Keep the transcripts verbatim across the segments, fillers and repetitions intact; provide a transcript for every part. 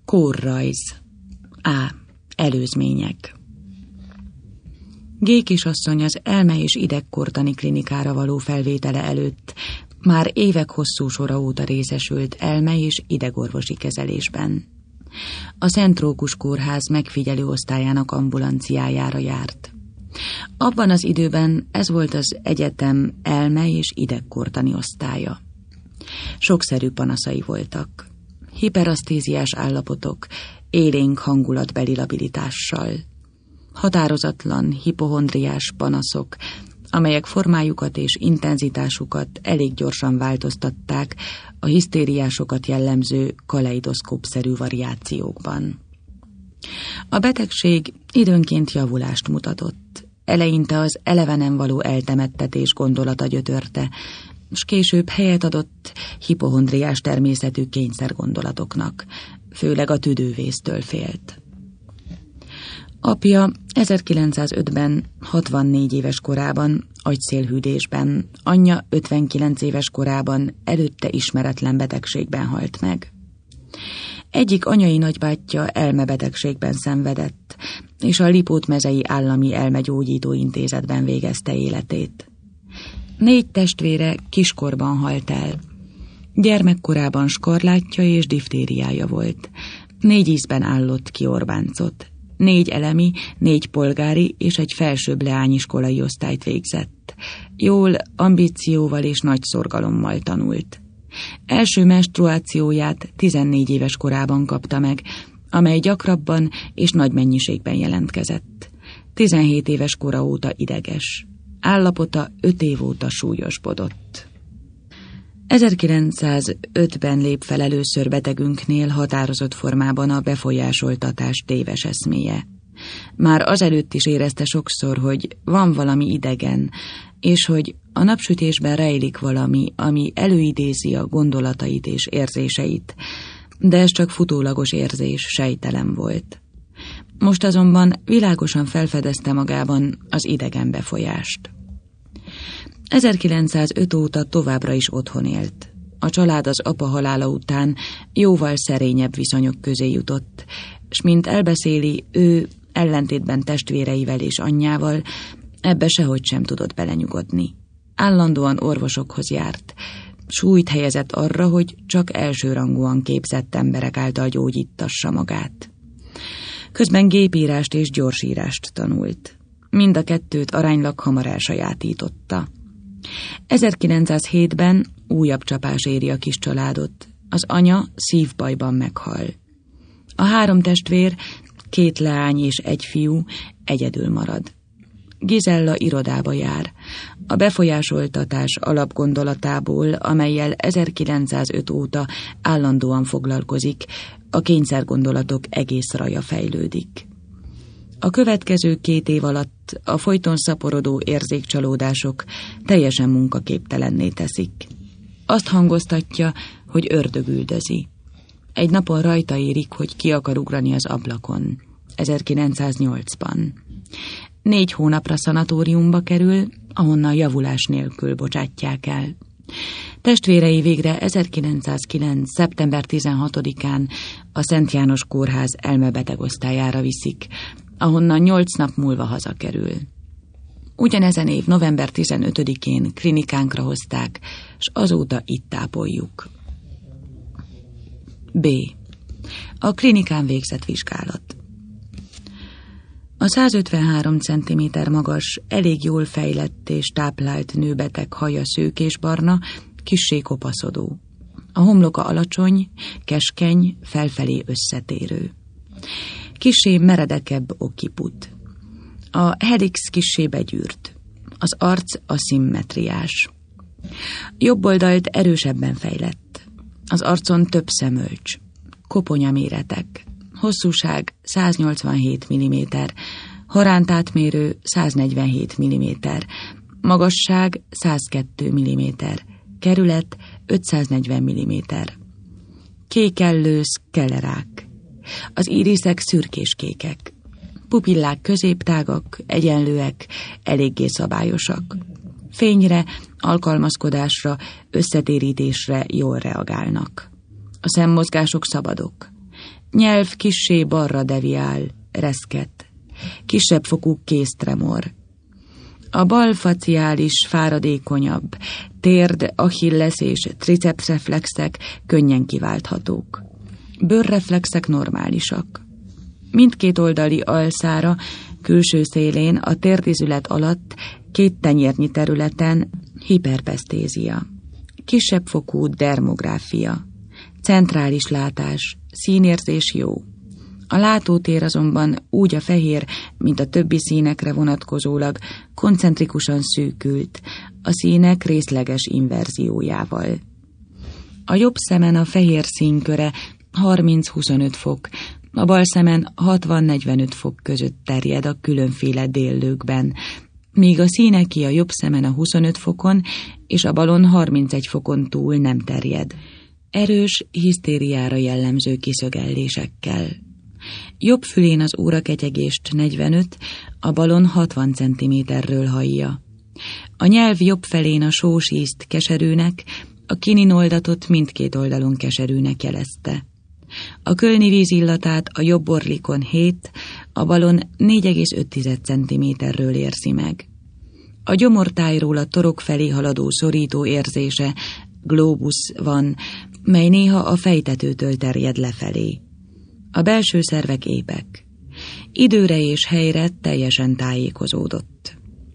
Kórrajz. A. Előzmények. G. kisasszony az elme- és idegkortani klinikára való felvétele előtt már évek hosszú sora óta részesült elme- és idegorvosi kezelésben. A Szent Rókus Kórház megfigyelő osztályának ambulanciájára járt. Abban az időben ez volt az egyetem elme- és idegkortani osztálya. Sokszerű panaszai voltak. Hiperasztéziás állapotok, élénk hangulatbeli labilitással. Határozatlan, hipohondriás panaszok, amelyek formájukat és intenzitásukat elég gyorsan változtatták a hisztériásokat jellemző kaleidoszkópszerű variációkban. A betegség időnként javulást mutatott. Eleinte az elevenen való eltemettetés gondolata gyötörte, s később helyet adott hipohondriás természetű kényszergondolatoknak, főleg a tüdővésztől félt. Apja ezerkilencszázötben hatvannégy éves korában agyszélhűdésben, anyja ötvenkilenc éves korában előtte ismeretlen betegségben halt meg. Egyik anyai nagybátyja elmebetegségben szenvedett, és a Lipót-mezei Állami Elmegyógyító Intézetben végezte életét. Négy testvére kiskorban halt el. Gyermekkorában skarlátja és diftériája volt. Négy ízben állott kiorbáncot. Négy elemi, négy polgári és egy felsőbb leányiskolai osztályt végzett. Jól, ambícióval és nagy szorgalommal tanult. Első menstruációját tizennégy éves korában kapta meg, amely gyakrabban és nagy mennyiségben jelentkezett. tizenhét éves kora óta ideges. Állapota öt év óta súlyosbodott. ezerkilencszázötben lép fel először betegünknél határozott formában a befolyásoltatás téves eszméje. Már azelőtt is érezte sokszor, hogy van valami idegen, és hogy a napsütésben rejlik valami, ami előidézi a gondolatait és érzéseit, de ez csak futólagos érzés, sejtelem volt. Most azonban világosan felfedezte magában az idegen befolyást. ezerkilencszázöt óta továbbra is otthon élt. A család az apa halála után jóval szerényebb viszonyok közé jutott, s mint elbeszéli, ő ellentétben testvéreivel és anyjával ebbe sehogy sem tudott belenyugodni. Állandóan orvosokhoz járt, súlyt helyezett arra, hogy csak elsőrangúan képzett emberek által gyógyítassa magát. Közben gépírást és gyorsírást tanult. Mind a kettőt aránylag hamar elsajátította. ezerkilencszázhétben újabb csapás éri a kis családot. Az anya szívbajban meghal. A három testvér, két leány és egy fiú egyedül marad. Gizella irodába jár. A befolyásoltatás alapgondolatából, amellyel ezerkilencszázöt óta állandóan foglalkozik, a kényszergondolatok egész raja fejlődik. A következő két év alatt a folyton szaporodó érzékcsalódások teljesen munkaképtelenné teszik. Azt hangoztatja, hogy ördög üldözi. Egy napon rajta érik, hogy ki akar ugrani az ablakon. ezerkilencszáznyolcban. Négy hónapra szanatóriumba kerül, ahonnan javulás nélkül bocsátják el. Testvérei végre ezerkilencszázkilenc. szeptember tizenhatodikán a Szent János Kórház elmebetegosztályára viszik, ahonnan nyolc nap múlva hazakerül. Ugyanezen év november tizenötödikén klinikánkra hozták, s azóta itt tápoljuk. B. A klinikán végzett vizsgálat. A százötvenhárom centiméter magas, elég jól fejlett és táplált nőbeteg haja szőkésbarna, kissé kopaszodó. A homloka alacsony, keskeny, felfelé összetérő. Kissé meredekebb okkiput. A helix kissé begyűrt. Az arc aszimmetriás. Jobb oldalt erősebben fejlett. Az arcon több szemölcs. Koponyaméretek. Hosszúság száznyolcvanhét milliméter, harántátmérő száznegyvenhét milliméter, magasság százkettő milliméter, kerület ötszáznegyven milliméter. Kékellő szklerák. Az íriszek szürkéskékek. Pupillák középtágak, egyenlőek, eléggé szabályosak. Fényre, alkalmazkodásra, összetérítésre jól reagálnak. A szemmozgások szabadok. Nyelv kissé balra deviál, reszket. Kisebb fokú kéztremor. A bal faciális fáradékonyabb, térd, achilles és triceps reflexek könnyen kiválthatók. Bőrreflexek normálisak. Mindkét oldali alszára, külső szélén, a térdizület alatt, két tenyérnyi területen hiperpesztézia. Kisebb fokú dermográfia. Centrális látás, színérzés jó. A látótér azonban úgy a fehér, mint a többi színekre vonatkozólag koncentrikusan szűkült, a színek részleges inverziójával. A jobb szemen a fehér színköre harminc-huszonöt fok, a bal szemen hatvan-negyvenöt fok között terjed a különféle déllőkben, míg a színeké a jobb szemen a huszonöt fokon és a balon harmincegy fokon túl nem terjed. Erős, hisztériára jellemző kiszögellésekkel. Jobb fülén az óraketyegést negyvenöt, a balon hatvan centiméterről hallja. A nyelv jobb felén a sós ízt keserűnek, a kininoldatot mindkét oldalon keserűnek jelezte. A kölni víz illatát a jobb orlikon hét, a balon négy egész öt centiméterről érzi meg. A gyomortájról a torok felé haladó szorító érzése, glóbusz van, mely néha a fejtetőtől terjed lefelé. A belső szervek épek. Időre és helyre teljesen tájékozódott.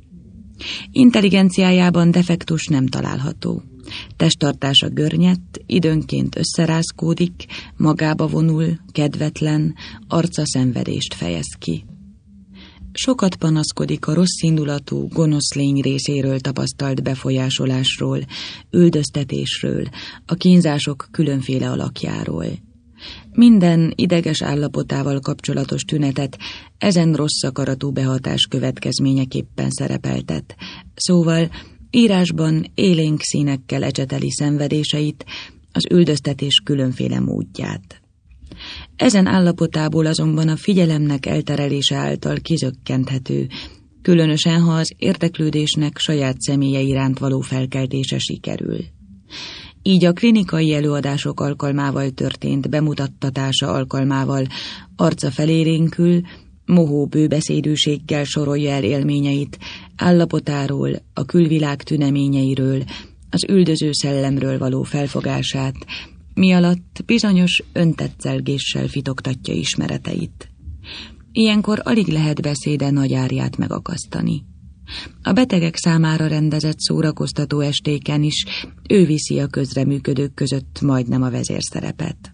Intelligenciájában defektus nem található. Testtartása görnyedt, időnként összerázkódik, magába vonul, kedvetlen, arca szenvedést fejez ki. Sokat panaszkodik a rosszindulatú, gonosz lény részéről tapasztalt befolyásolásról, üldöztetésről, a kínzások különféle alakjáról. Minden ideges állapotával kapcsolatos tünetet ezen rossz akaratú behatás következményeképpen szerepeltet, szóval írásban élénk színekkel ecseteli szenvedéseit, az üldöztetés különféle módját. Ezen állapotából azonban a figyelemnek elterelése által kizökkenthető, különösen ha az érdeklődésnek saját személye iránt való felkeltése sikerül. Így a klinikai előadások alkalmával történt bemutattatása alkalmával arca felélénkül, mohó bőbeszédűséggel sorolja el élményeit, állapotáról, a külvilág tüneményeiről, az üldöző szellemről való felfogását, mi alatt bizonyos öntetszelgéssel fitoktatja ismereteit. Ilyenkor alig lehet beszéde nagy árját megakasztani. A betegek számára rendezett szórakoztató estéken is ő viszi a közreműködők között majdnem a vezérszerepet.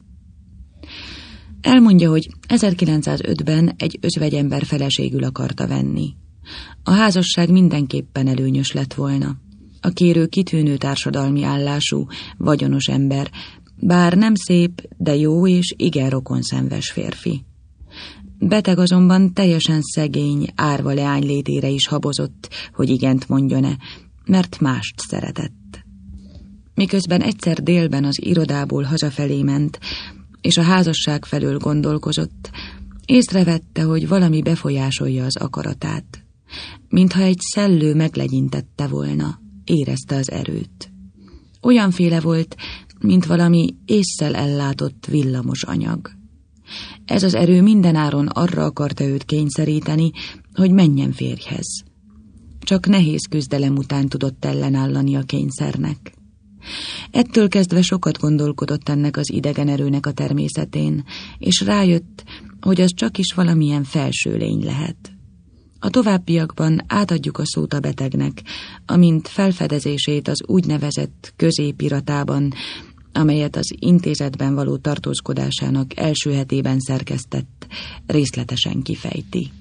Elmondja, hogy ezerkilencszázötben egy özvegyember feleségül akarta venni. A házasság mindenképpen előnyös lett volna. A kérő kitűnő társadalmi állású, vagyonos ember, bár nem szép, de jó és igen rokonszenves férfi. Beteg azonban teljesen szegény, árva leány létére is habozott, hogy igent mondjon-e, mert mást szeretett. Miközben egyszer délben az irodából hazafelé ment, és a házasság felől gondolkozott, észrevette, hogy valami befolyásolja az akaratát. Mintha egy szellő meglegyintette volna, érezte az erőt. Olyanféle volt, mint valami ésszel ellátott villamos anyag. Ez az erő mindenáron arra akarta őt kényszeríteni, hogy menjen férjhez. Csak nehéz küzdelem után tudott ellenállani a kényszernek. Ettől kezdve sokat gondolkodott ennek az idegen erőnek a természetén, és rájött, hogy az csak is valamilyen felső lény lehet. A továbbiakban átadjuk a szót a betegnek, amint felfedezését az úgynevezett középiratában, amelyet az intézetben való tartózkodásának első hetében szerkesztett, részletesen kifejti.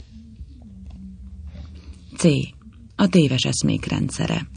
C. A téves eszmék rendszere.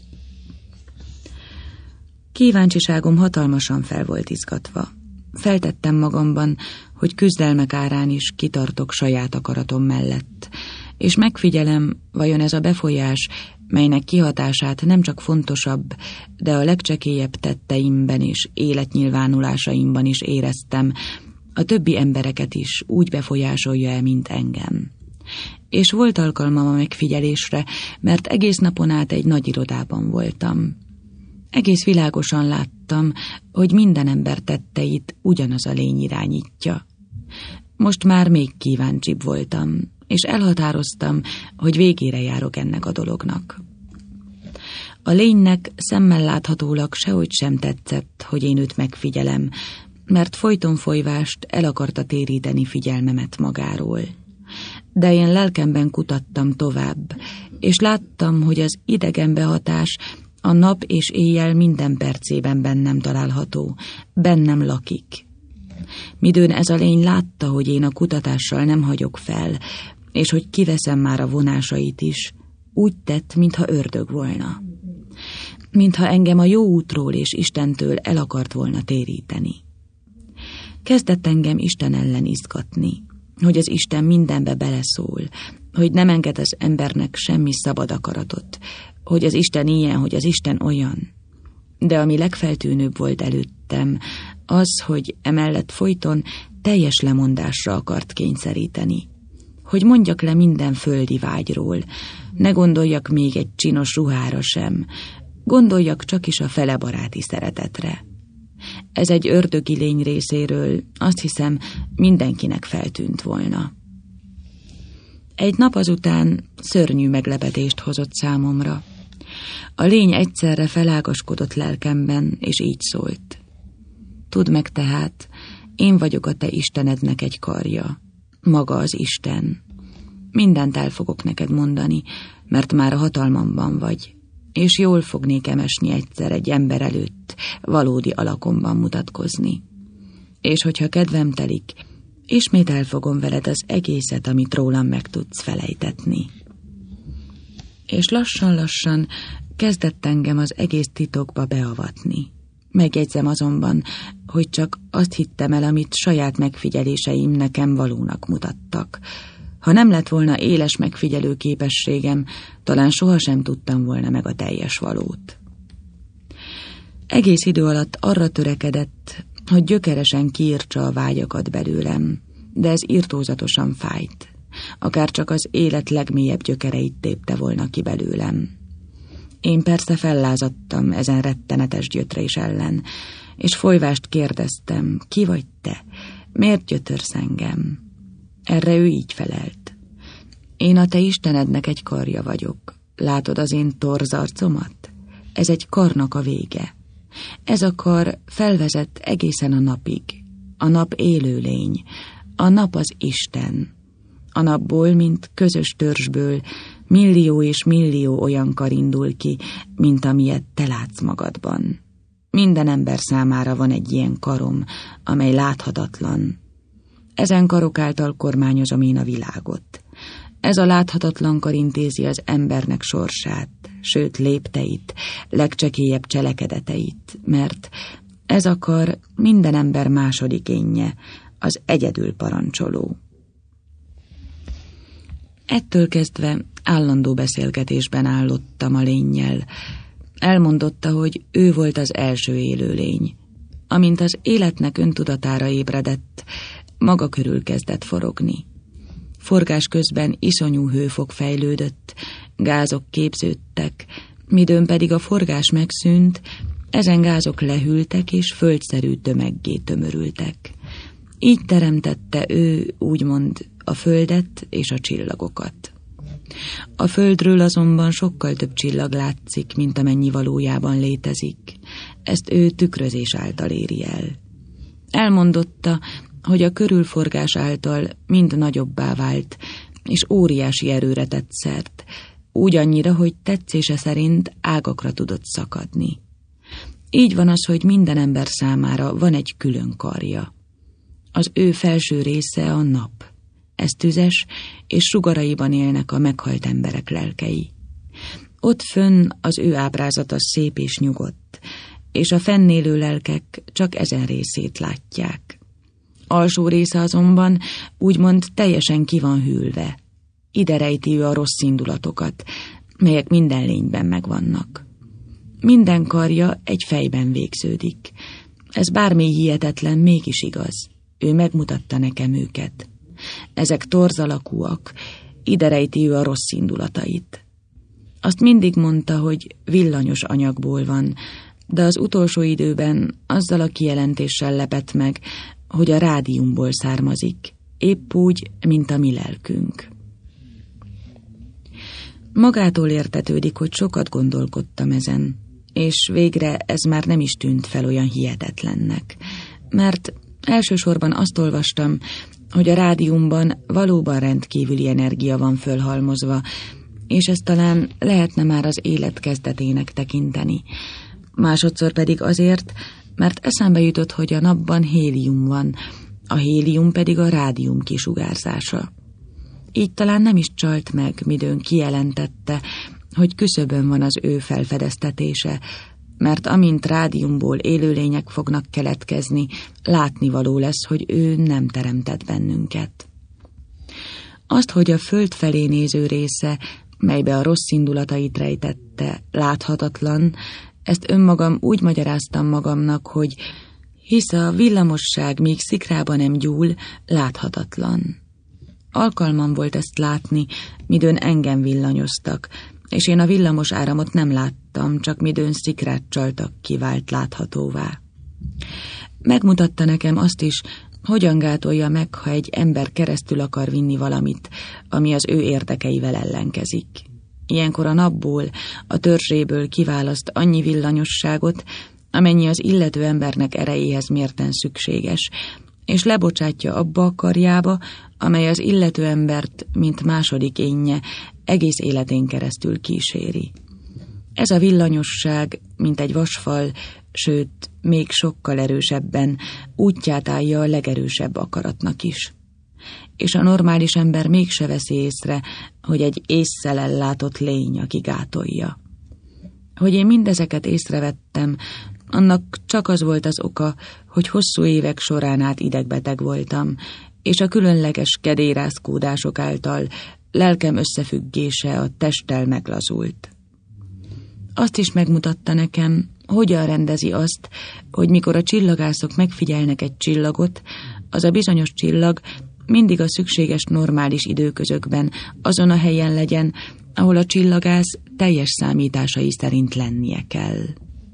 Kíváncsiságom hatalmasan fel volt izgatva. Feltettem magamban, hogy küzdelmek árán is kitartok saját akaratom mellett, és megfigyelem, vajon ez a befolyás, melynek kihatását nem csak fontosabb, de a legcsekélyebb tetteimben és életnyilvánulásaimban is éreztem, a többi embereket is úgy befolyásolja-e, mint engem. És volt alkalmam a megfigyelésre, mert egész napon át egy nagy irodában voltam. Egész világosan láttam, hogy minden ember tetteit ugyanaz a lény irányítja. Most már még kíváncsibb voltam, és elhatároztam, hogy végére járok ennek a dolognak. A lénynek szemmel láthatólag sehogy sem tetszett, hogy én őt megfigyelem, mert folyton folyvást el akarta téríteni figyelmemet magáról. De én lelkemben kutattam tovább, és láttam, hogy az idegen behatás a nap és éjjel minden percében bennem található, bennem lakik. Midőn ez a lény látta, hogy én a kutatással nem hagyok fel, és hogy kiveszem már a vonásait is, úgy tett, mintha ördög volna. Mintha engem a jó útról és Istentől el akart volna téríteni. Kezdett engem Isten ellen izgatni, hogy az Isten mindenbe beleszól, hogy nem enged az embernek semmi szabad akaratot, hogy az Isten ilyen, hogy az Isten olyan. De ami legfeltűnőbb volt előttem, az, hogy emellett folyton teljes lemondásra akart kényszeríteni. Hogy mondjak le minden földi vágyról, ne gondoljak még egy csinos ruhára sem, gondoljak csak is a fele baráti szeretetre. Ez egy ördögi lény részéről, azt hiszem, mindenkinek feltűnt volna. Egy nap azután szörnyű meglepetést hozott számomra. A lény egyszerre felágaskodott lelkemben, és így szólt. Tudd meg tehát, én vagyok a te Istenednek egy karja, maga az Isten. Mindent el fogok neked mondani, mert már a hatalmamban vagy, és jól fognék emesni egyszer egy ember előtt, valódi alakomban mutatkozni. És hogyha kedvem telik, ismét el fogom veled az egészet, amit rólam meg tudsz felejtetni. És lassan-lassan kezdett engem az egész titokba beavatni. Megjegyzem azonban, hogy csak azt hittem el, amit saját megfigyeléseim nekem valónak mutattak. Ha nem lett volna éles megfigyelő képességem, talán sohasem tudtam volna meg a teljes valót. Egész idő alatt arra törekedett, hogy gyökeresen kiírtsa a vágyakat belőlem, de ez irtózatosan fájt. Akár csak az élet legmélyebb gyökereit tépte volna ki belőlem. Én persze fellázadtam ezen rettenetes gyötrés ellen, és folyvást kérdeztem, ki vagy te? Miért gyötörsz engem? Erre ő így felelt. Én a te Istenednek egy karja vagyok. Látod az én torz arcomat? Ez egy karnak a vége. Ez a kar felvezet egészen a napig. A nap élőlény. A nap az Isten. A napból, mint közös törzsből, millió és millió olyan kar indul ki, mint amilyet te látsz magadban. Minden ember számára van egy ilyen karom, amely láthatatlan. Ezen karok által kormányozom én a világot. Ez a láthatatlan kar intézi az embernek sorsát, sőt lépteit, legcsekélyebb cselekedeteit, mert ez a kar minden ember második énje, az egyedül parancsoló. Ettől kezdve állandó beszélgetésben állottam a lénnyel. Elmondotta, hogy ő volt az első élőlény. Amint az életnek öntudatára ébredett, maga körül kezdett forogni. Forgás közben iszonyú hőfok fejlődött, gázok képződtek, midőn pedig a forgás megszűnt, ezen gázok lehűltek és földszerű tömeggé tömörültek. Így teremtette ő, úgymond, a földet és a csillagokat. A földről azonban sokkal több csillag látszik, mint amennyi valójában létezik. Ezt ő tükrözés által éri el. Elmondotta, hogy a körülforgás által mind nagyobbá vált, és óriási erőre tett szert, úgy annyira, hogy tetszése szerint ágakra tudott szakadni. Így van az, hogy minden ember számára van egy külön karja. Az ő felső része a nap. Ez tüzes, és sugaraiban élnek a meghalt emberek lelkei. Ott fönn az ő ábrázata szép és nyugodt, és a fennélő lelkek csak ezen részét látják. Alsó része azonban úgymond teljesen ki van hűlve. Ide rejti ő a rossz indulatokat, melyek minden lényben megvannak. Minden karja egy fejben végződik. Ez bármi hihetetlen, mégis igaz. Ő megmutatta nekem őket. Ezek torz alakúak, ide rejti ő a rossz indulatait. Azt mindig mondta, hogy villanyos anyagból van, de az utolsó időben azzal a kijelentéssel lepett meg, hogy a rádiumból származik, épp úgy, mint a mi lelkünk. Magától értetődik, hogy sokat gondolkodtam ezen, és végre ez már nem is tűnt fel olyan hihetetlennek, mert elsősorban azt olvastam, hogy a rádiumban valóban rendkívüli energia van fölhalmozva, és ezt talán lehetne már az élet kezdetének tekinteni. Másodszor pedig azért, mert eszembe jutott, hogy a napban hélium van, a hélium pedig a rádium kisugárzása. Így talán nem is csalt meg, midőn kijelentette, hogy küszöbön van az ő felfedeztetése, mert amint rádiumból élőlények fognak keletkezni, látnivaló lesz, hogy ő nem teremtett bennünket. Azt, hogy a föld felé néző része, melybe a rossz indulatait rejtette, láthatatlan, ezt önmagam úgy magyaráztam magamnak, hogy hisz a villamosság míg szikrába nem gyúl, láthatatlan. Alkalmam volt ezt látni, midőn engem villanyoztak, és én a villamos áramot nem láttam, csak midőn szikrát csaltak ki, vált láthatóvá. Megmutatta nekem azt is, hogyan gátolja meg, ha egy ember keresztül akar vinni valamit, ami az ő érdekeivel ellenkezik. Ilyenkor a napból, a törzséből kiválaszt annyi villanyosságot, amennyi az illető embernek erejéhez mérten szükséges, és lebocsátja abba a karjába, amely az illető embert, mint második énje, egész életén keresztül kíséri. Ez a villanyosság, mint egy vasfal, sőt, még sokkal erősebben útját állja a legerősebb akaratnak is. És a normális ember mégse veszi észre, hogy egy ésszel ellátott lény, aki gátolja. Hogy én mindezeket észrevettem, annak csak az volt az oka, hogy hosszú évek során át idegbeteg voltam, és a különleges kedélyrázkódások által lelkem összefüggése a testtel meglazult. Azt is megmutatta nekem, hogyan rendezi azt, hogy mikor a csillagászok megfigyelnek egy csillagot, az a bizonyos csillag mindig a szükséges normális időközökben azon a helyen legyen, ahol a csillagász teljes számításai szerint lennie kell.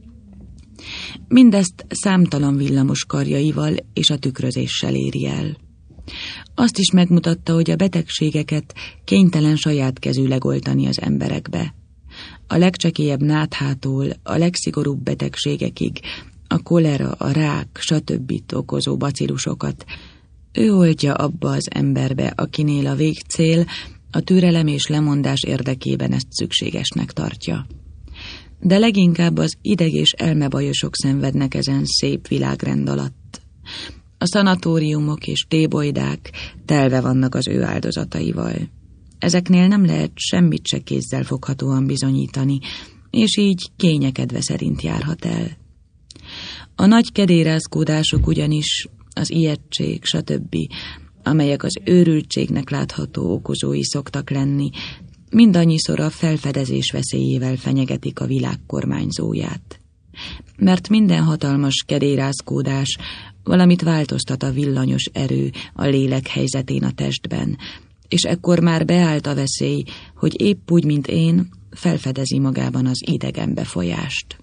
Mindezt számtalan villamos karjaival és a tükrözéssel éri el. Azt is megmutatta, hogy a betegségeket kénytelen saját kezűleg oltani az emberekbe. A legcsekélyebb náthától a legszigorúbb betegségekig, a kolera, a rák, stb. Okozó bacillusokat ő oldja abba az emberbe, akinél a végcél, a türelem és lemondás érdekében ezt szükségesnek tartja. De leginkább az ideg- és elmebajosok szenvednek ezen szép világrend alatt. A szanatóriumok és tébolydák telve vannak az ő áldozataival. Ezeknél nem lehet semmit se kézzel foghatóan bizonyítani, és így kényekedve szerint járhat el. A nagy kedélyrázkódások ugyanis, az ijegység, stb., amelyek az őrültségnek látható okozói szoktak lenni, mindannyiszor a felfedezés veszélyével fenyegetik a világ kormányzóját. Mert minden hatalmas kedélyrázkódás valamit változtat a villanyos erő a lélek helyzetén a testben, és ekkor már beállt a veszély, hogy épp úgy, mint én, felfedezi magában az idegen befolyást.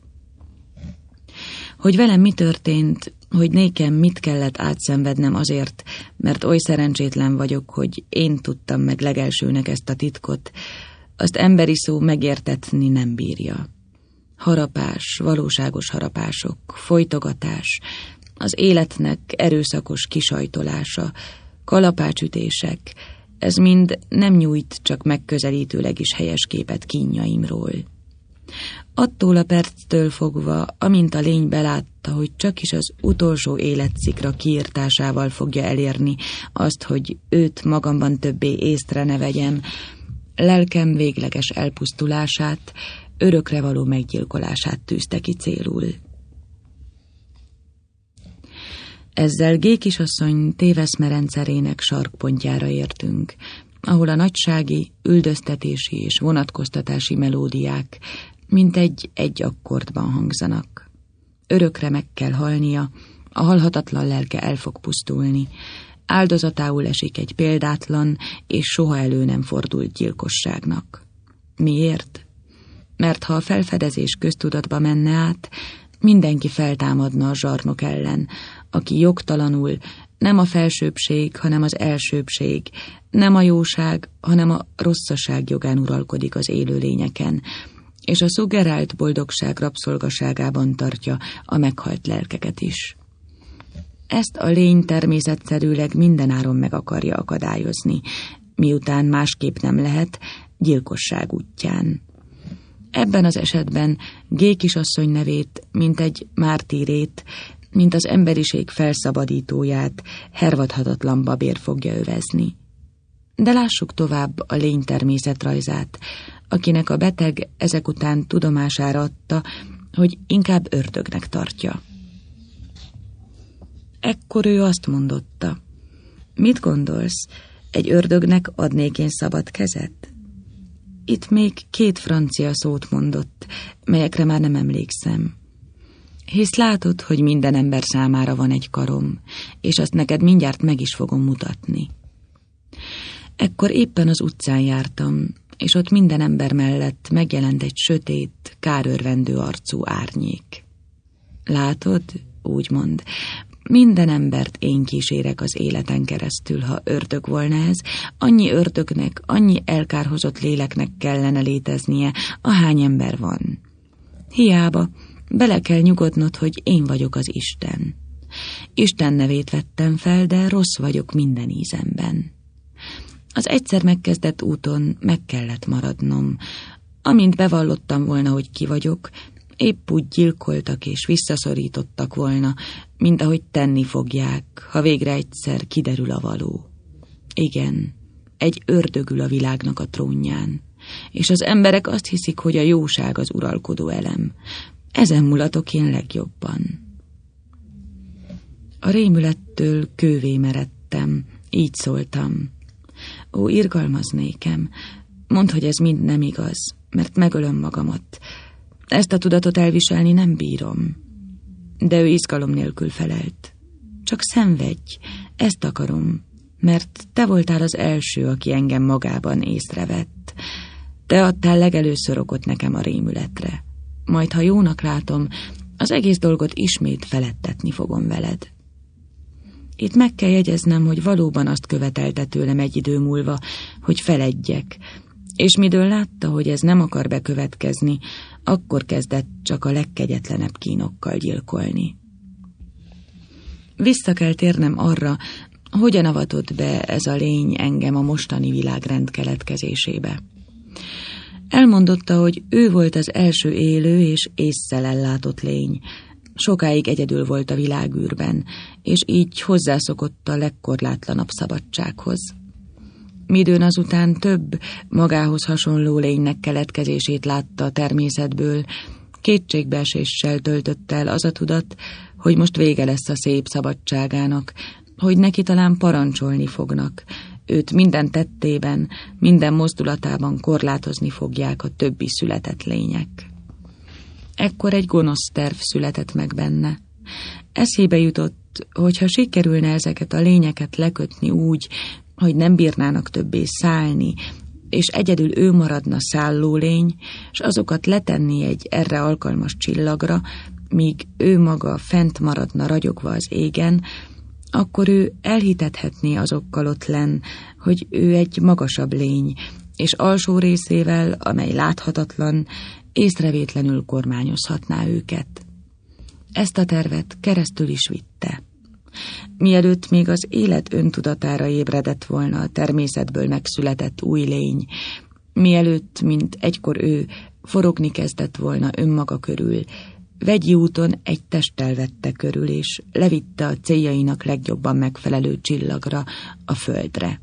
Hogy velem mi történt, hogy nékem mit kellett átszenvednem azért, mert oly szerencsétlen vagyok, hogy én tudtam meg legelsőnek ezt a titkot, azt emberi szó megértetni nem bírja. Harapás, valóságos harapások, folytogatás, az életnek erőszakos kisajtolása, kalapácsütések, ez mind nem nyújt csak megközelítőleg is helyes képet kínjaimról. Attól a perctől fogva, amint a lény belátta, hogy csak is az utolsó életszikra kiirtásával fogja elérni azt, hogy őt magamban többé észre ne vegyem, lelkem végleges elpusztulását, örökre való meggyilkolását tűzte ki célul. Ezzel G. kisasszony téveszmerendszerének sarkpontjára értünk, ahol a nagysági, üldöztetési és vonatkoztatási melódiák mintegy egy akkordban hangzanak. Örökre meg kell halnia, a halhatatlan lelke el fog pusztulni, áldozatául esik egy példátlan és soha elő nem fordult gyilkosságnak. Miért? Mert ha a felfedezés köztudatba menne át, Mindenki feltámadna a zsarnok ellen, aki jogtalanul, nem a felsőbbség, hanem az elsőbbség, nem a jóság, hanem a rosszaság jogán uralkodik az élőlényeken, és a szuggerált boldogság rabszolgaságában tartja a meghalt lelkeket is. Ezt a lény természetszerűleg mindenáron meg akarja akadályozni, miután másképp nem lehet, gyilkosság útján. Ebben az esetben G. kisasszony nevét, mint egy mártírét, mint az emberiség felszabadítóját hervadhatatlan babér fogja övezni. De lássuk tovább a lény természetrajzát, akinek a beteg ezek után tudomására adta, hogy inkább ördögnek tartja. Ekkor ő azt mondotta: mit gondolsz, egy ördögnek adnék én szabad kezet? Itt még két francia szót mondott, melyekre már nem emlékszem. Hisz látod, hogy minden ember számára van egy karom, és azt neked mindjárt meg is fogom mutatni. Ekkor éppen az utcán jártam, és ott minden ember mellett megjelent egy sötét, kárörvendő arcú árnyék. Látod, úgymond, minden embert én kísérek az életen keresztül, ha ördög volna ez, annyi ördögnek, annyi elkárhozott léleknek kellene léteznie, ahány ember van. Hiába, bele kell nyugodnod, hogy én vagyok az Isten. Isten nevét vettem fel, de rossz vagyok minden ízemben. Az egyszer megkezdett úton meg kellett maradnom. Amint bevallottam volna, hogy ki vagyok, épp úgy gyilkoltak és visszaszorítottak volna, mint ahogy tenni fogják, ha végre egyszer kiderül a való. Igen, egy ördög ül a világnak a trónján, és az emberek azt hiszik, hogy a jóság az uralkodó elem. Ezen mulatok én legjobban. A rémülettől kővé meredtem, így szóltam: ó, irgalmaz nékem, mondd, hogy ez mind nem igaz, mert megölöm magamat. Ezt a tudatot elviselni nem bírom. De ő izgalom nélkül felelt: csak szenvedj, ezt akarom, mert te voltál az első, aki engem magában észrevett. Te adtál legelőször okot nekem a rémületre. Majd, ha jónak látom, az egész dolgot ismét felettetni fogom veled. Itt meg kell jegyeznem, hogy valóban azt követelte tőlem egy idő múlva, hogy feledjek, és midől látta, hogy ez nem akar bekövetkezni, akkor kezdett csak a legkegyetlenebb kínokkal gyilkolni. Vissza kell térnem arra, hogyan avatott be ez a lény engem a mostani világrend keletkezésébe. Elmondotta, hogy ő volt az első élő és ésszel ellátott lény. Sokáig egyedül volt a világűrben, és így hozzászokott a legkorlátlanabb szabadsághoz. Midőn azután több magához hasonló lénynek keletkezését látta a természetből, kétségbeeséssel töltött el az a tudat, hogy most vége lesz a szép szabadságának, hogy neki talán parancsolni fognak, őt minden tettében, minden mozdulatában korlátozni fogják a többi született lények. Ekkor egy gonosz terv született meg benne. Eszébe jutott, hogy ha sikerülne ezeket a lényeket lekötni úgy, hogy nem bírnának többé szállni, és egyedül ő maradna szállólény, és azokat letenni egy erre alkalmas csillagra, míg ő maga fent maradna ragyogva az égen, akkor ő elhitethetné azokkal ott lenn, hogy ő egy magasabb lény, és alsó részével, amely láthatatlan, észrevétlenül kormányozhatná őket. Ezt a tervet keresztül is vitte. Mielőtt még az élet öntudatára ébredett volna a természetből megszületett új lény, mielőtt, mint egykor ő, forogni kezdett volna önmaga körül, vegyi úton egy testtel vette körül, és levitte a céljainak legjobban megfelelő csillagra, a földre.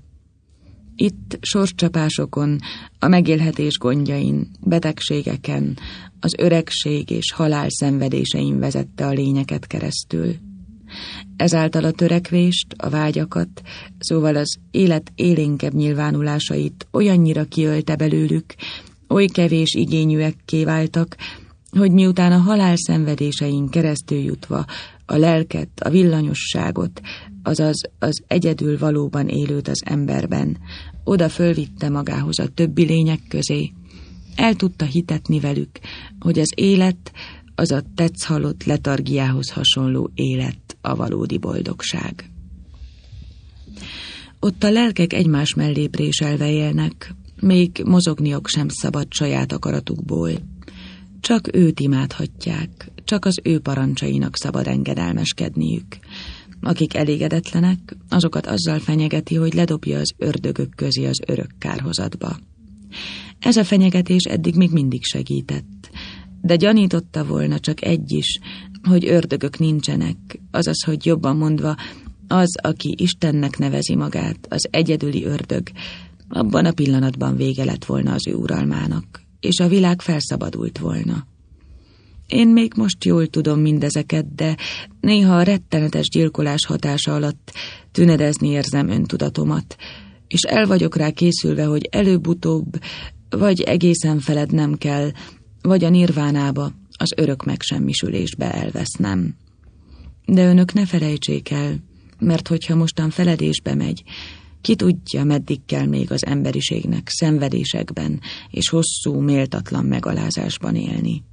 Itt sorscsapásokon, a megélhetés gondjain, betegségeken, az öregség és halál szenvedésein vezette a lényeket keresztül. Ezáltal a törekvést, a vágyakat, szóval az élet élénkebb nyilvánulásait olyannyira kiölte belőlük, oly kevés igényűekké váltak, hogy miután a halál szenvedésein keresztül jutva a lelket, a villanyosságot, azaz az egyedül valóban élőt az emberben, oda fölvitte magához a többi lények közé, el tudta hitetni velük, hogy az élet az a tetszhalott letargiához hasonló élet a valódi boldogság. Ott a lelkek egymás mellé préselve élnek, még mozogniok sem szabad saját akaratukból. Csak őt imádhatják, csak az ő parancsainak szabad engedelmeskedniük. Akik elégedetlenek, azokat azzal fenyegeti, hogy ledobja az ördögök közé az örök kárhozatba. Ez a fenyegetés eddig még mindig segített, de gyanította volna csak egy is, hogy ördögök nincsenek, azaz, hogy jobban mondva, az, aki Istennek nevezi magát, az egyedüli ördög, abban a pillanatban vége lett volna az ő uralmának, és a világ felszabadult volna. Én még most jól tudom mindezeket, de néha a rettenetes gyilkolás hatása alatt tünedezni érzem öntudatomat, és el vagyok rá készülve, hogy előbb-utóbb vagy egészen felednem kell, vagy a nirvánába, az örök megsemmisülésbe elvesznem. De önök ne felejtsék el, mert hogyha mostan feledésbe megy, ki tudja, meddig kell még az emberiségnek szenvedésekben és hosszú, méltatlan megalázásban élni.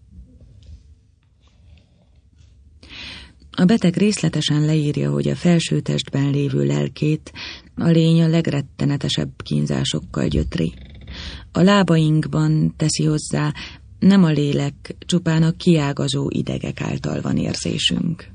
A beteg részletesen leírja, hogy a felső testben lévő lelkét a lény a legrettenetesebb kínzásokkal gyötri. A lábainkban, teszi hozzá, nem a lélek, csupán a kiágazó idegek által van érzésünk.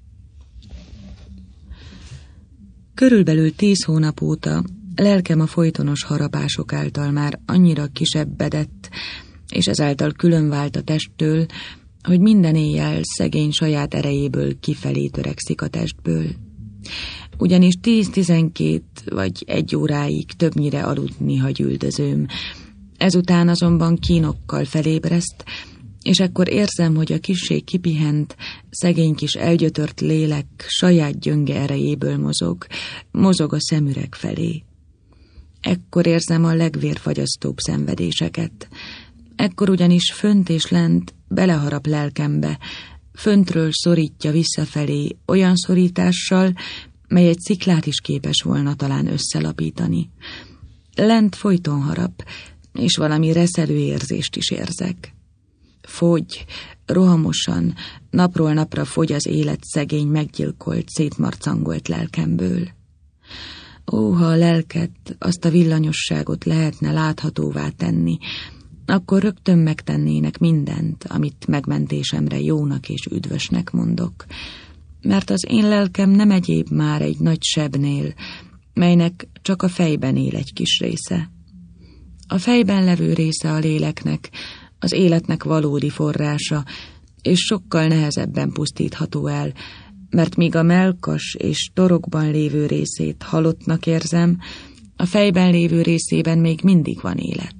Körülbelül tíz hónap óta lelkem a folytonos harapások által már annyira kisebbedett, és ezáltal különvált a testtől, hogy minden éjjel szegény saját erejéből kifelé törekszik a testből. Ugyanis tíz-tizenkét vagy egy óráig többnyire aludni hagy üldözőm, ezután azonban kínokkal felébreszt, és ekkor érzem, hogy a kissé kipihent, szegény kis elgyötört lélek saját gyönge erejéből mozog, mozog a szemüreg felé. Ekkor érzem a legvérfagyasztóbb szenvedéseket. Ekkor ugyanis fönt és lent beleharap lelkembe, föntről szorítja visszafelé olyan szorítással, mely egy sziklát is képes volna talán összelapítani. Lent folyton harap, és valami reszelő érzést is érzek. Fogy, rohamosan, napról napra fogy az élet szegény, meggyilkolt, szétmarcangolt lelkemből. Ó, ha a lelket, azt a villanyosságot lehetne láthatóvá tenni, akkor rögtön megtennének mindent, amit megmentésemre jónak és üdvösnek mondok. Mert az én lelkem nem egyéb már egy nagy sebnél, melynek csak a fejben él egy kis része. A fejben levő része a léleknek, az életnek valódi forrása, és sokkal nehezebben pusztítható el, mert míg a mellkas és torokban lévő részét halottnak érzem, a fejben lévő részében még mindig van élet.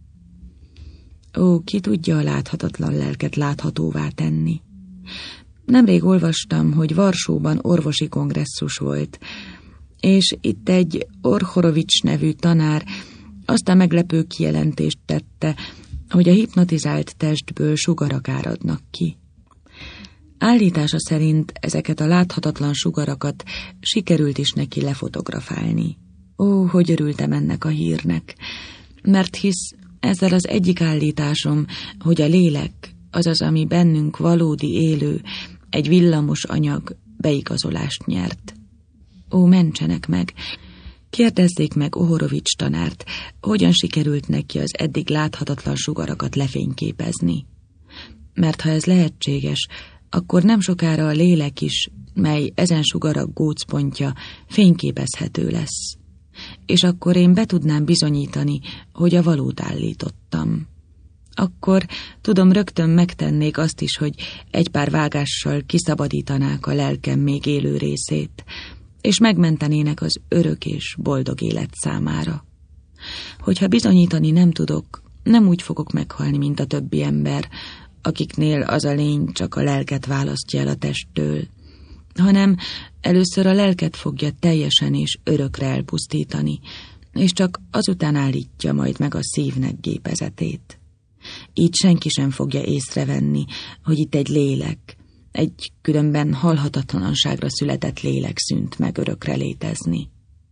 Ó, ki tudja a láthatatlan lelket láthatóvá tenni? Nemrég olvastam, hogy Varsóban orvosi kongresszus volt, és itt egy Orchorovics nevű tanár azt a meglepő kijelentést tette, hogy a hipnotizált testből sugarak áradnak ki. Állítása szerint ezeket a láthatatlan sugarakat sikerült is neki lefotografálni. Ó, hogy örültem ennek a hírnek, mert hisz ezzel az egyik állításom, hogy a lélek, azaz ami bennünk valódi élő, egy villamos anyag beigazolást nyert. Ó, mentsenek meg! Kérdezzék meg Ohorovics tanárt, hogyan sikerült neki az eddig láthatatlan sugarakat lefényképezni. Mert ha ez lehetséges, akkor nem sokára a lélek is, mely ezen sugarak gócpontja, fényképezhető lesz. És akkor én be tudnám bizonyítani, hogy a valót állítottam. Akkor, tudom, rögtön megtennék azt is, hogy egy pár vágással kiszabadítanák a lelkem még élő részét, és megmentenének az örök és boldog élet számára. Hogyha bizonyítani nem tudok, nem úgy fogok meghalni, mint a többi ember, akiknél az a lény csak a lelket választja el a testtől, hanem először a lelket fogja teljesen és örökre elpusztítani, és csak azután állítja majd meg a szívnek gépezetét. Így senki sem fogja észrevenni, hogy itt egy lélek, egy különben halhatatlanságra született lélek szűnt meg örökre létezni.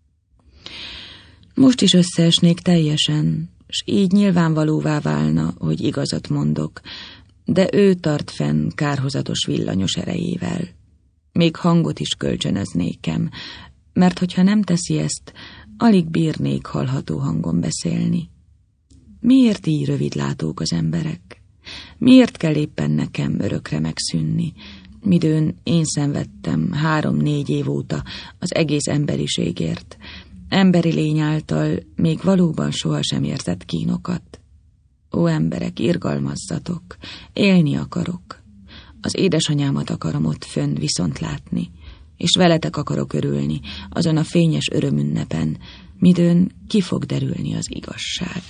Most is összeesnék teljesen, s így nyilvánvalóvá válna, hogy igazat mondok, de ő tart fenn kárhozatos villanyos erejével. Még hangot is kölcsönöz nékem, mert hogyha nem teszi ezt, alig bírnék hallható hangon beszélni. Miért így rövidlátók az emberek? Miért kell éppen nekem örökre megszűnni, midőn én szenvedtem három-négy év óta az egész emberiségért, emberi lény által még valóban sohasem érzett kínokat? Ó, emberek, irgalmazzatok, élni akarok. Az édesanyámat akarom ott fönn viszont látni, és veletek akarok örülni azon a fényes örömünnepen, midőn ki fog derülni az igazság.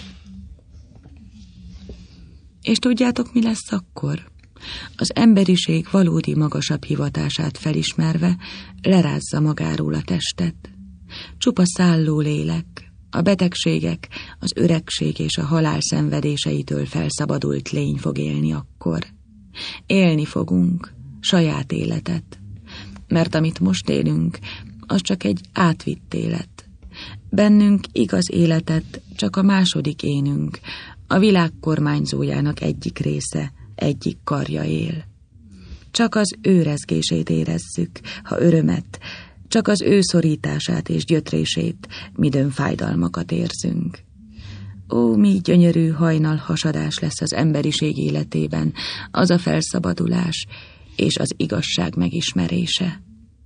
És tudjátok, mi lesz akkor? Az emberiség valódi magasabb hivatását felismerve lerázza magáról a testet. Csupa szálló lélek, a betegségek, az öregség és a halál szenvedéseitől felszabadult lény fog élni akkor. Élni fogunk saját életet, mert amit most élünk, az csak egy átvitt élet. Bennünk igaz életet csak a második énünk, a világ kormányzójának egyik része, egyik karja él. Csak az ő rezgését érezzük, ha örömet, csak az ő szorítását és gyötrését, midőn fájdalmakat érzünk. Ó, mi gyönyörű hajnal hasadás lesz az emberiség életében, az a felszabadulás és az igazság megismerése.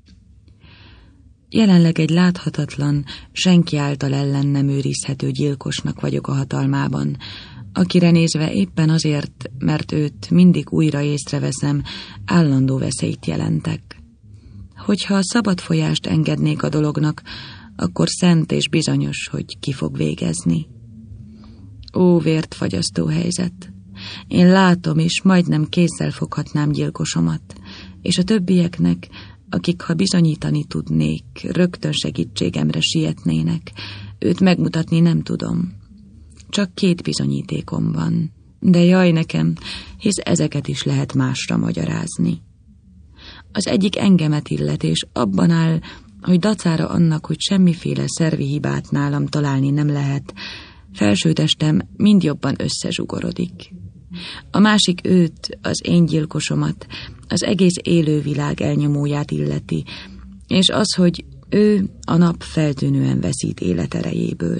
Jelenleg egy láthatatlan, senki által ellen nem őrizhető gyilkosnak vagyok a hatalmában, akire nézve éppen azért, mert őt mindig újra észreveszem, állandó veszélyt jelentek. Hogyha szabad folyást engednék a dolognak, akkor szent és bizonyos, hogy ki fog végezni. Ó, vért fagyasztó helyzet! Én látom, és majdnem kézzel foghatnám gyilkosomat, és a többieknek, akik, ha bizonyítani tudnék, rögtön segítségemre sietnének, őt megmutatni nem tudom. Csak két bizonyítékom van, de jaj nekem, hisz ezeket is lehet másra magyarázni. Az egyik engemet illet, és abban áll, hogy dacára annak, hogy semmiféle szervi hibát nálam találni nem lehet, felsőtestem mind jobban összezsugorodik. A másik őt, az én gyilkosomat, az egész élővilág elnyomóját illeti, és az, hogy ő a nap feltűnően veszít életerejéből.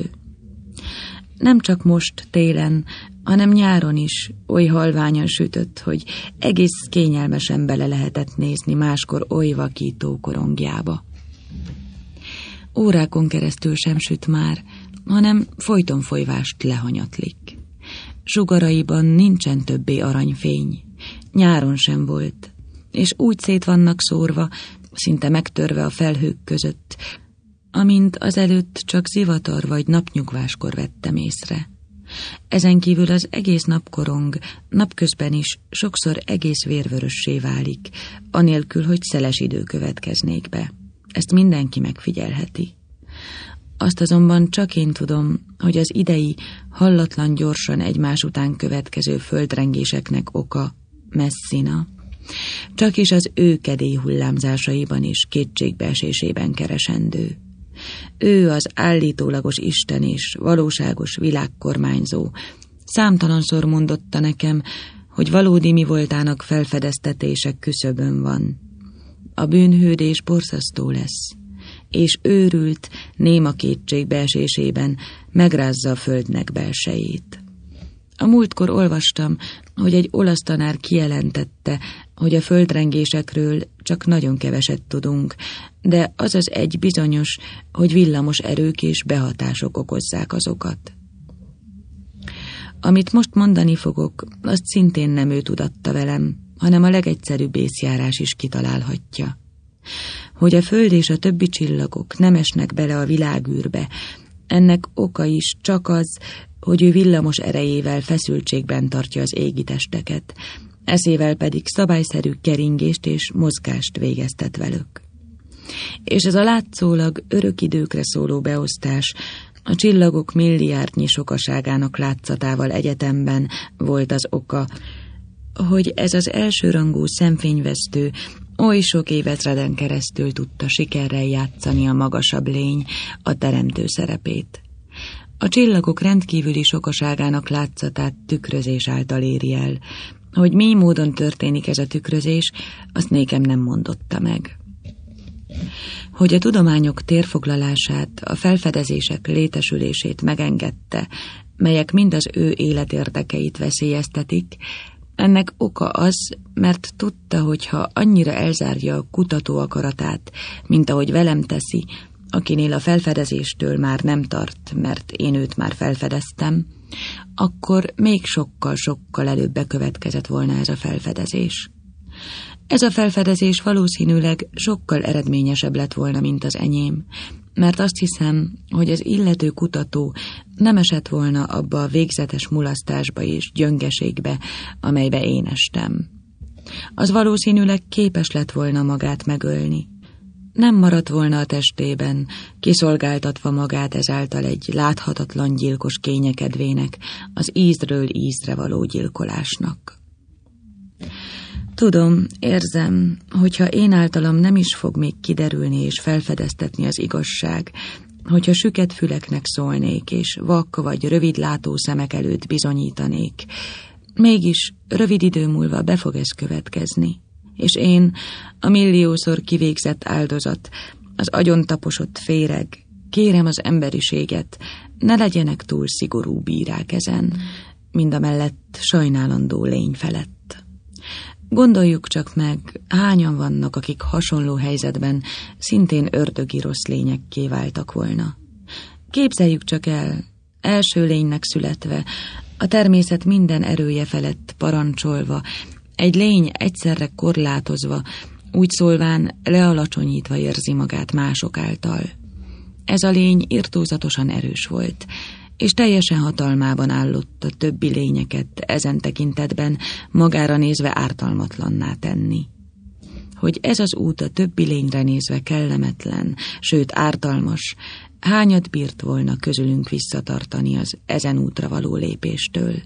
Nem csak most télen, hanem nyáron is oly halványan sütött, hogy egész kényelmesen bele lehetett nézni máskor oly vakító korongjába. Órákon keresztül sem süt már, hanem folyton folyvást lehanyatlik. Sugaraiban nincsen többé aranyfény, nyáron sem volt, és úgy szét vannak szórva, szinte megtörve a felhők között, amint azelőtt csak zivatar vagy napnyugváskor vettem észre. Ezen kívül az egész napkorong napközben is sokszor egész vérvörössé válik, anélkül, hogy szeles idő következnék be. Ezt mindenki megfigyelheti. Azt azonban csak én tudom, hogy az idei, hallatlan gyorsan egymás után következő földrengéseknek oka Messina. Csak is az ő kedély hullámzásaiban és kétségbeesésében keresendő. Ő az állítólagos Isten és valóságos világkormányzó. Számtalanszor mondotta nekem, hogy valódi mi voltának felfedeztetések küszöbön van. A bűnhődés borzasztó lesz, és őrült, néma kétségbeesésében megrázza a földnek belsejét. A múltkor olvastam, hogy egy olasz tanár kijelentette, hogy a földrengésekről csak nagyon keveset tudunk, de az az egy bizonyos, hogy villamos erők és behatások okozzák azokat. Amit most mondani fogok, azt szintén nem ő tudatta velem, hanem a legegyszerűbb észjárás is kitalálhatja. Hogy a föld és a többi csillagok nem esnek bele a világűrbe, ennek oka is csak az, hogy ő villamos erejével feszültségben tartja az égi testeket, eszével pedig szabályszerű keringést és mozgást végeztet velük. És ez a látszólag örök időkre szóló beosztás a csillagok milliárdnyi sokaságának látszatával egyetemben volt az oka, hogy ez az elsőrangú szemfényvesztő oly sok évezreden keresztül tudta sikerrel játszani a magasabb lény a teremtő szerepét. A csillagok rendkívüli sokaságának látszatát tükrözés által éri el, Hogy mi módon történik ez a tükrözés, azt nékem nem mondotta meg. Hogy a tudományok térfoglalását, a felfedezések létesülését megengedte, melyek mind az ő életérdekeit veszélyeztetik, ennek oka az, mert tudta, hogy ha annyira elzárja a kutató akaratát, mint ahogy velem teszi, akinél a felfedezéstől már nem tart, mert én őt már felfedeztem, akkor még sokkal-sokkal előbb bekövetkezett volna ez a felfedezés. Ez a felfedezés valószínűleg sokkal eredményesebb lett volna, mint az enyém, mert azt hiszem, hogy az illető kutató nem esett volna abba a végzetes mulasztásba és gyöngeségbe, amelybe én estem. Az valószínűleg képes lett volna magát megölni. Nem maradt volna a testében, kiszolgáltatva magát ezáltal egy láthatatlan gyilkos kényekedvének, az ízről ízre való gyilkolásnak. Tudom, érzem, hogyha én általam nem is fog még kiderülni és felfedeztetni az igazság, hogyha süket füleknek szólnék, és vak vagy rövidlátó szemek előtt bizonyítanék, mégis rövid idő múlva be fog ez következni, és én, a milliószor kivégzett áldozat, az agyontaposott féreg, kérem az emberiséget, ne legyenek túl szigorú bírák ezen, mindamellett sajnálandó lény felett. Gondoljuk csak meg, hányan vannak, akik hasonló helyzetben szintén ördögi rossz lényekké váltak volna. Képzeljük csak el, első lénynek születve, a természet minden erője felett parancsolva, egy lény egyszerre korlátozva, úgy szólván lealacsonyítva érzi magát mások által. Ez a lény irtózatosan erős volt, és teljesen hatalmában állott a többi lényeket ezen tekintetben magára nézve ártalmatlanná tenni. Hogy ez az út a többi lényre nézve kellemetlen, sőt ártalmas, hányat bírt volna közülünk visszatartani az ezen útra való lépéstől?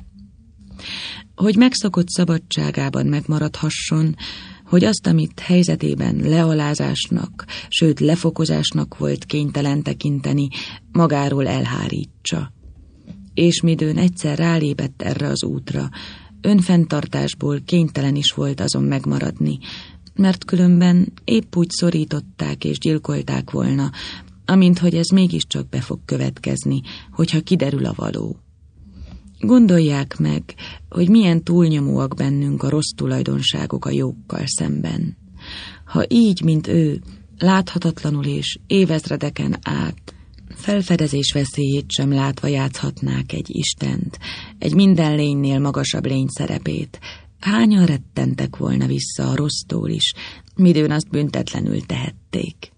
Hogy megszokott szabadságában megmaradhasson, hogy azt, amit helyzetében lealázásnak, sőt lefokozásnak volt kénytelen tekinteni, magáról elhárítsa. És midőn egyszer rálépett erre az útra, önfenntartásból kénytelen is volt azon megmaradni, mert különben épp úgy szorították és gyilkolták volna, amint hogy ez mégiscsak be fog következni, hogyha kiderül a való. Gondolják meg, hogy milyen túlnyomóak bennünk a rossz tulajdonságok a jókkal szemben. Ha így, mint ő, láthatatlanul és évezredeken át, felfedezés veszélyét sem látva játszhatnák egy Istent, egy minden lénynél magasabb lény szerepét, hányan rettentek volna vissza a rossztól is, midőn azt büntetlenül tehették.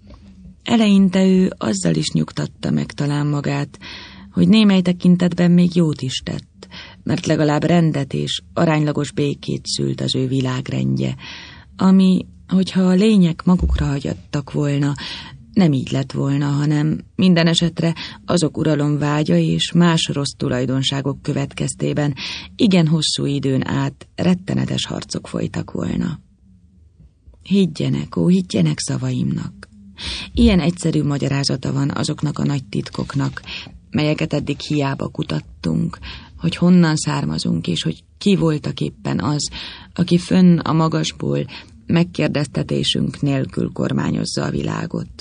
Eleinte ő azzal is nyugtatta meg talán magát, hogy némely tekintetben még jót is tett, mert legalább rendet és aránylagos békét szült az ő világrendje, ami, hogyha a lények magukra hagyattak volna, nem így lett volna, hanem minden esetre azok uralomvágya és más rossz tulajdonságok következtében igen hosszú időn át rettenetes harcok folytak volna. Higgyenek, ó, higgyenek szavaimnak! Ilyen egyszerű magyarázata van azoknak a nagy titkoknak, melyeket eddig hiába kutattunk, hogy honnan származunk, és hogy ki voltak éppen az, aki fönn a magasból megkérdeztetésünk nélkül kormányozza a világot.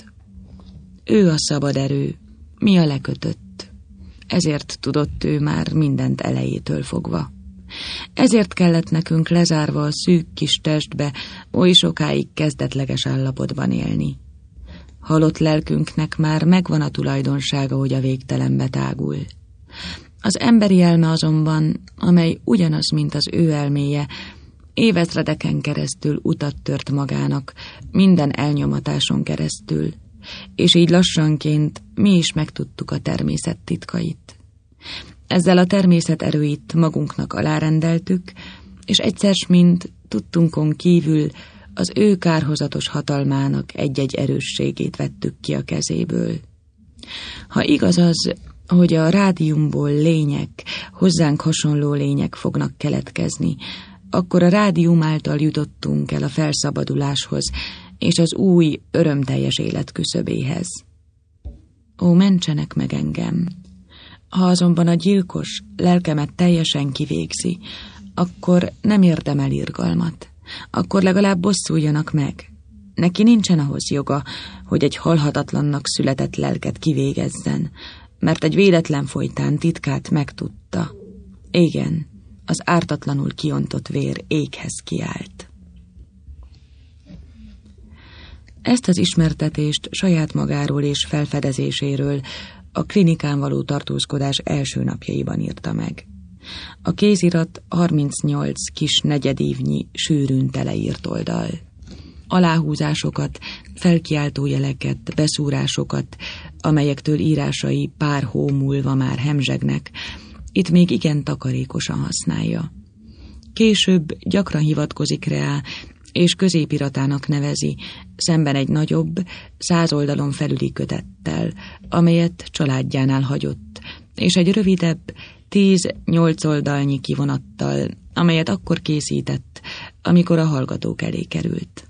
Ő a szabad erő, mi a lekötött. Ezért tudott ő már mindent elejétől fogva. Ezért kellett nekünk lezárva a szűk kis testbe oly sokáig kezdetleges állapotban élni. Halott lelkünknek már megvan a tulajdonsága, hogy a végtelenbe tágul. Az emberi elme azonban, amely ugyanaz, mint az ő elméje, évezredeken keresztül utat tört magának, minden elnyomatáson keresztül, és így lassanként mi is megtudtuk a természet titkait. Ezzel a természet erőit magunknak alárendeltük, és egyszer mind tudtunkon kívül az ő kárhozatos hatalmának egy-egy erősségét vettük ki a kezéből. Ha igaz az, hogy a rádiumból lények, hozzánk hasonló lények fognak keletkezni, akkor a rádium által jutottunk el a felszabaduláshoz és az új, örömteljes élet küszöbéhez. Ó, mentsenek meg engem! Ha azonban a gyilkos lelkemet teljesen kivégzi, Akkor nem érdemel irgalmat. Akkor legalább bosszuljanak meg. Neki nincsen ahhoz joga, hogy egy halhatatlannak született lelket kivégezzen, mert egy véletlen folytán titkát megtudta. Igen, az ártatlanul kiontott vér éghez kiállt. Ezt az ismertetést saját magáról és felfedezéséről a klinikán való tartózkodás első napjaiban írta meg. A kézirat harmincnyolc kis negyedívnyi sűrűn teleírt oldal. Aláhúzásokat, felkiáltójeleket, beszúrásokat, amelyektől írásai pár hó múlva már hemzsegnek, itt még igen takarékosan használja. Később gyakran hivatkozik rá, és középiratának nevezi, szemben egy nagyobb, száz oldalon felüli kötettel, amelyet családjánál hagyott, és egy rövidebb, tíz-nyolc oldalnyi kivonattal, amelyet akkor készített, amikor a hallgatók elé került.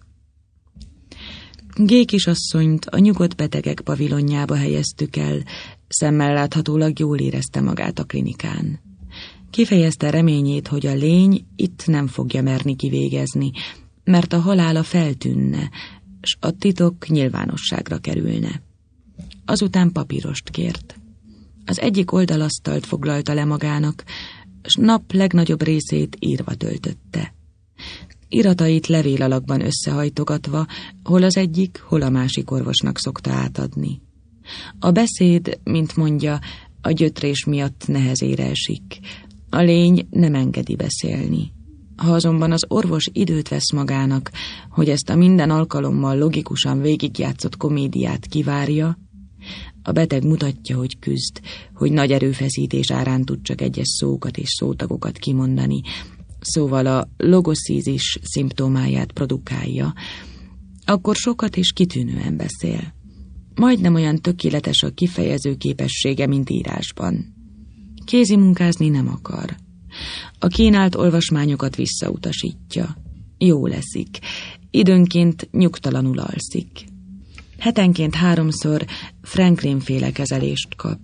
G. kisasszonyt a nyugodt betegek pavilonjába helyeztük el, szemmel láthatólag jól érezte magát a klinikán. Kifejezte reményét, hogy a lény itt nem fogja merni kivégezni, mert a halála feltűnne, s a titok nyilvánosságra kerülne. Azután papírost kért. Az egyik oldalasztalt foglalta le magának, s nap legnagyobb részét írva töltötte. Iratait levél alakban összehajtogatva, hol az egyik, hol a másik orvosnak szokta átadni. A beszéd, mint mondja, a gyötrés miatt nehezére esik. A lény nem engedi beszélni. Ha azonban az orvos időt vesz magának, hogy ezt a minden alkalommal logikusan végigjátszott komédiát kivárja, a beteg mutatja, hogy küzd, hogy nagy erőfeszítés árán tud csak egyes szókat és szótagokat kimondani, szóval a logoszízis szimptomáját produkálja, akkor sokat és kitűnően beszél. Majdnem olyan tökéletes a kifejező képessége, mint írásban. Kézimunkázni nem akar. A kínált olvasmányokat visszautasítja. Jó leszik. Időnként nyugtalanul alszik. Hetenként háromszor Franklin-féle kezelést kap.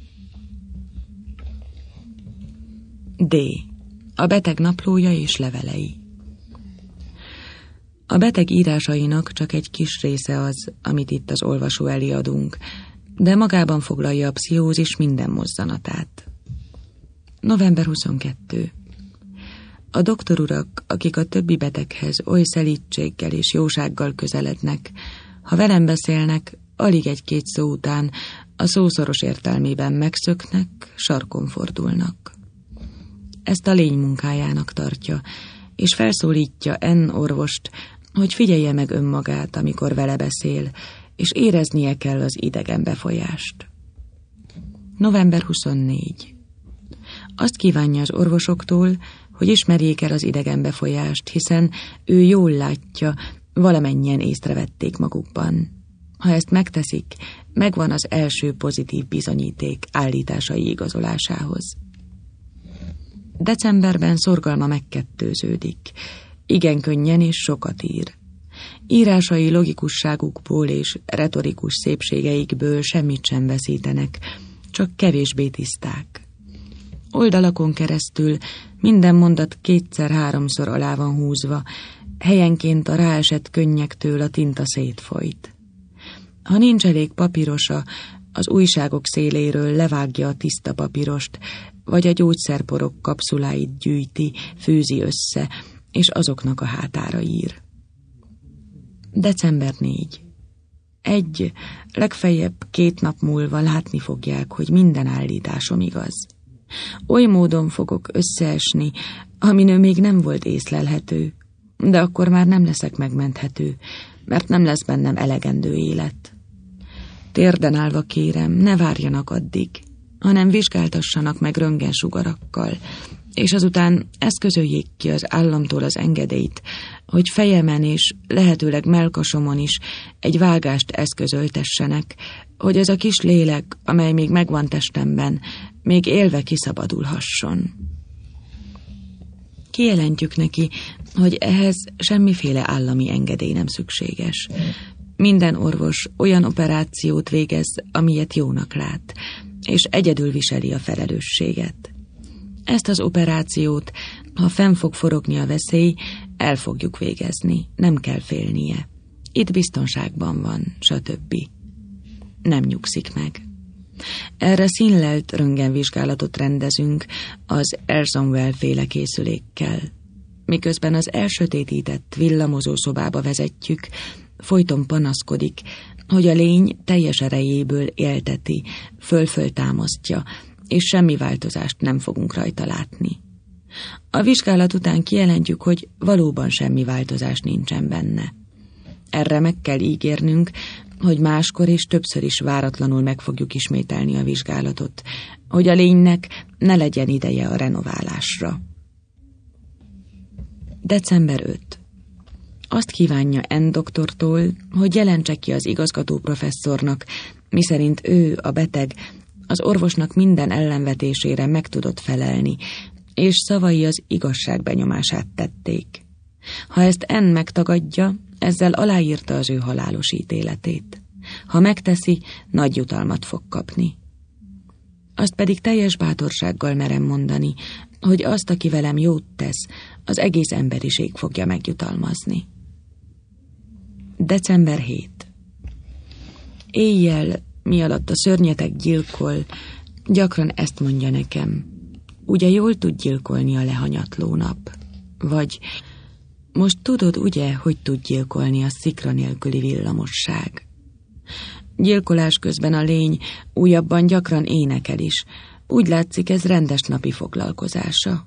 D. A beteg naplója és levelei. A beteg írásainak csak egy kis része az, amit itt az olvasó elé adunk, de magában foglalja a pszichózis minden mozzanatát. november huszonkettő. A doktorurak, akik a többi beteghez oly szelídséggel és jósággal közelednek, ha velem beszélnek, alig egy-két szó után a szószoros értelmében megszöknek, sarkon fordulnak. Ezt a lény munkájának tartja, és felszólítja N. orvost, hogy figyelje meg önmagát, amikor vele beszél, és éreznie kell az idegen befolyást. november huszonnégy. Azt kívánja az orvosoktól, hogy ismerjék el az idegen befolyást, hiszen ő jól látja, valamennyien észrevették magukban. Ha ezt megteszik, megvan az első pozitív bizonyíték állításai igazolásához. Decemberben szorgalma megkettőződik. Igen könnyen és sokat ír. Írásai logikusságukból és retorikus szépségeikből semmit sem veszítenek, csak kevésbé tiszták. Oldalakon keresztül minden mondat kétszer-háromszor alá van húzva, helyenként a ráesett könnyektől a tinta szétfolyt. Ha nincs elég papírosa, az újságok széléről levágja a tiszta papírost, vagy a gyógyszerporok kapszuláit gyűjti, fűzi össze, és azoknak a hátára ír. december négy. Egy, legfeljebb két nap múlva látni fogják, hogy minden állításom igaz. Oly módon fogok összeesni, amin ő még nem volt észlelhető, de akkor már nem leszek megmenthető, mert nem lesz bennem elegendő élet. Térden állva kérem, ne várjanak addig, hanem vizsgáltassanak meg röntgensugarakkal, és azután eszközöljék ki az államtól az engedélyt, hogy fejemen és lehetőleg mellkasomon is egy vágást eszközöltessenek, hogy ez a kis lélek, amely még megvan testemben, még élve kiszabadulhasson. Kijelentjük neki, hogy ehhez semmiféle állami engedély nem szükséges. Minden orvos olyan operációt végez, amilyet jónak lát, és egyedül viseli a felelősséget. Ezt az operációt Ha fenn fog forogni a veszély, el fogjuk végezni, nem kell félnie. Itt biztonságban van, stb. Nem nyugszik meg. Erre színlelt röntgenvizsgálatot rendezünk az Ersonwell féle készülékkel. Miközben az elsötétített villamozó szobába vezetjük, folyton panaszkodik, hogy a lény teljes erejéből élteti, föl-föl támasztja, és semmi változást nem fogunk rajta látni. A vizsgálat után kijelentjük, hogy valóban semmi változás nincsen benne. Erre meg kell ígérnünk, hogy máskor és többször is váratlanul meg fogjuk ismételni a vizsgálatot, hogy a lénynek ne legyen ideje a renoválásra. december ötödike. Azt kívánja N doktortól, hogy jelentse ki az igazgató professzornak, miszerint ő, a beteg, az orvosnak minden ellenvetésére meg tudott felelni, és szavai az igazság benyomását tették. Ha ezt N megtagadja, ezzel aláírta az ő halálos ítéletét. Ha megteszi, nagy jutalmat fog kapni. Azt pedig teljes bátorsággal merem mondani, hogy azt, aki velem jót tesz, az egész emberiség fogja megjutalmazni. december hetedike. Éjjel, mi alatt a szörnyeteg gyilkol, gyakran ezt mondja nekem: ugye jól tud gyilkolni a lehanyatló nap? Vagy most tudod ugye, hogy tud gyilkolni a szikra nélküli villamosság? Gyilkolás közben a lény újabban gyakran énekel is. Úgy látszik, ez rendes napi foglalkozása.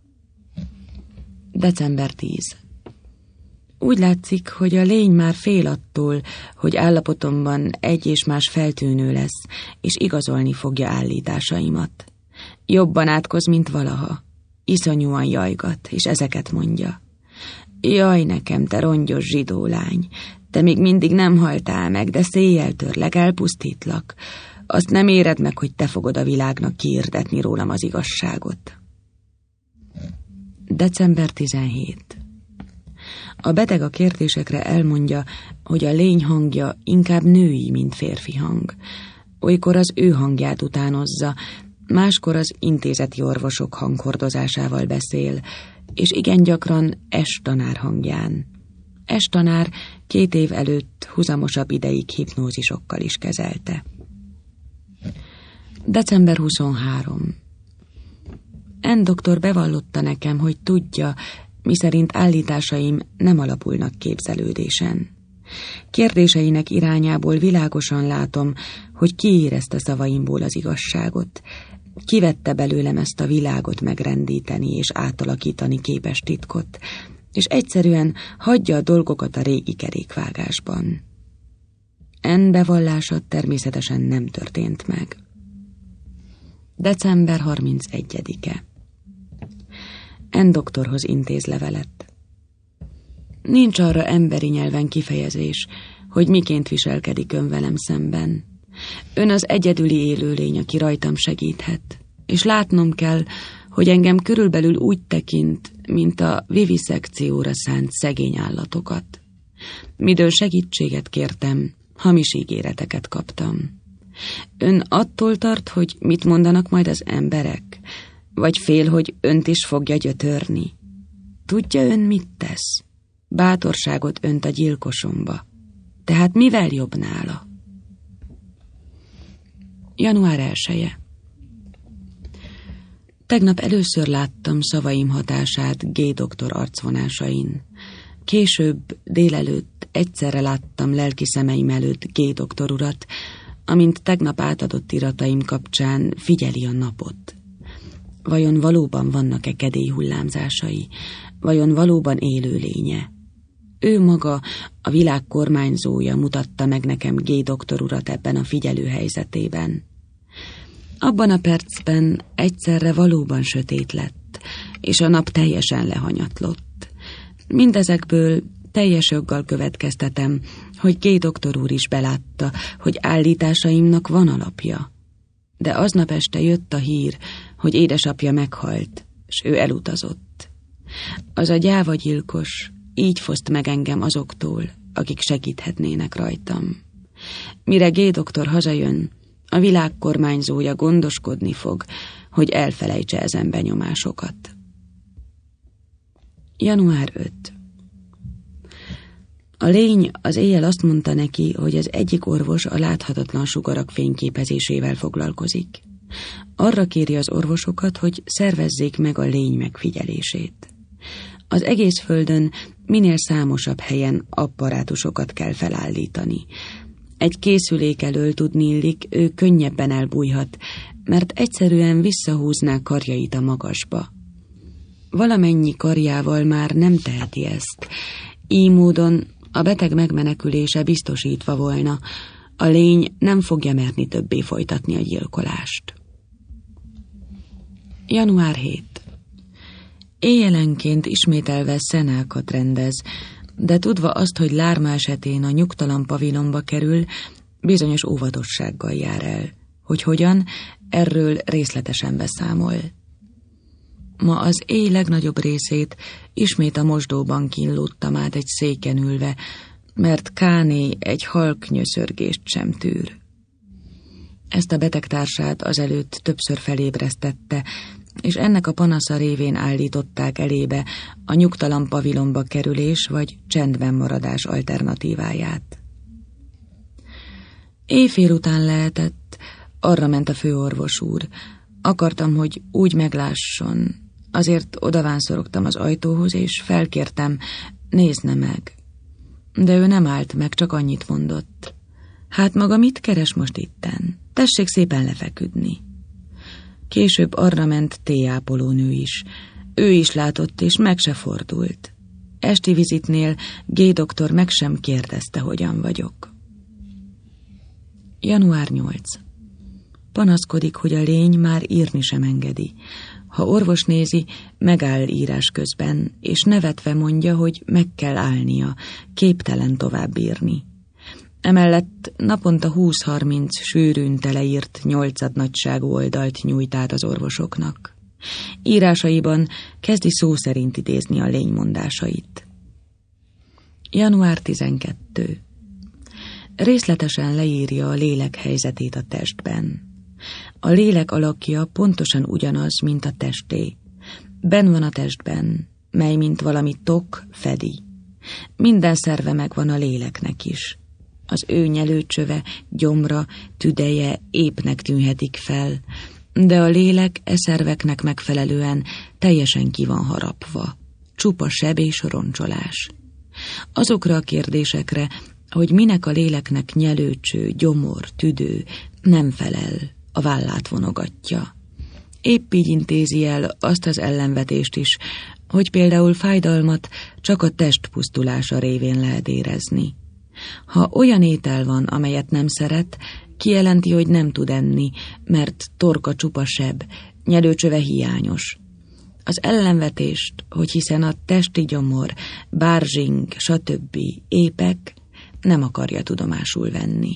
december tizedike. Úgy látszik, hogy a lény már fél attól, hogy állapotomban egy és más feltűnő lesz, és igazolni fogja állításaimat. Jobban átkoz, mint valaha. Iszonyúan jajgat, és ezeket mondja: jaj nekem, te rongyos zsidó lány, te még mindig nem haltál meg, de széjjel törlek, elpusztítlak. Azt nem éred meg, hogy te fogod a világnak kiirdetni rólam az igazságot. december tizenhetedike. A beteg a kérdésekre elmondja, hogy a lény hangja inkább női, mint férfi hang. Olykor az ő hangját utánozza, máskor az intézeti orvosok hanghordozásával beszél, és igen gyakran S tanár hangján. S tanár két év előtt huzamosabb ideig hipnózisokkal is kezelte. december huszonharmadika. N doktor bevallotta nekem, hogy tudja, miszerint állításaim nem alapulnak képzelődésen. Kérdéseinek irányából világosan látom, hogy kiérezte szavaimból az igazságot, kivette belőlem ezt a világot megrendíteni és átalakítani képes titkot, és egyszerűen hagyja a dolgokat a régi kerékvágásban. N bevallása természetesen nem történt meg. december harmincegyedike. N doktorhoz intéz levelet. Nincs arra emberi nyelven kifejezés, hogy miként viselkedik ön velem szemben. Ön az egyedüli élőlény, aki rajtam segíthet, és látnom kell, hogy engem körülbelül úgy tekint, mint a viviszekcióra szánt szegény állatokat. Midőn segítséget kértem, hamis ígéreteket kaptam. Ön attól tart, hogy mit mondanak majd az emberek? Vagy fél, hogy önt is fogja gyötörni? Tudja ön, mit tesz? Bátorságot önt a gyilkosomba. Tehát mivel jobb nála? január elseje. Tegnap először láttam szavaim hatását G doktor arcvonásain. Később, délelőtt egyszerre láttam lelki szemeim előtt G doktor urat, amint tegnap átadott irataim kapcsán figyeli a napot. Vajon valóban vannak-e kedély hullámzásai? Vajon valóban élőlénye? Ő maga, a világ kormányzója mutatta meg nekem G doktor urat ebben a figyelő helyzetében. Abban a percben egyszerre valóban sötét lett, és a nap teljesen lehanyatlott. Mindezekből teljes joggal következtetem, hogy G doktor úr is belátta, hogy állításaimnak van alapja. De aznap este jött a hír, hogy édesapja meghalt, s ő elutazott. Az a gyávagyilkos így foszt meg engem azoktól, akik segíthetnének rajtam. Mire G doktor hazajön, a világ kormányzója gondoskodni fog, hogy elfelejtse ezen benyomásokat. január ötödike. A lény az éjjel azt mondta neki, hogy az egyik orvos a láthatatlan sugarak fényképezésével foglalkozik. Arra kéri az orvosokat, hogy szervezzék meg a lény megfigyelését. Az egész földön minél számosabb helyen apparátusokat kell felállítani. Egy készülék elől tudniillik, ő könnyebben elbújhat, mert egyszerűen visszahúzná karjait a magasba. Valamennyi karjával már nem teheti ezt. Így módon a beteg megmenekülése biztosítva volna, a lény nem fogja merni többé folytatni a gyilkolást. január hetedike. Éjjelenként ismételve szenákat rendez, de tudva azt, hogy Lárma esetén a nyugtalan pavilonba kerül, bizonyos óvatossággal jár el. Hogy hogyan, erről részletesen beszámol. Ma az éj legnagyobb részét ismét a mosdóban kínlódtam át egy széken ülve, mert Káné egy halk nyöszörgést sem tűr. Ezt a betegtársát azelőtt többször felébresztette, és ennek a panasza révén állították elébe a nyugtalan pavilonba kerülés vagy csendben maradás alternatíváját. Éjfél után lehetett, arra ment a főorvos úr. Akartam, hogy úgy meglásson, azért odavánszorogtam az ajtóhoz, és felkértem, nézne meg. De ő nem állt meg, csak annyit mondott. Hát maga mit keres most itten? Tessék szépen lefeküdni. Később arra ment téápolónő is. Ő is látott, és meg se fordult. Esti vizitnél G. doktor meg sem kérdezte, hogyan vagyok. január nyolcadika. Panaszkodik, hogy a lény már írni sem engedi. Ha orvos nézi, megáll írás közben, és nevetve mondja, hogy meg kell állnia, képtelen tovább írni. Emellett naponta húsz-harminc sűrűn teleírt nyolcadnagyságú oldalt nyújt át az orvosoknak. Írásaiban kezdi szó szerint idézni a lény mondásait. január tizenkettedike. Részletesen leírja a lélek helyzetét a testben. A lélek alakja pontosan ugyanaz, mint a testé. Benn van a testben, mely mint valami tok fedi. Minden szerve megvan a léleknek is. Az ő nyelőcsöve, gyomra, tüdeje épnek tűnhetik fel, de a lélek e szerveknek megfelelően teljesen ki van harapva. Csupa seb és roncsolás. Azokra a kérdésekre, hogy minek a léleknek nyelőcső, gyomor, tüdő, nem felel, a vállát vonogatja. Épp így intézi el azt az ellenvetést is, hogy például fájdalmat csak a test pusztulása révén lehet érezni. Ha olyan étel van, amelyet nem szeret, kijelenti, hogy nem tud enni, mert torka csupa seb, nyelőcsöve hiányos. Az ellenvetést, hogy hiszen a testi gyomor, bárzsing, stb. Épek, nem akarja tudomásul venni.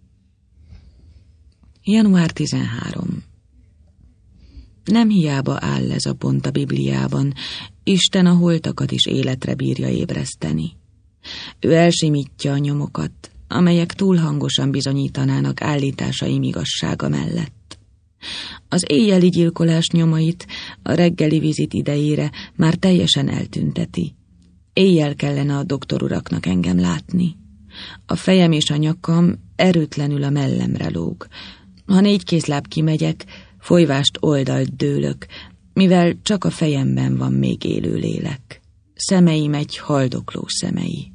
január tizenharmadika. Nem hiába áll ez a pont a Bibliában, Isten a holtakat is életre bírja ébreszteni. Ő elsimítja a nyomokat, amelyek túl hangosan bizonyítanának állításaim igazsága mellett. Az éjjeli gyilkolás nyomait a reggeli vizit idejére már teljesen eltünteti. Éjjel kellene a doktoruraknak engem látni. A fejem és a nyakam erőtlenül a mellemre lóg. Ha négy kézláb kimegyek, folyvást oldalt dőlök, mivel csak a fejemben van még élő lélek. Szemeim egy haldokló szemei.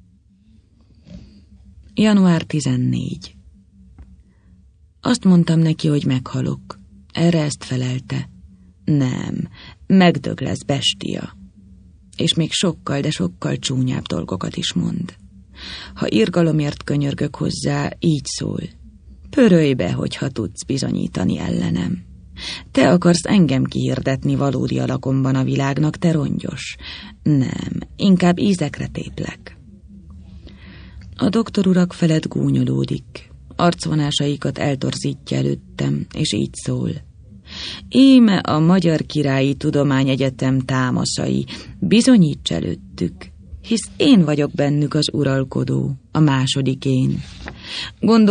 január tizennégyedike. Azt mondtam neki, hogy meghalok. Erre ezt felelte. Nem, megdög lesz, bestia. És még sokkal, de sokkal csúnyább dolgokat is mond. Ha irgalomért könyörgök hozzá, így szól. Pörölj be, hogyha tudsz bizonyítani ellenem. Te akarsz engem kihirdetni valódi alakomban a világnak, te rongyos. Nem, inkább ízekre téplek. A doktorurak felett gúnyolódik. Arcvonásaikat eltorzítja előttem, és így szól. Íme a Magyar Királyi Tudományegyetem támaszai, bizonyíts előttük, hisz én vagyok bennük az uralkodó, a második én.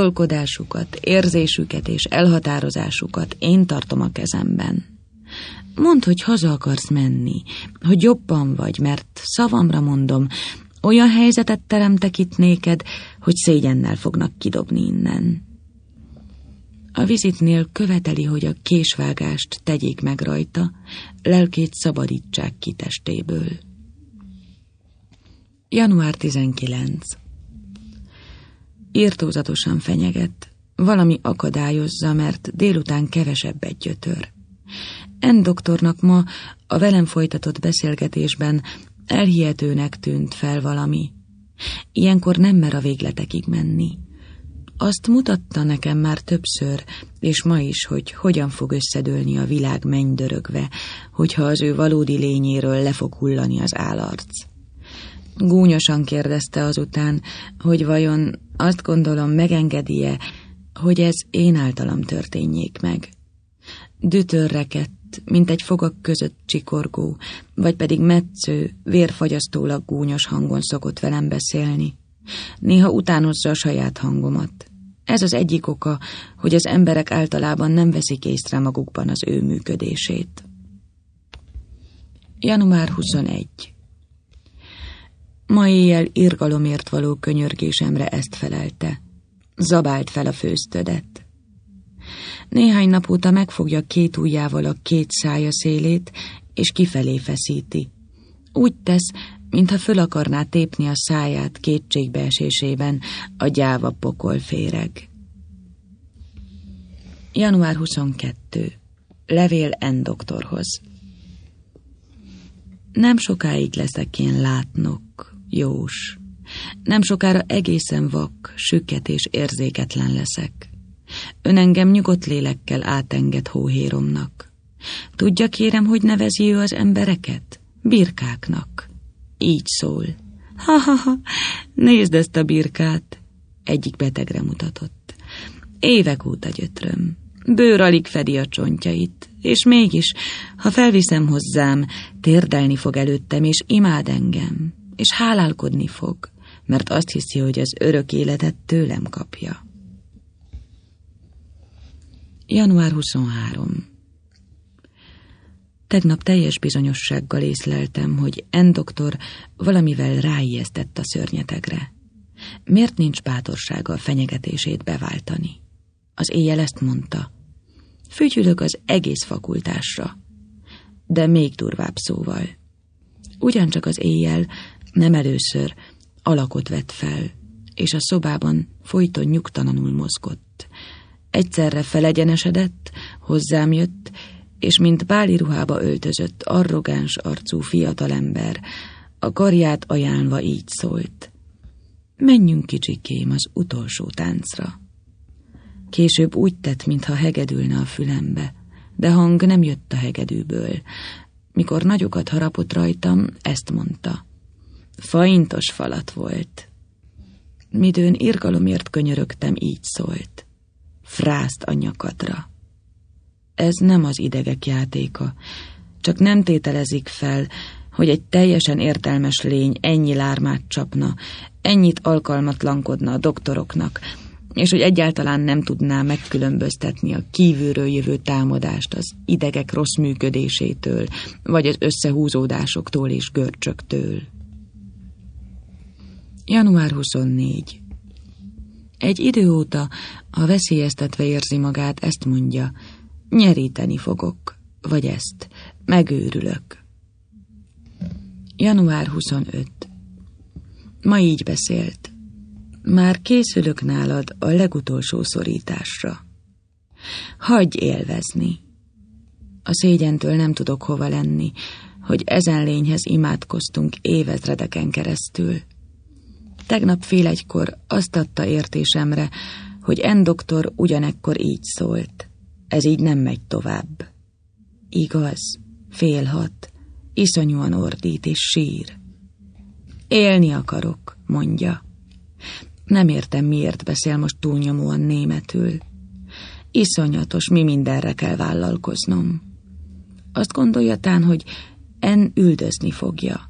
Gondolkodásukat, érzésüket és elhatározásukat én tartom a kezemben. Mondd, hogy haza akarsz menni, hogy jobban vagy, mert szavamra mondom, olyan helyzetet teremtek itt néked, hogy szégyennel fognak kidobni innen. A vizitnél követeli, hogy a késvágást tegyék meg rajta, lelkét szabadítsák ki testéből. január tizenkilencedike. Irtózatosan fenyeget, valami akadályozza, mert délután kevesebbet gyötör. N doktornak ma a velem folytatott beszélgetésben elhihetőnek tűnt fel valami. Ilyenkor nem mer a végletekig menni. Azt mutatta nekem már többször, és ma is, hogy hogyan fog összedőlni a világ mennydörögve, hogyha az ő valódi lényéről le fog hullani az állarc. Gúnyosan kérdezte azután, hogy vajon azt gondolom megengedi-e, hogy ez én általam történjék meg. Dütör rekedt, mint egy fogak között csikorgó, vagy pedig metsző, vérfagyasztólag gúnyos hangon szokott velem beszélni. Néha utánozza a saját hangomat. Ez az egyik oka, hogy az emberek általában nem veszik észre magukban az ő működését. január huszonegyedike. Ma éjjel irgalomért való könyörgésemre ezt felelte. Zabált fel a főztödet. Néhány nap óta megfogja két ujjával a két szája szélét, és kifelé feszíti. Úgy tesz, mintha föl akarná tépni a száját kétségbeesésében, a gyáva pokol féreg. január huszonkettedike. Levél N doktorhoz. Nem sokáig leszek én látnok, jós. Nem sokára egészen vak, sükket és érzéketlen leszek. Ön engem nyugodt lélekkel átenged hóhéromnak. Tudja, kérem, hogy nevezi ő az embereket? Birkáknak. Így szól. Ha-ha-ha, nézd ezt a birkát. Egyik betegre mutatott. Évek óta gyötröm. Bőr alig fedi a csontjait, és mégis, ha felviszem hozzám, térdelni fog előttem, és imád engem, és hálálkodni fog, mert azt hiszi, hogy az örök életet tőlem kapja. január huszonharmadika. Tegnap teljes bizonyossággal észleltem, hogy N doktor valamivel ráijesztett a szörnyetegre. Miért nincs bátorsága a fenyegetését beváltani? Az éjjel ezt mondta. Fütyülök az egész fakultásra. De még durvább szóval. Ugyancsak az éjjel, nem először, alakot vett fel, és a szobában folyton nyugtalanul mozgott. Egyszerre felegyenesedett, hozzám jött, és mint báli ruhába öltözött, arrogáns arcú fiatalember, a karját ajánlva így szólt. Menjünk, kicsikém, az utolsó táncra. Később úgy tett, mintha hegedülne a fülembe, de hang nem jött a hegedűből. Mikor nagyokat harapott rajtam, ezt mondta. Faintos falat volt. Midőn irgalomért könyörögtem, így szólt. Frászt a nyakadra. Ez nem az idegek játéka, csak nem tételezik fel, hogy egy teljesen értelmes lény ennyi lármát csapna, ennyit alkalmatlankodna a doktoroknak, és hogy egyáltalán nem tudná megkülönböztetni a kívülről jövő támadást az idegek rossz működésétől, vagy az összehúzódásoktól és görcsöktől. január huszonnegyedike. Egy idő óta, ha veszélyeztetve érzi magát, ezt mondja, nyeríteni fogok, vagy ezt, megőrülök. január huszonötödike. Ma így beszélt. Már készülök nálad a legutolsó szorításra. Hagyj élvezni. A szégyentől nem tudok hova lenni, hogy ezen lényhez imádkoztunk évezredeken keresztül. Tegnap fél egykor azt adta értésemre, hogy N doktor ugyanekkor így szólt. Ez így nem megy tovább. Igaz, fél hat, iszonyúan ordít és sír. Élni akarok, mondja. Nem értem, miért beszél most túlnyomóan németül. Iszonyatos, mi mindenre kell vállalkoznom. Azt gondolja tán, hogy en üldözni fogja.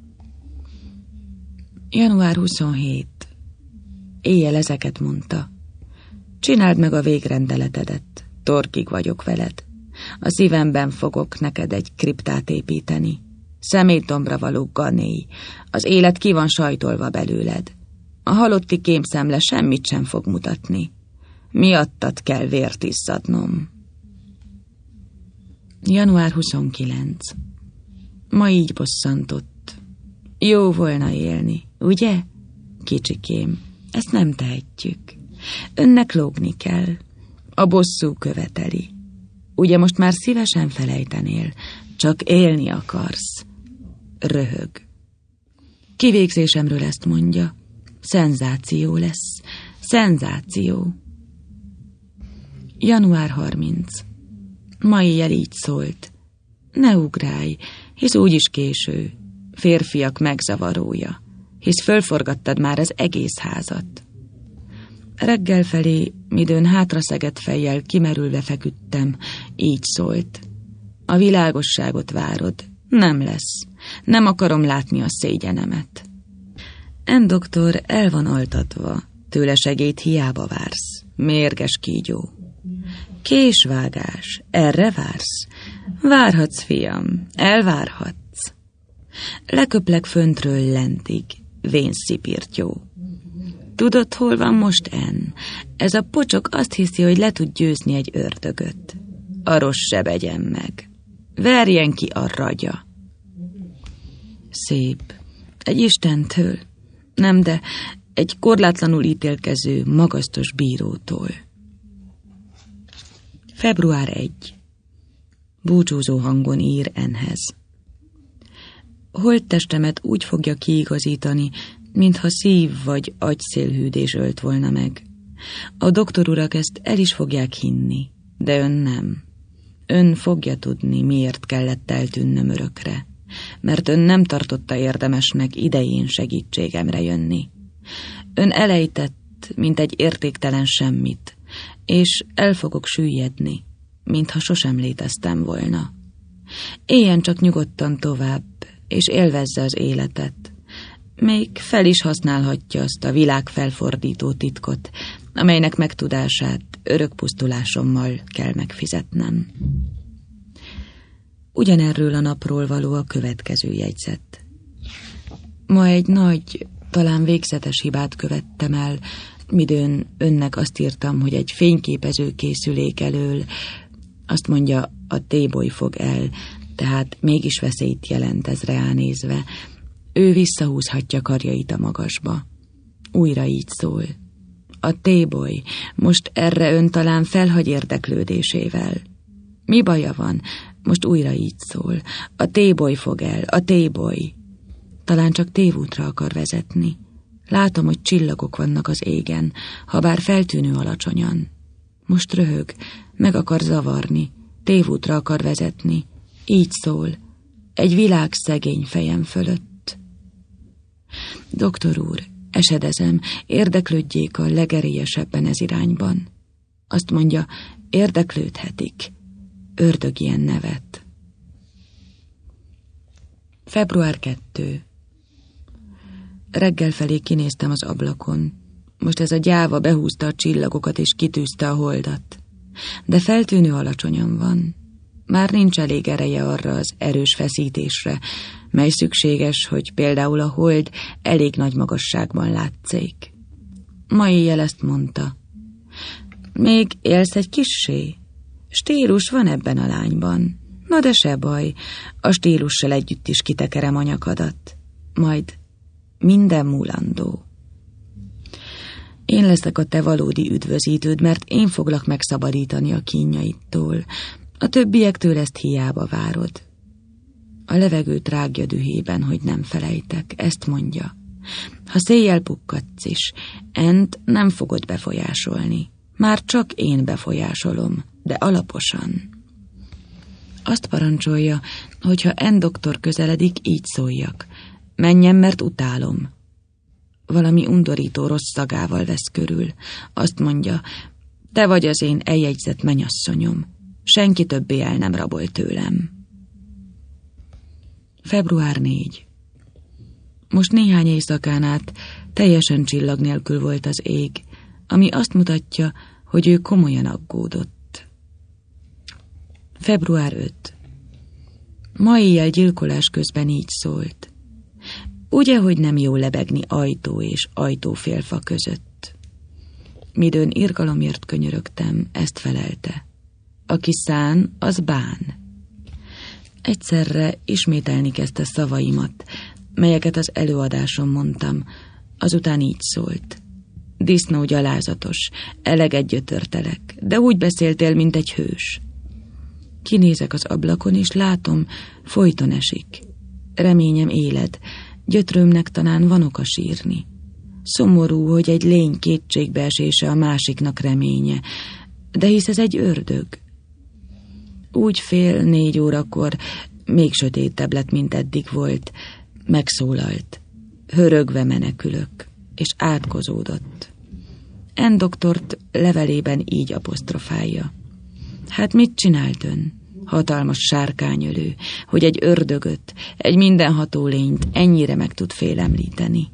január huszonhetedike. Éjjel ezeket mondta. Csináld meg a végrendeletedet, torkig vagyok veled. A szívemben fogok neked egy kriptát építeni. Szemétdombra való ganéj. Az élet ki van sajtolva belőled. A halotti kémszemle semmit sem fog mutatni. Miattad kell vért izzadnom. január huszonkilencedike. Ma így bosszantott. Jó volna élni, ugye? Kicsikém, ezt nem tehetjük. Önnek lógni kell. A bosszú követeli. Ugye most már szívesen felejtenél, csak élni akarsz. Röhög. Kivégzésemről ezt mondja. Szenzáció lesz. Szenzáció. január harmincadika. Ma éjjel így szólt. Ne ugrálj, hisz úgyis késő. Férfiak megzavarója, hisz fölforgattad már az egész házat. Reggel felé, midőn hátraszegett fejjel kimerülve feküdtem, így szólt. A világosságot várod. Nem lesz. Nem akarom látni a szégyenemet. En doktor el van altatva. Tőle segélyt hiába vársz. Mérges kígyó. Késvágás. Erre vársz? Várhatsz, fiam. Elvárhatsz. Leköplek föntről lentig. Vén szipirtyó. Tudod, hol van most En? Ez a pocsok azt hiszi, hogy le tud győzni egy ördögöt. A rossz sebegyen meg. Verjen ki a ragya. Szép. Egy istentől. Nem, de egy korlátlanul ítélkező, magasztos bírótól. február elsejike. Búcsúzó hangon ír Enhez. Holttestemet úgy fogja kiigazítani, mintha szív vagy agyszélhűdés ölt volna meg. A doktorurak ezt el is fogják hinni, de ön nem. Ön fogja tudni, miért kellett eltűnnöm örökre, mert ön nem tartotta érdemesnek idején segítségemre jönni. Ön elejtett, mint egy értéktelen semmit, és el fogok süllyedni, mintha sosem léteztem volna. Éljen csak nyugodtan tovább, és élvezze az életet. Még fel is használhatja azt a világ felfordító titkot, amelynek megtudását örök pusztulásommal kell megfizetnem. Ugyanerről a napról való a következő jegyzet. Ma egy nagy, talán végzetes hibát követtem el, midőn önnek azt írtam, hogy egy fényképező készülék elől, azt mondja, a téboly fog el, tehát mégis veszélyt jelent ez reánézve. Ő visszahúzhatja karjait a magasba. Újra így szól. A téboly most erre ön talán felhagy érdeklődésével. Mi baja van? Most újra így szól. A téboly fog el, a téboly. Talán csak tévútra akar vezetni. Látom, hogy csillagok vannak az égen, habár feltűnő alacsonyan. Most röhög, meg akar zavarni, tévútra akar vezetni. Így szól. Egy világ szegény fejem fölött. Doktor úr, esedezem, érdeklődjék a legerélyesebben ez irányban. Azt mondja, érdeklődhetik. Ördög ilyen nevet. február elsejike. Reggel felé kinéztem az ablakon. Most ez a gyáva behúzta a csillagokat és kitűzte a holdat. De feltűnő alacsonyan van. Már nincs elég ereje arra az erős feszítésre, mely szükséges, hogy például a hold elég nagy magasságban látszék. Ma éjjel ezt mondta. Még élsz egy kissé? Stílus van ebben a lányban. Na de se baj, a stílussal együtt is kitekerem a nyakadat. Majd minden múlandó. Én leszek a te valódi üdvözítőd, mert én foglak megszabadítani a kínjaidtól. A többiektől ezt hiába várod. A levegőt rágja dühében, hogy nem felejtek, ezt mondja. Ha széjjel pukkadsz is, Ent nem fogod befolyásolni. Már csak én befolyásolom, de alaposan. Azt parancsolja, hogyha En doktor közeledik, így szóljak. Menjem, mert utálom. Valami undorító rossz szagával vesz körül. Azt mondja, te vagy az én eljegyzett mennyasszonyom. Senki többé el nem rabol tőlem. február negyedike. Most néhány éjszakán át teljesen csillag nélkül volt az ég, ami azt mutatja, hogy ő komolyan aggódott. február ötödike. Ma éjjel gyilkolás közben így szólt. Ugye, hogy nem jó lebegni ajtó és ajtófélfa között. Midőn irgalomért könyörögtem, ezt felelte. Aki szán, az bán. Egyszerre ismételni kezdte szavaimat, melyeket az előadáson mondtam, azután így szólt. Disznó gyalázatos, eleget gyötörtelek, de úgy beszéltél, mint egy hős. Kinézek az ablakon, és látom, folyton esik. Reményem éled, gyötrőmnek talán van oka sírni. Szomorú, hogy egy lény kétségbeesése a másiknak reménye, de hisz ez egy ördög. Úgy fél négy órakor, még sötétebb lett, mint eddig volt, megszólalt. Hörögve menekülök, és átkozódott. N. doktort levelében így apostrofálja. Hát mit csinált ön? Hatalmas sárkányölő, hogy egy ördögöt, egy mindenható lényt ennyire meg tud félemlíteni.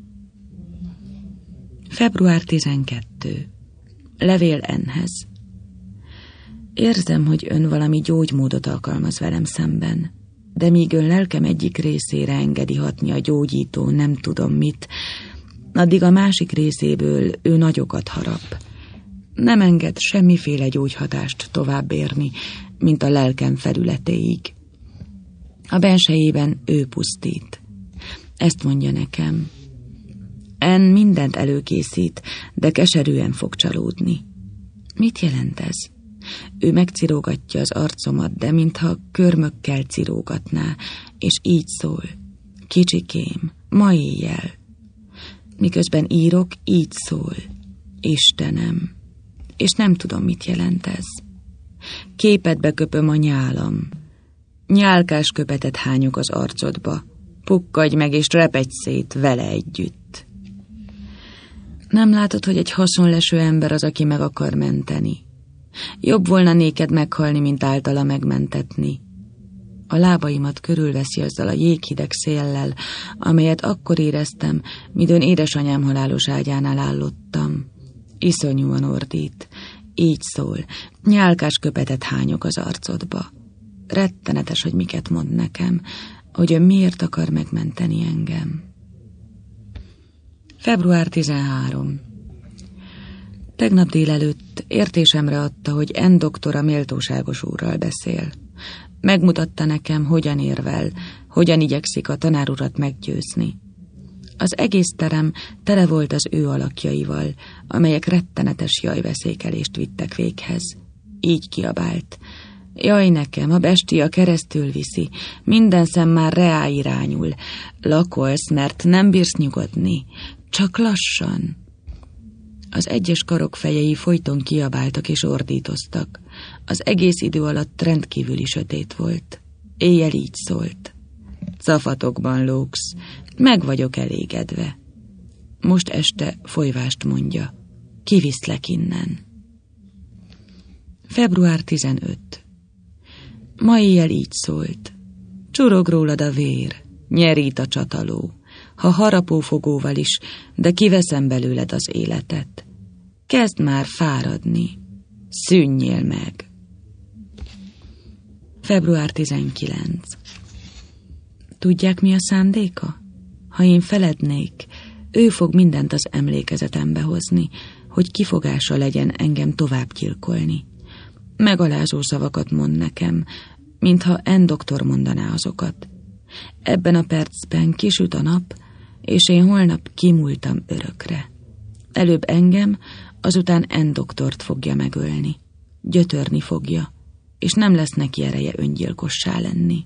február tizenkettedike. Levél N-hez. Érzem, hogy ön valami gyógymódot alkalmaz velem szemben, de míg ön lelkem egyik részére engedi hatni a gyógyító nem tudom mit, addig a másik részéből ő nagyokat harap. Nem enged semmiféle gyógyhatást tovább érni, mint a lelkem felületéig. A bensejében ő pusztít. Ezt mondja nekem. En mindent előkészít, de keserűen fog csalódni. Mit jelent ez? Ő megcirógatja az arcomat, de mintha körmökkel cirógatná, és így szól. Kicsikém, ma éjjel. Miközben írok, így szól. Istenem. És nem tudom, mit jelent ez. Képedbe köpöm a nyálam. Nyálkás köpetet hányok az arcodba. Pukkadj meg, és repedj szét vele együtt. Nem látod, hogy egy haszonleső ember az, aki meg akar menteni? Jobb volna néked meghalni, mint általa megmentetni. A lábaimat körülveszi azzal a jéghideg széllel, amelyet akkor éreztem, midőn édesanyám halálos ágyánál állottam. Iszonyúan ordít. Így szól. Nyálkás köpetet hányok az arcodba. Rettenetes, hogy miket mond nekem, hogy ő miért akar megmenteni engem. február tizenharmadika. Tegnap délelőtt értésemre adta, hogy N. doktor a méltóságos úrral beszél. Megmutatta nekem, hogyan érvel, hogyan igyekszik a tanárurat meggyőzni. Az egész terem tele volt az ő alakjaival, amelyek rettenetes jajveszékelést vittek véghez. Így kiabált. Jaj nekem, a bestia keresztül viszi, minden szem már reá irányul. Lakolsz, mert nem bírsz nyugodni. Csak lassan. Az egyes karok fejei folyton kiabáltak és ordítoztak. Az egész idő alatt rendkívüli sötét volt. Éjjel így szólt. Cafatokban lógsz, meg vagyok elégedve. Most este folyvást mondja. Kiviszlek innen. február tizenötödike. Ma éjjel így szólt. Csurog rólad a vér, nyerít a csataló. Ha harapófogóval is, de kiveszem belőled az életet. Kezd már fáradni. Szűnjél meg. február tizenkilencedike. Tudják, mi a szándéka? Ha én felednék, ő fog mindent az emlékezetembe hozni, hogy kifogása legyen engem tovább gyilkolni. Megalázó szavakat mond nekem, mintha N. doktor mondaná azokat. Ebben a percben kisüt a nap, és én holnap kimúltam örökre. Előbb engem, azután N. doktort fogja megölni. Gyötörni fogja, és nem lesz neki ereje öngyilkossá lenni.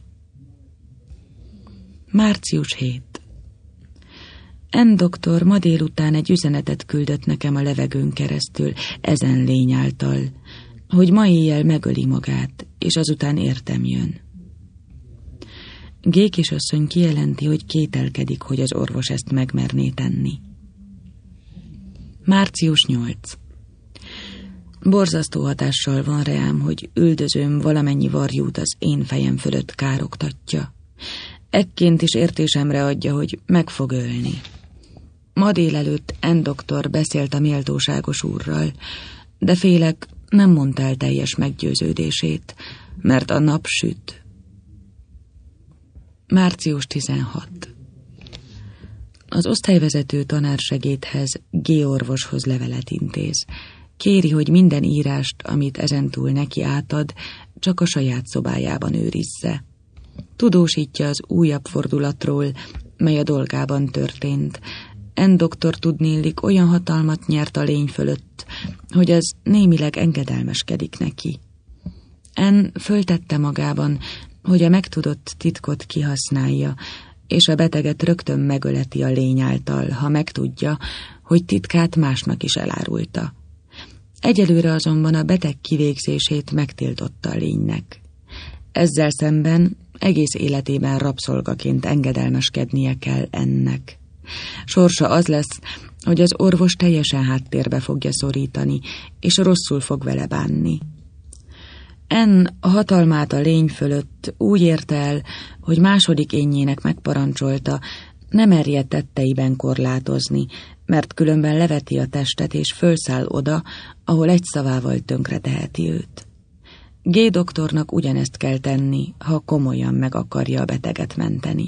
március hetedike. N. doktor ma délután egy üzenetet küldött nekem a levegőn keresztül, ezen lény által, hogy ma éjjel megöli magát, és azután értem jön. G. kisasszony kijelenti, hogy kételkedik, hogy az orvos ezt megmerné tenni. március nyolcadika. Borzasztó hatással van rám, hogy üldözőm valamennyi varjút az én fejem fölött károktatja. Ekként is értésemre adja, hogy meg fog ölni. Ma délelőtt N. doktor beszélt a méltóságos úrral, de félek, nem mondta el teljes meggyőződését, mert a nap süt. március tizenhatodika. Az osztályvezető tanársegédhez G. orvoshoz levelet intéz. Kéri, hogy minden írást, amit ezentúl neki átad, csak a saját szobájában őrizze. Tudósítja az újabb fordulatról, mely a dolgában történt. N. doktor tudniillik olyan hatalmat nyert a lény fölött, hogy az némileg engedelmeskedik neki. N. föltette magában, hogy a megtudott titkot kihasználja, és a beteget rögtön megöleti a lény által, ha megtudja, hogy titkát másnak is elárulta. Egyelőre azonban a beteg kivégzését megtiltotta a lénynek. Ezzel szemben egész életében rabszolgaként engedelmeskednie kell ennek. Sorsa az lesz, hogy az orvos teljesen háttérbe fogja szorítani, és rosszul fog vele bánni. N. a hatalmát a lény fölött úgy érte el, hogy második énjének megparancsolta, ne merje tetteiben korlátozni, mert különben leveti a testet és fölszáll oda, ahol egy szavával tönkre teheti őt. G. doktornak ugyanezt kell tenni, ha komolyan meg akarja a beteget menteni.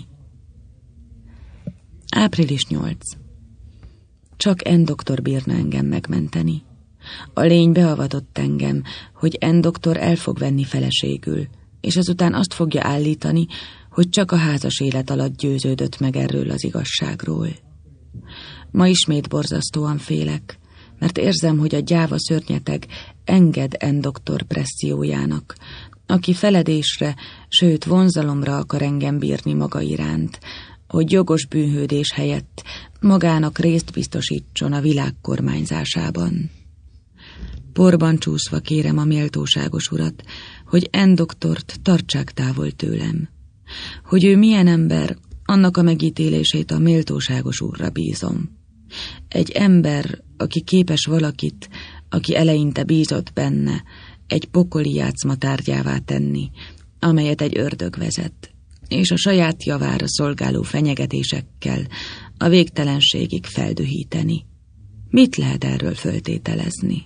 április nyolcadika. Csak N. doktor bírna engem megmenteni. A lény beavatott engem, hogy N. doktor el fog venni feleségül, és azután azt fogja állítani, hogy csak a házas élet alatt győződött meg erről az igazságról. Ma ismét borzasztóan félek, mert érzem, hogy a gyáva szörnyeteg enged N. doktor pressziójának, aki feledésre, sőt vonzalomra akar engem bírni maga iránt, hogy jogos bűnhődés helyett magának részt biztosítson a világ kormányzásában. Porban csúszva kérem a méltóságos urat, hogy N. doktort tartsák távol tőlem. Hogy ő milyen ember, annak a megítélését a méltóságos úrra bízom. Egy ember, aki képes valakit, aki eleinte bízott benne, egy pokoli játszma tárgyává tenni, amelyet egy ördög vezet, és a saját javára szolgáló fenyegetésekkel a végtelenségig feldühíteni. Mit lehet erről föltételezni?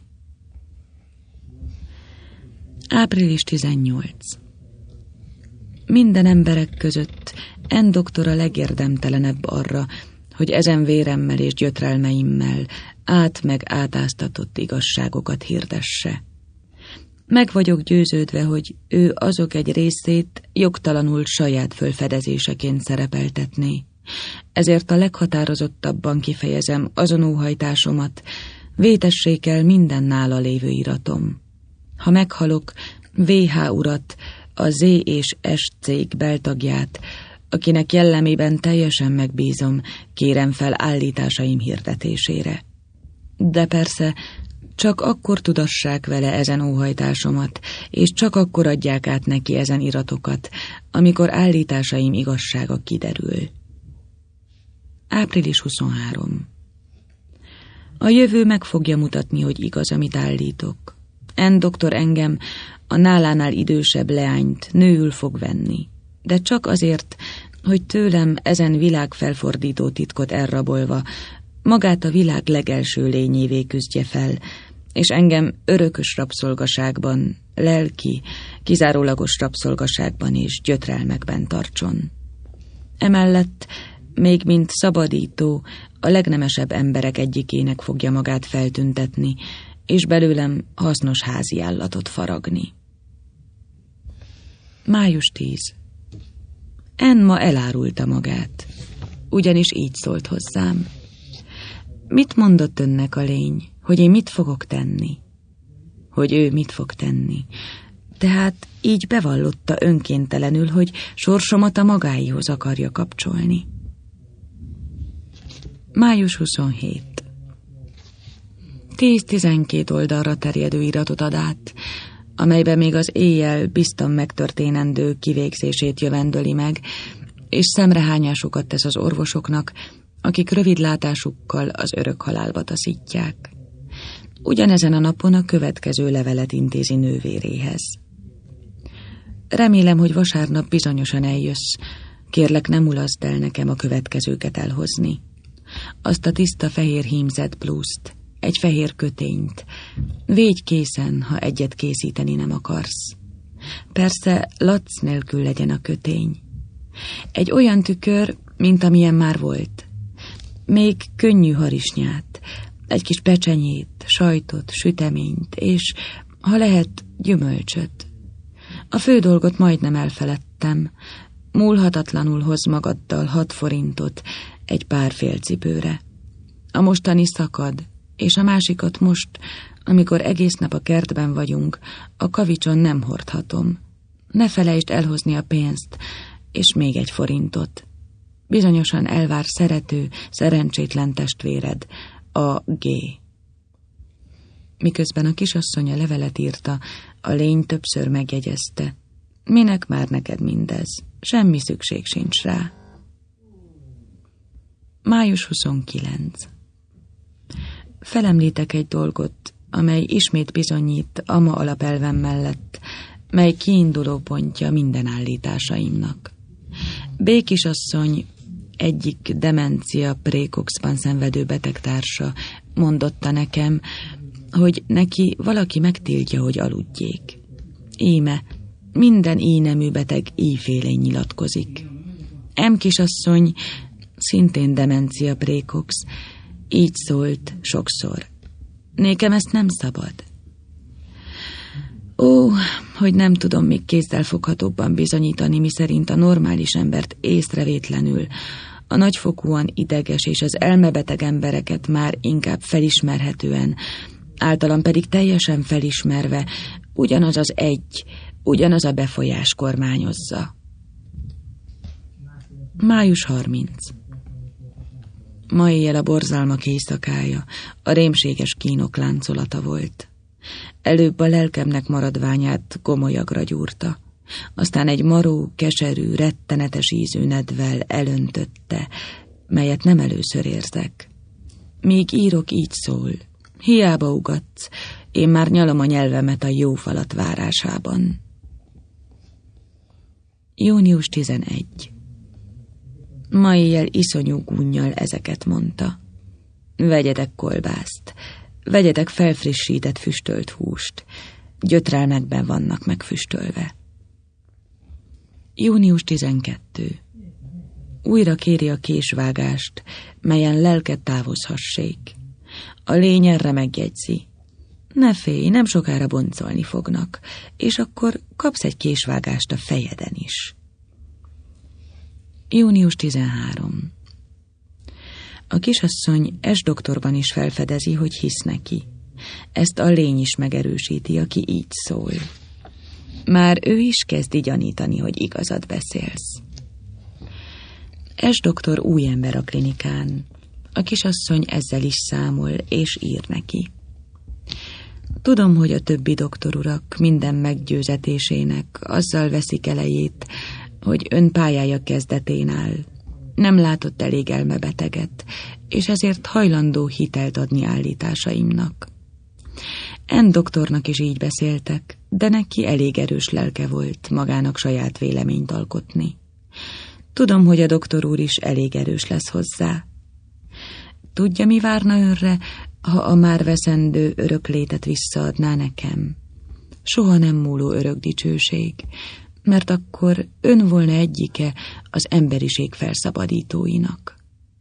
április tizennyolcadika. Minden emberek között N. doktor a legérdemtelenebb arra, hogy ezen véremmel és gyötrelmeimmel át meg átáztatott igazságokat hirdesse. Meg vagyok győződve, hogy ő azok egy részét jogtalanul saját fölfedezéseként szerepeltetné. Ezért a leghatározottabban kifejezem azon óhajtásomat, vétessék el minden nála lévő iratom. Ha meghalok, vé há urat, a Z és S cég beltagját, akinek jellemében teljesen megbízom, kérem fel állításaim hirdetésére. De persze, csak akkor tudassák vele ezen óhajtásomat, és csak akkor adják át neki ezen iratokat, amikor állításaim igazsága kiderül. április huszonharmadika. A jövő meg fogja mutatni, hogy igaz, amit állítok. N. doktor engem, a nálánál idősebb leányt nőül fog venni, de csak azért, hogy tőlem ezen világ felfordító titkot elrabolva magát a világ legelső lényévé küzdje fel, és engem örökös rabszolgaságban, lelki, kizárólagos rabszolgaságban és gyötrelmekben tartson. Emellett, még mint szabadító, a legnemesebb emberek egyikének fogja magát feltüntetni, és belőlem hasznos házi állatot faragni. május tízedike. N. ma elárulta magát, ugyanis így szólt hozzám. Mit mondott önnek a lény, hogy én mit fogok tenni? Hogy ő mit fog tenni? Tehát így bevallotta önkéntelenül, hogy sorsomat a magáihoz akarja kapcsolni. május huszonhetedike. tíz-tizenkét oldalra terjedő iratot ad át, amelyben még az éjjel bizton megtörténendő kivégzését jövendöli meg, és szemrehányásokat tesz az orvosoknak, akik rövidlátásukkal az örök halálba taszítják. Ugyanezen a napon a következő levelet intézi nővéréhez. Remélem, hogy vasárnap bizonyosan eljössz, kérlek, ne mulaszd el nekem a következőket elhozni. Azt a tiszta fehér hímzett blúzt, egy fehér kötényt. Végy készen, ha egyet készíteni nem akarsz. Persze lac nélkül legyen a kötény. Egy olyan tükör, mint amilyen már volt. Még könnyű harisnyát, egy kis pecsenyét, sajtot, süteményt, és, ha lehet, gyümölcsöt. A fő dolgot majdnem elfeledtem. Múlhatatlanul hoz magaddal hat forintot egy pár félcipőre. A mostani szakad, és a másikat most, amikor egész nap a kertben vagyunk, a kavicson nem hordhatom. Ne felejtsd elhozni a pénzt, és még egy forintot. Bizonyosan elvár szerető, szerencsétlen testvéred, a G. Miközben a kisasszony a levelet írta, a lény többször megjegyezte. Minek már neked mindez? Semmi szükség sincs rá. május huszonkilencedike. Felemlítek egy dolgot, amely ismét bizonyít ama alapelvem mellett, mely kiinduló pontja minden állításaimnak. B. kisasszony, egyik demencia précoxban szenvedő betegtársa mondotta nekem, hogy neki valaki megtiltja, hogy aludjék. Íme, minden ínemű beteg ífélén nyilatkozik. M. kisasszony, szintén demencia précox, így szólt sokszor. Nékem ezt nem szabad. Ó, hogy nem tudom még kézzelfoghatóbban bizonyítani, miszerint a normális embert észrevétlenül, a nagyfokúan ideges és az elmebeteg embereket már inkább felismerhetően, általam pedig teljesen felismerve, ugyanaz az egy, ugyanaz a befolyás kormányozza. május harmincadika. Ma éjjel a borzalmak éjszakája, a rémséges kínok láncolata volt. Előbb a lelkemnek maradványát gomolyagra gyúrta, aztán egy maró, keserű, rettenetes ízű nedvel elöntötte, melyet nem először érzek. Míg írok, így szól. Hiába ugatsz, én már nyalom a nyelvemet a jó falat várásában. június tizenegyedike. Ma éjjel iszonyú gúnnyal ezeket mondta. Vegyetek kolbászt, vegyetek felfrissített füstölt húst, gyötrelmekben vannak megfüstölve. június tizenkettedike. Újra kéri a késvágást, melyen lelked távozhassék. A lény erre megjegyzi. Ne félj, nem sokára boncolni fognak, és akkor kapsz egy késvágást a fejeden is. június tizenharmadika. A kisasszony S. doktorban is felfedezi, hogy hisz neki. Ezt a lény is megerősíti, aki így szól. Már ő is kezdi gyanítani, hogy igazat beszélsz. S. doktor új ember a klinikán. A kisasszony ezzel is számol, és ír neki. Tudom, hogy a többi doktorurak minden meggyőzetésének azzal veszik elejét, hogy ön pályája kezdetén áll. Nem látott elég elmebeteget, és ezért hajlandó hitelt adni állításaimnak. N. doktornak is így beszéltek, de neki elég erős lelke volt magának saját véleményt alkotni. Tudom, hogy a doktor úr is elég erős lesz hozzá. Tudja, mi várna önre, ha a már veszendő örök létet visszaadná nekem? Soha nem múló örök dicsőség, mert akkor ön volna egyike az emberiség felszabadítóinak.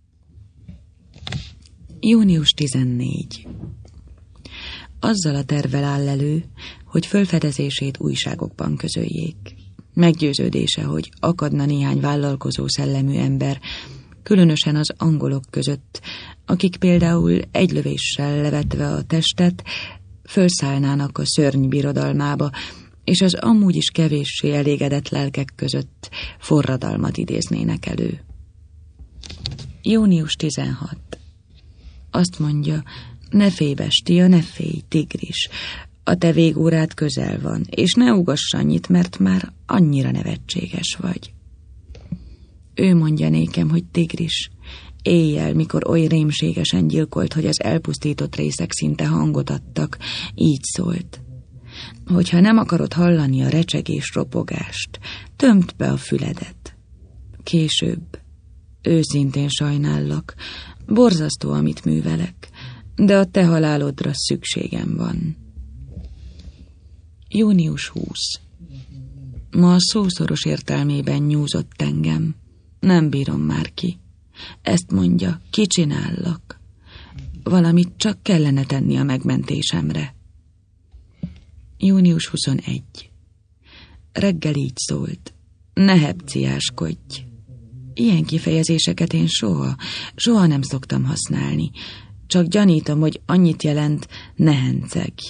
június tizennégyedike. Azzal a tervvel áll elő, hogy fölfedezését újságokban közöljék. Meggyőződése, hogy akadna néhány vállalkozó szellemű ember, különösen az angolok között, akik például egy lövéssel levetve a testet, fölszállnának a szörny birodalmába, és az amúgy is kevéssé elégedett lelkek között forradalmat idéznének elő. június tizenhatodika. Azt mondja, ne félj, bestia, ne félj, tigris, a te végórád közel van, és ne ugass annyit, mert már annyira nevetséges vagy. Ő mondja nékem, hogy tigris, éjjel, mikor oly rémségesen gyilkolt, hogy az elpusztított részek szinte hangot adtak, így szólt. Hogyha nem akarod hallani a recsegés ropogást, tömd be a füledet. Később, őszintén sajnállak, borzasztó, amit művelek, de a te halálodra szükségem van. június huszadika. Ma a szószoros értelmében nyúzott engem. Nem bírom már ki. Ezt mondja, kicsinállak. Valamit csak kellene tenni a megmentésemre. június huszonegyedike. Reggel így szólt. Ne hepciáskodj. Ilyen kifejezéseket én soha, soha nem szoktam használni. Csak gyanítom, hogy annyit jelent, ne hencegj.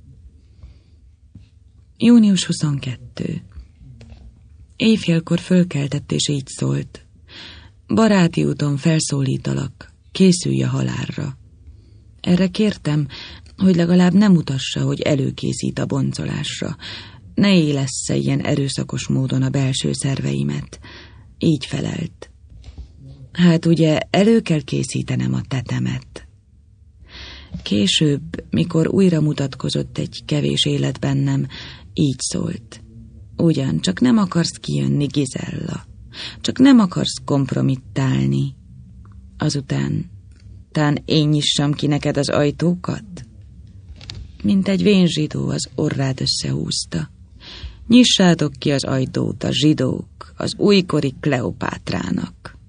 június huszonkettedike. Éjfélkor fölkeltett és így szólt. Baráti úton felszólítalak, készülj a halálra. Erre kértem, hogy legalább nem mutassa, hogy előkészít a boncolásra. Ne élessze ilyen erőszakos módon a belső szerveimet. Így felelt. Hát ugye elő kell készítenem a tetemet. Később, mikor újra mutatkozott egy kevés élet bennem, így szólt. Ugyan, csak nem akarsz kijönni, Gizella. Csak nem akarsz kompromittálni. Azután, tán én nyissam ki neked az ajtókat? Mint egy vén zsidó az orrát összehúzta. Nyissátok ki az ajtót a zsidók, az újkori Kleopátrának.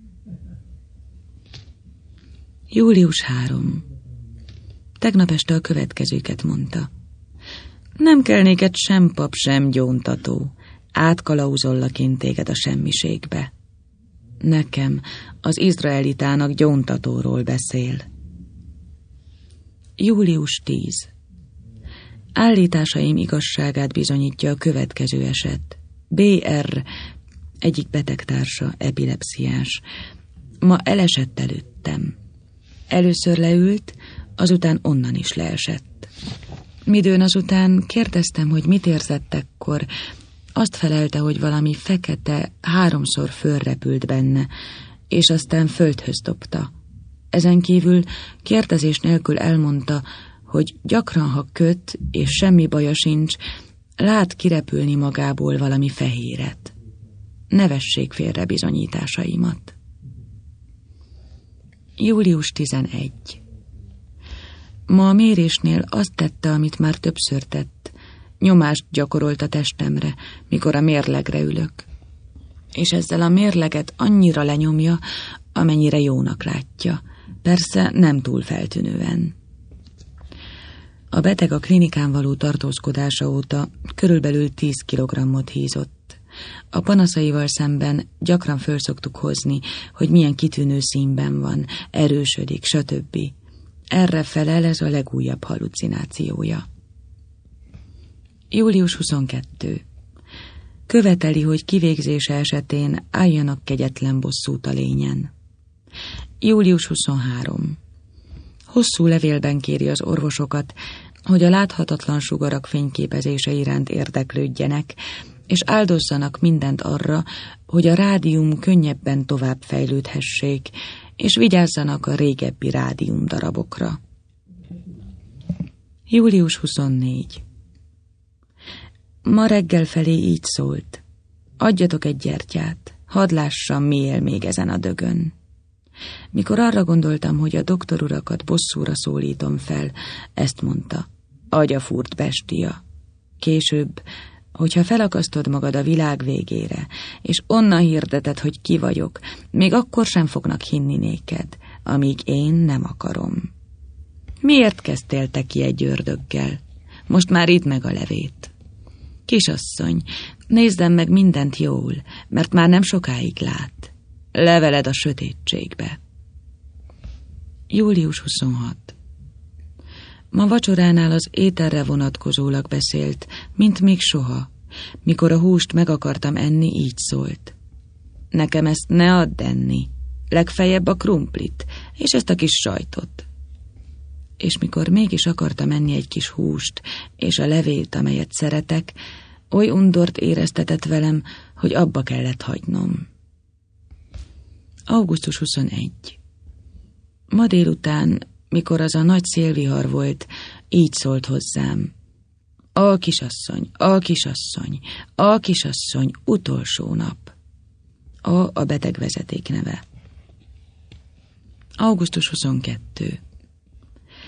július harmadika. Tegnap este a következőket mondta. Nem kell néked sem pap, sem gyóntató. Átkalauzollak én téged a semmiségbe. Nekem, az izraelitának gyóntatóról beszél. július tízedike. Állításaim igazságát bizonyítja a következő eset. bé er, egyik betegtársa, epilepsziás. Ma elesett előttem. Először leült, azután onnan is leesett. Midőn azután kérdeztem, hogy mit érzett ekkor. Azt felelte, hogy valami fekete háromszor fölrepült benne, és aztán földhöz dobta. Ezen kívül kérdezés nélkül elmondta, hogy gyakran, ha köt, és semmi baja sincs, lát kirepülni magából valami fehéret. Ne vessék félre bizonyításaimat. július tizenegyedike. Ma a mérésnél azt tette, amit már többször tett. Nyomást gyakorolt a testemre, mikor a mérlegre ülök. És ezzel a mérleget annyira lenyomja, amennyire jónak látja. Persze nem túl feltűnően. A beteg a klinikán való tartózkodása óta körülbelül tíz kilogrammot hízott. A panaszaival szemben gyakran föl szoktuk hozni, hogy milyen kitűnő színben van, erősödik, stb. Erre felel ez a legújabb hallucinációja. július huszonkettedike. Követeli, hogy kivégzése esetén álljanak kegyetlen bosszút a lényen. július huszonharmadika. Hosszú levélben kéri az orvosokat, hogy a láthatatlan sugarak fényképezése iránt érdeklődjenek, és áldozzanak mindent arra, hogy a rádium könnyebben tovább fejlődhessék, és vigyázzanak a régebbi rádium darabokra. július huszonnegyedike. Ma reggel felé így szólt. Adjatok egy gyertyát, hadd lássam, mi él még ezen a dögön. Mikor arra gondoltam, hogy a doktorurakat bosszúra szólítom fel, ezt mondta. Agyafúrt bestia. Később, hogyha felakasztod magad a világ végére, és onnan hirdeted, hogy ki vagyok, még akkor sem fognak hinni néked, amíg én nem akarom. Miért kezdtél te ki egy ördöggel? Most már idd meg a levét. Kisasszony, nézzem meg mindent jól, mert már nem sokáig lát. Leveled a sötétségbe. július huszonhatodika. Ma vacsoránál az ételre vonatkozólag beszélt, mint még soha. Mikor a húst meg akartam enni, így szólt. Nekem ezt ne add enni, legfeljebb a krumplit, és ezt a kis sajtot. És mikor mégis akartam enni egy kis húst, és a levét, amelyet szeretek, oly undort éreztetett velem, hogy abba kellett hagynom. augusztus huszonegyedike. Ma délután, mikor az a nagy szélvihar volt, így szólt hozzám. A kisasszony, a kisasszony, a kisasszony, utolsó nap. A a beteg vezeték neve. augusztus huszonkettedike.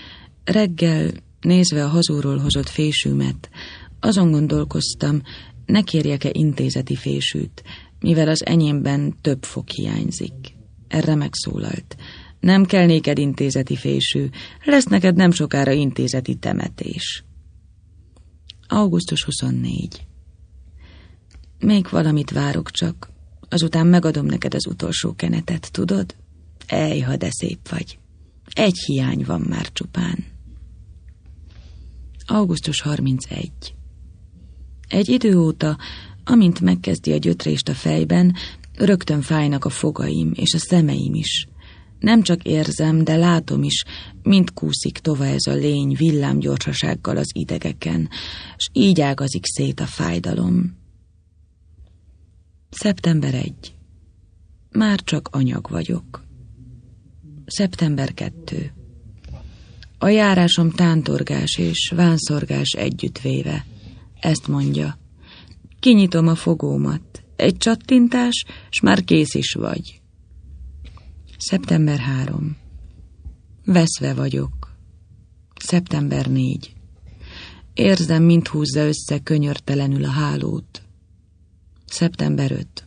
Reggel, nézve a hazúról hozott fésűmet, azon gondolkoztam, ne kérjek-e intézeti fésűt, mivel az enyémben több fog hiányzik. Erre megszólalt. Nem kell néked intézeti fésű, lesz neked nem sokára intézeti temetés. augusztus huszonnégy. Még valamit várok csak, azután megadom neked az utolsó kenetet, tudod? Ejha, de szép vagy. Egy hiány van már csupán. augusztus harmincegy. Egy idő óta, amint megkezdi a gyötrést a fejben, rögtön fájnak a fogaim és a szemeim is. Nem csak érzem, de látom is, mint kúszik tova ez a lény villámgyorsasággal az idegeken, s így ágazik szét a fájdalom. szeptember elseje. Már csak anyag vagyok. szeptember másodika. A járásom tántorgás és vánszorgás együttvéve. Ezt mondja. Kinyitom a fogómat. Egy csattintás, s már kész is vagy. szeptember harmadika. Veszve vagyok. szeptember negyedike. Érzem, mint húzza össze könyörtelenül a hálót. szeptember ötödike.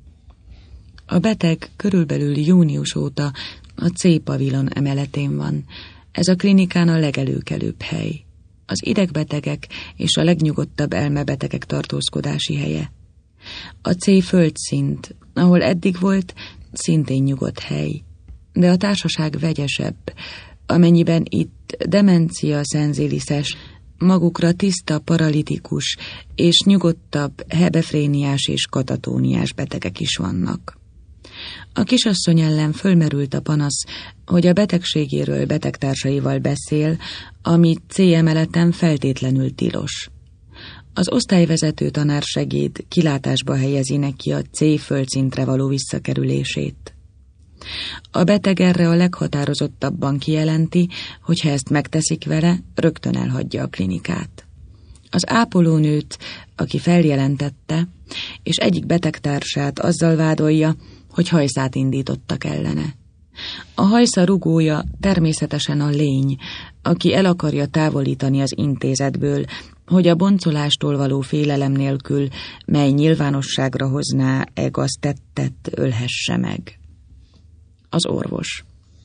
A beteg körülbelül június óta a C pavilon emeletén van. Ez a klinikán a legelőkelőbb hely. Az idegbetegek és a legnyugodtabb elmebetegek tartózkodási helye. A C földszint, ahol eddig volt, szintén nyugodt hely. De a társaság vegyesebb, amennyiben itt demencia szenziliszes, magukra tiszta paralitikus és nyugodtabb hebefréniás és katatóniás betegek is vannak. A kisasszony ellen fölmerült a panasz, hogy a betegségéről betegtársaival beszél, ami C emeleten feltétlenül tilos. Az osztályvezető tanársegéd kilátásba helyezi neki a C földszintre való visszakerülését. A beteg erre a leghatározottabban kijelenti, hogy ha ezt megteszik vele, rögtön elhagyja a klinikát. Az ápolónőt, aki feljelentette, és egyik betegtársát azzal vádolja, hogy hajszát indítottak ellene. A hajsza rugója természetesen a lény, aki el akarja távolítani az intézetből, hogy a boncolástól való félelem nélkül, mely nyilvánosságra hozná e gaztettet, ölhesse meg. Az orvos.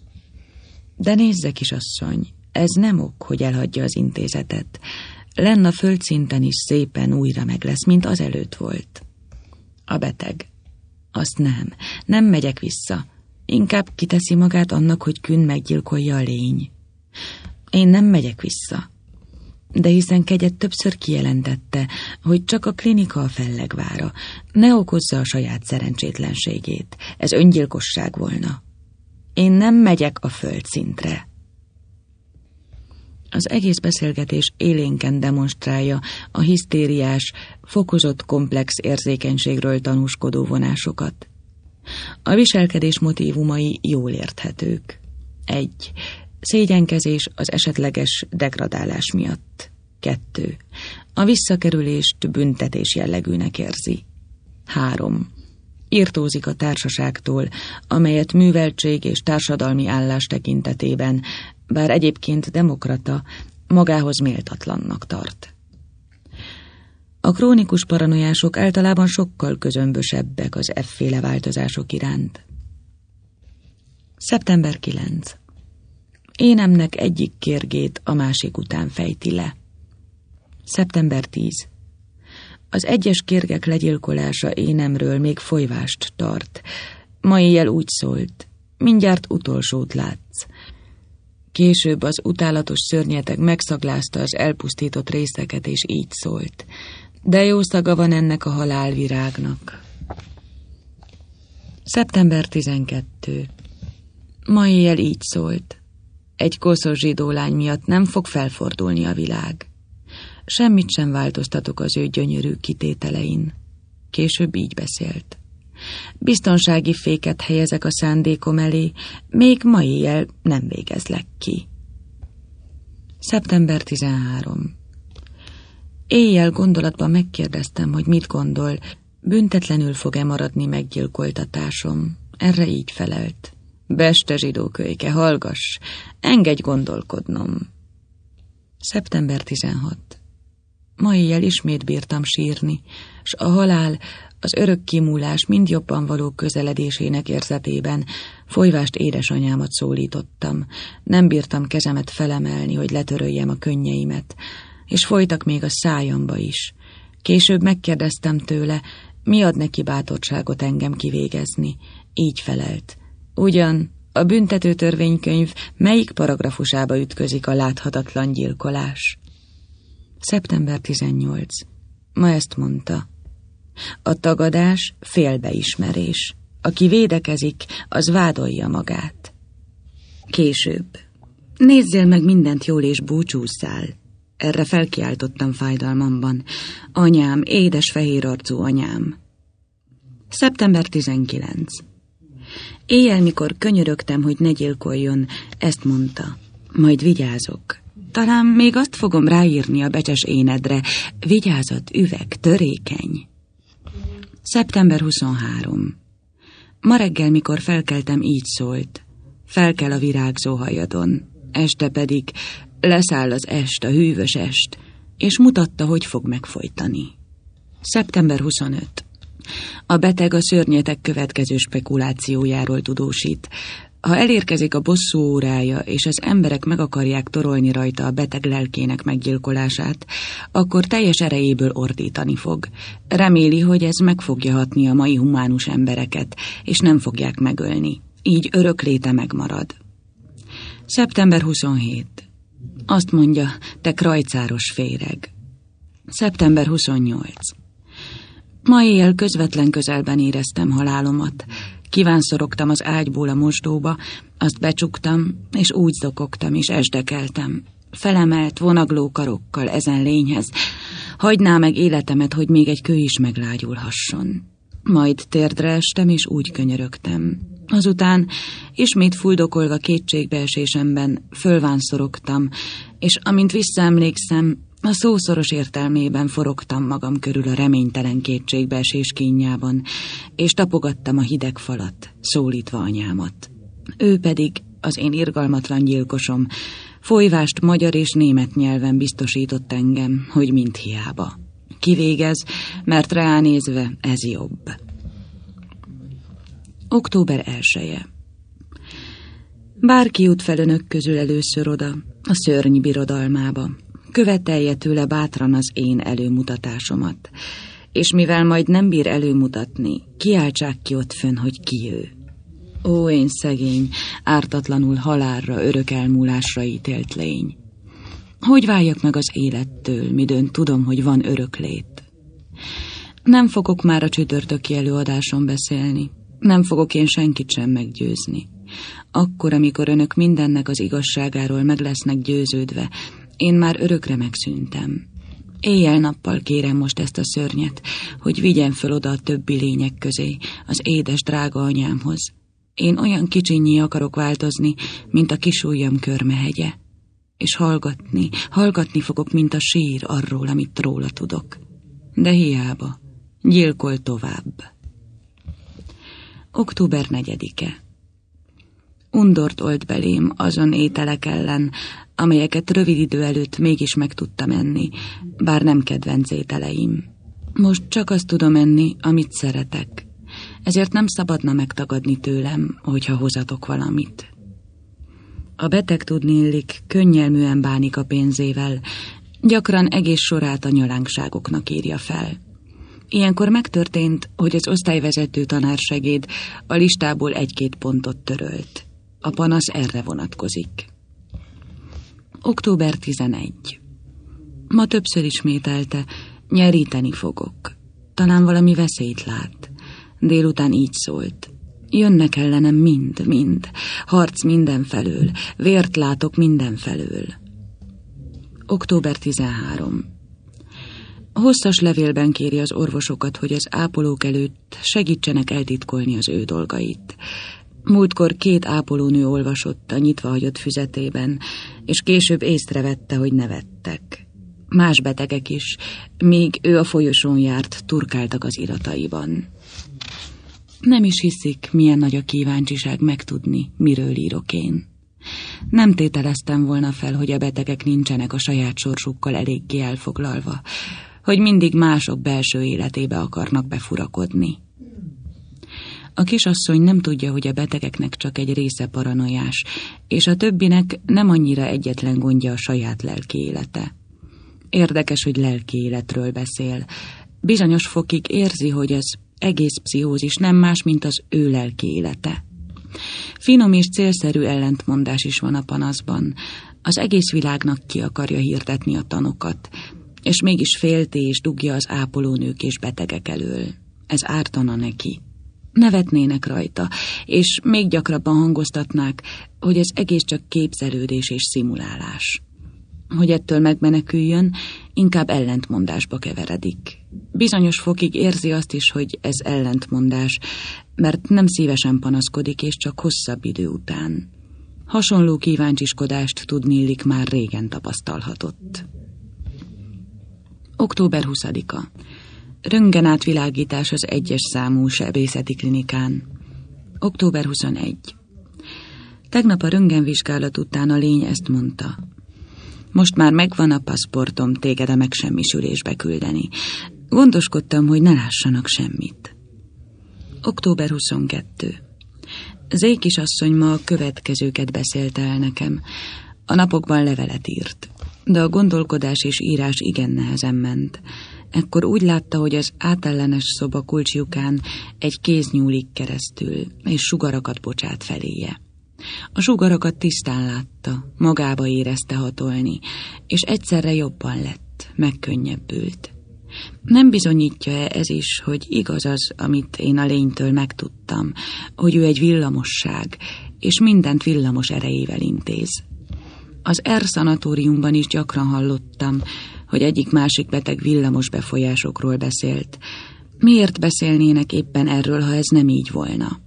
De nézze, kisasszony, ez nem ok, hogy elhagyja az intézetet. Lenn a földszinten is szépen újra meg lesz, mint az előtt volt. A beteg. Azt nem, nem megyek vissza. Inkább kiteszi magát annak, hogy Kün meggyilkolja a lény. Én nem megyek vissza. De hiszen Kegyet többször kijelentette, hogy csak a klinika a fellegvára. Ne okozza a saját szerencsétlenségét. Ez öngyilkosság volna. Én nem megyek a földszintre. Az egész beszélgetés élénken demonstrálja a hisztériás, fokozott komplex érzékenységről tanúskodó vonásokat. A viselkedés motívumai jól érthetők. egy. Szégyenkezés az esetleges degradálás miatt. kettő. A visszakerülést büntetés jellegűnek érzi. három. Irtózik a társaságtól, amelyet műveltség és társadalmi állás tekintetében, bár egyébként demokrata, magához méltatlannak tart. A krónikus paranoiások általában sokkal közömbösebbek az efféle változások iránt. szeptember kilencedike. Énemnek egyik kérgét a másik után fejti le. szeptember tízedike. Az egyes kérgek legyilkolása énemről még folyvást tart. Ma éjjel úgy szólt, mindjárt utolsót látsz. Később az utálatos szörnyeteg megszaglázta az elpusztított részeket, és így szólt. De jó szaga van ennek a halálvirágnak. szeptember tizenkettedike. Ma éjjel így szólt. Egy koszos zsidó lány miatt nem fog felfordulni a világ. Semmit sem változtatok az ő gyönyörű kitételein. Később így beszélt. Biztonsági féket helyezek a szándékom elé, még ma éjjel nem végezlek ki. szeptember tizenharmadika. Éjjel gondolatban megkérdeztem, hogy mit gondol, büntetlenül fog-e maradni meggyilkoltatásom. Erre így felelt. Beste zsidókölyke, hallgass, engedj gondolkodnom. szeptember tizenhatodika. Ma éjjel ismét bírtam sírni, s a halál, az örök kimúlás mind jobban való közeledésének érzetében folyvást édesanyámat szólítottam. Nem bírtam kezemet felemelni, hogy letöröljem a könnyeimet, és folytak még a szájamba is. Később megkérdeztem tőle, mi ad neki bátorságot engem kivégezni. Így felelt. Ugyan a büntető törvénykönyv melyik paragrafusába ütközik a láthatatlan gyilkolás? szeptember tizennyolc. Ma ezt mondta. A tagadás félbeismerés. Aki védekezik, az vádolja magát. Később. Nézzél meg mindent jól és búcsúzzál. Erre felkiáltottam fájdalmamban. Anyám, édes fehérarcú anyám. szeptember tizenkilenc. Éjjel, mikor könyörögtem, hogy ne gyilkoljon, ezt mondta. Majd vigyázok. Talán még azt fogom ráírni a becses énedre. Vigyázat, üveg, törékeny. szeptember huszonhárom. Ma reggel, mikor felkeltem, így szólt. Felkel a virágzó hajadon. Este pedig leszáll az est, a hűvös est, és mutatta, hogy fog megfojtani. szeptember huszonöt. A beteg a szörnyetek következő spekulációjáról tudósít. Ha elérkezik a bosszú órája, és az emberek meg akarják torolni rajta a beteg lelkének meggyilkolását, akkor teljes erejéből ordítani fog. Reméli, hogy ez meg fogja hatni a mai humánus embereket, és nem fogják megölni. Így örök léte megmarad. szeptember huszonhét. Azt mondja, te krajcáros féreg. szeptember huszonnyolc. Ma éjjel közvetlen közelben éreztem halálomat. Kívánszorogtam az ágyból a mosdóba, azt becsuktam, és úgy zokogtam, és esdekeltem. Felemelt, vonagló karokkal ezen lényhez. Hagyná meg életemet, hogy még egy kő is meglágyulhasson. Majd térdre estem, és úgy könyörögtem. Azután ismét fuldokolva kétségbeesésemben fölvánszorogtam, és amint visszaemlékszem, a szószoros értelmében forogtam magam körül a reménytelen kétségbeesés kínjában, és tapogattam a hideg falat, szólítva anyámat. Ő pedig, az én irgalmatlan gyilkosom, folyvást magyar és német nyelven biztosított engem, hogy mind hiába. Kivégez, mert ránézve ez jobb. október elseje. Bárki jut fel önök közül először oda, a szörny birodalmába, követelje tőle bátran az én előmutatásomat, és mivel majd nem bír előmutatni, kiáltsák ki ott fönn, hogy ki ő. Ó, én szegény, ártatlanul halálra, örök elmúlásra ítélt lény! Hogy váljak meg az élettől, midőn tudom, hogy van öröklét? Nem fogok már a csütörtöki előadáson beszélni, nem fogok én senkit sem meggyőzni. Akkor, amikor önök mindennek az igazságáról meg lesznek győződve, én már örökre megszűntem. Éjjel-nappal kérem most ezt a szörnyet, hogy vigyen föl oda a többi lények közé, az édes drága anyámhoz. Én olyan kicsinyé akarok változni, mint a kisujjam körmehegye. És hallgatni, hallgatni fogok, mint a sír arról, amit róla tudok. De hiába, gyilkol tovább. október negyedike. Undort olt belém azon ételek ellen, amelyeket rövid idő előtt mégis meg tudtam enni, bár nem kedvenc ételeim. Most csak azt tudom enni, amit szeretek. Ezért nem szabadna megtagadni tőlem, hogyha hozatok valamit. A beteg tudniillik, könnyelműen bánik a pénzével, gyakran egész sorát a nyalánkságoknak írja fel. Ilyenkor megtörtént, hogy az osztályvezető tanársegéd a listából egy-két pontot törölt. A panasz erre vonatkozik. október tizenegy. Ma többször ismételte, nyeríteni fogok. Talán valami veszélyt lát. Délután így szólt. Jönnek ellenem mind, mind. Harc mindenfelől. Vért látok mindenfelől. október tizenhárom. Hosszas levélben kéri az orvosokat, hogy az ápolók előtt segítsenek eltitkolni az ő dolgait. Múltkor két ápolónő olvasott a nyitva hagyott füzetében, és később észrevette, hogy nevettek. Más betegek is, míg ő a folyosón járt, turkáltak az irataiban. Nem is hiszik, milyen nagy a kíváncsiság megtudni, miről írok én. Nem tételeztem volna fel, hogy a betegek nincsenek a saját sorsukkal eléggé elfoglalva, hogy mindig mások belső életébe akarnak befurakodni. A kisasszony nem tudja, hogy a betegeknek csak egy része paranoiás, és a többinek nem annyira egyetlen gondja a saját lelki élete. Érdekes, hogy lelki életről beszél. Bizonyos fokig érzi, hogy az egész pszichózis nem más, mint az ő lelki élete. Finom és célszerű ellentmondás is van a panaszban. Az egész világnak ki akarja hirdetni a tanokat, és mégis félti és dugja az ápolónők és betegek elől. Ez ártana neki. Nevetnének rajta, és még gyakrabban hangoztatnák, hogy ez egész csak képzelődés és szimulálás. Hogy ettől megmeneküljön, inkább ellentmondásba keveredik. Bizonyos fokig érzi azt is, hogy ez ellentmondás, mert nem szívesen panaszkodik, és csak hosszabb idő után. Hasonló kíváncsiskodást tudniillik már régen tapasztalhatott. október huszadika. Röntgenátvilágítás az egyes számú sebészeti klinikán. október huszonegy. Tegnap a röntgenvizsgálat után a lény ezt mondta. Most már megvan a paszportom téged a megsemmisülésbe küldeni. Gondoskodtam, hogy ne lássanak semmit. október huszonkettő. Zé kisasszony ma a következőket beszélte el nekem. A napokban levelet írt, de a gondolkodás és írás igen nehezen ment. Ekkor úgy látta, hogy az átellenes szoba kulcsjukán egy kéz nyúlik keresztül, és sugarakat bocsát feléje. A sugarakat tisztán látta, magába érezte hatolni, és egyszerre jobban lett, megkönnyebbült. Nem bizonyítja-e ez is, hogy igaz az, amit én a lénytől megtudtam, hogy ő egy villamosság, és mindent villamos erejével intéz? Az R szanatóriumban is gyakran hallottam, hogy egyik-másik beteg villamos befolyásokról beszélt. Miért beszélnének éppen erről, ha ez nem így volna?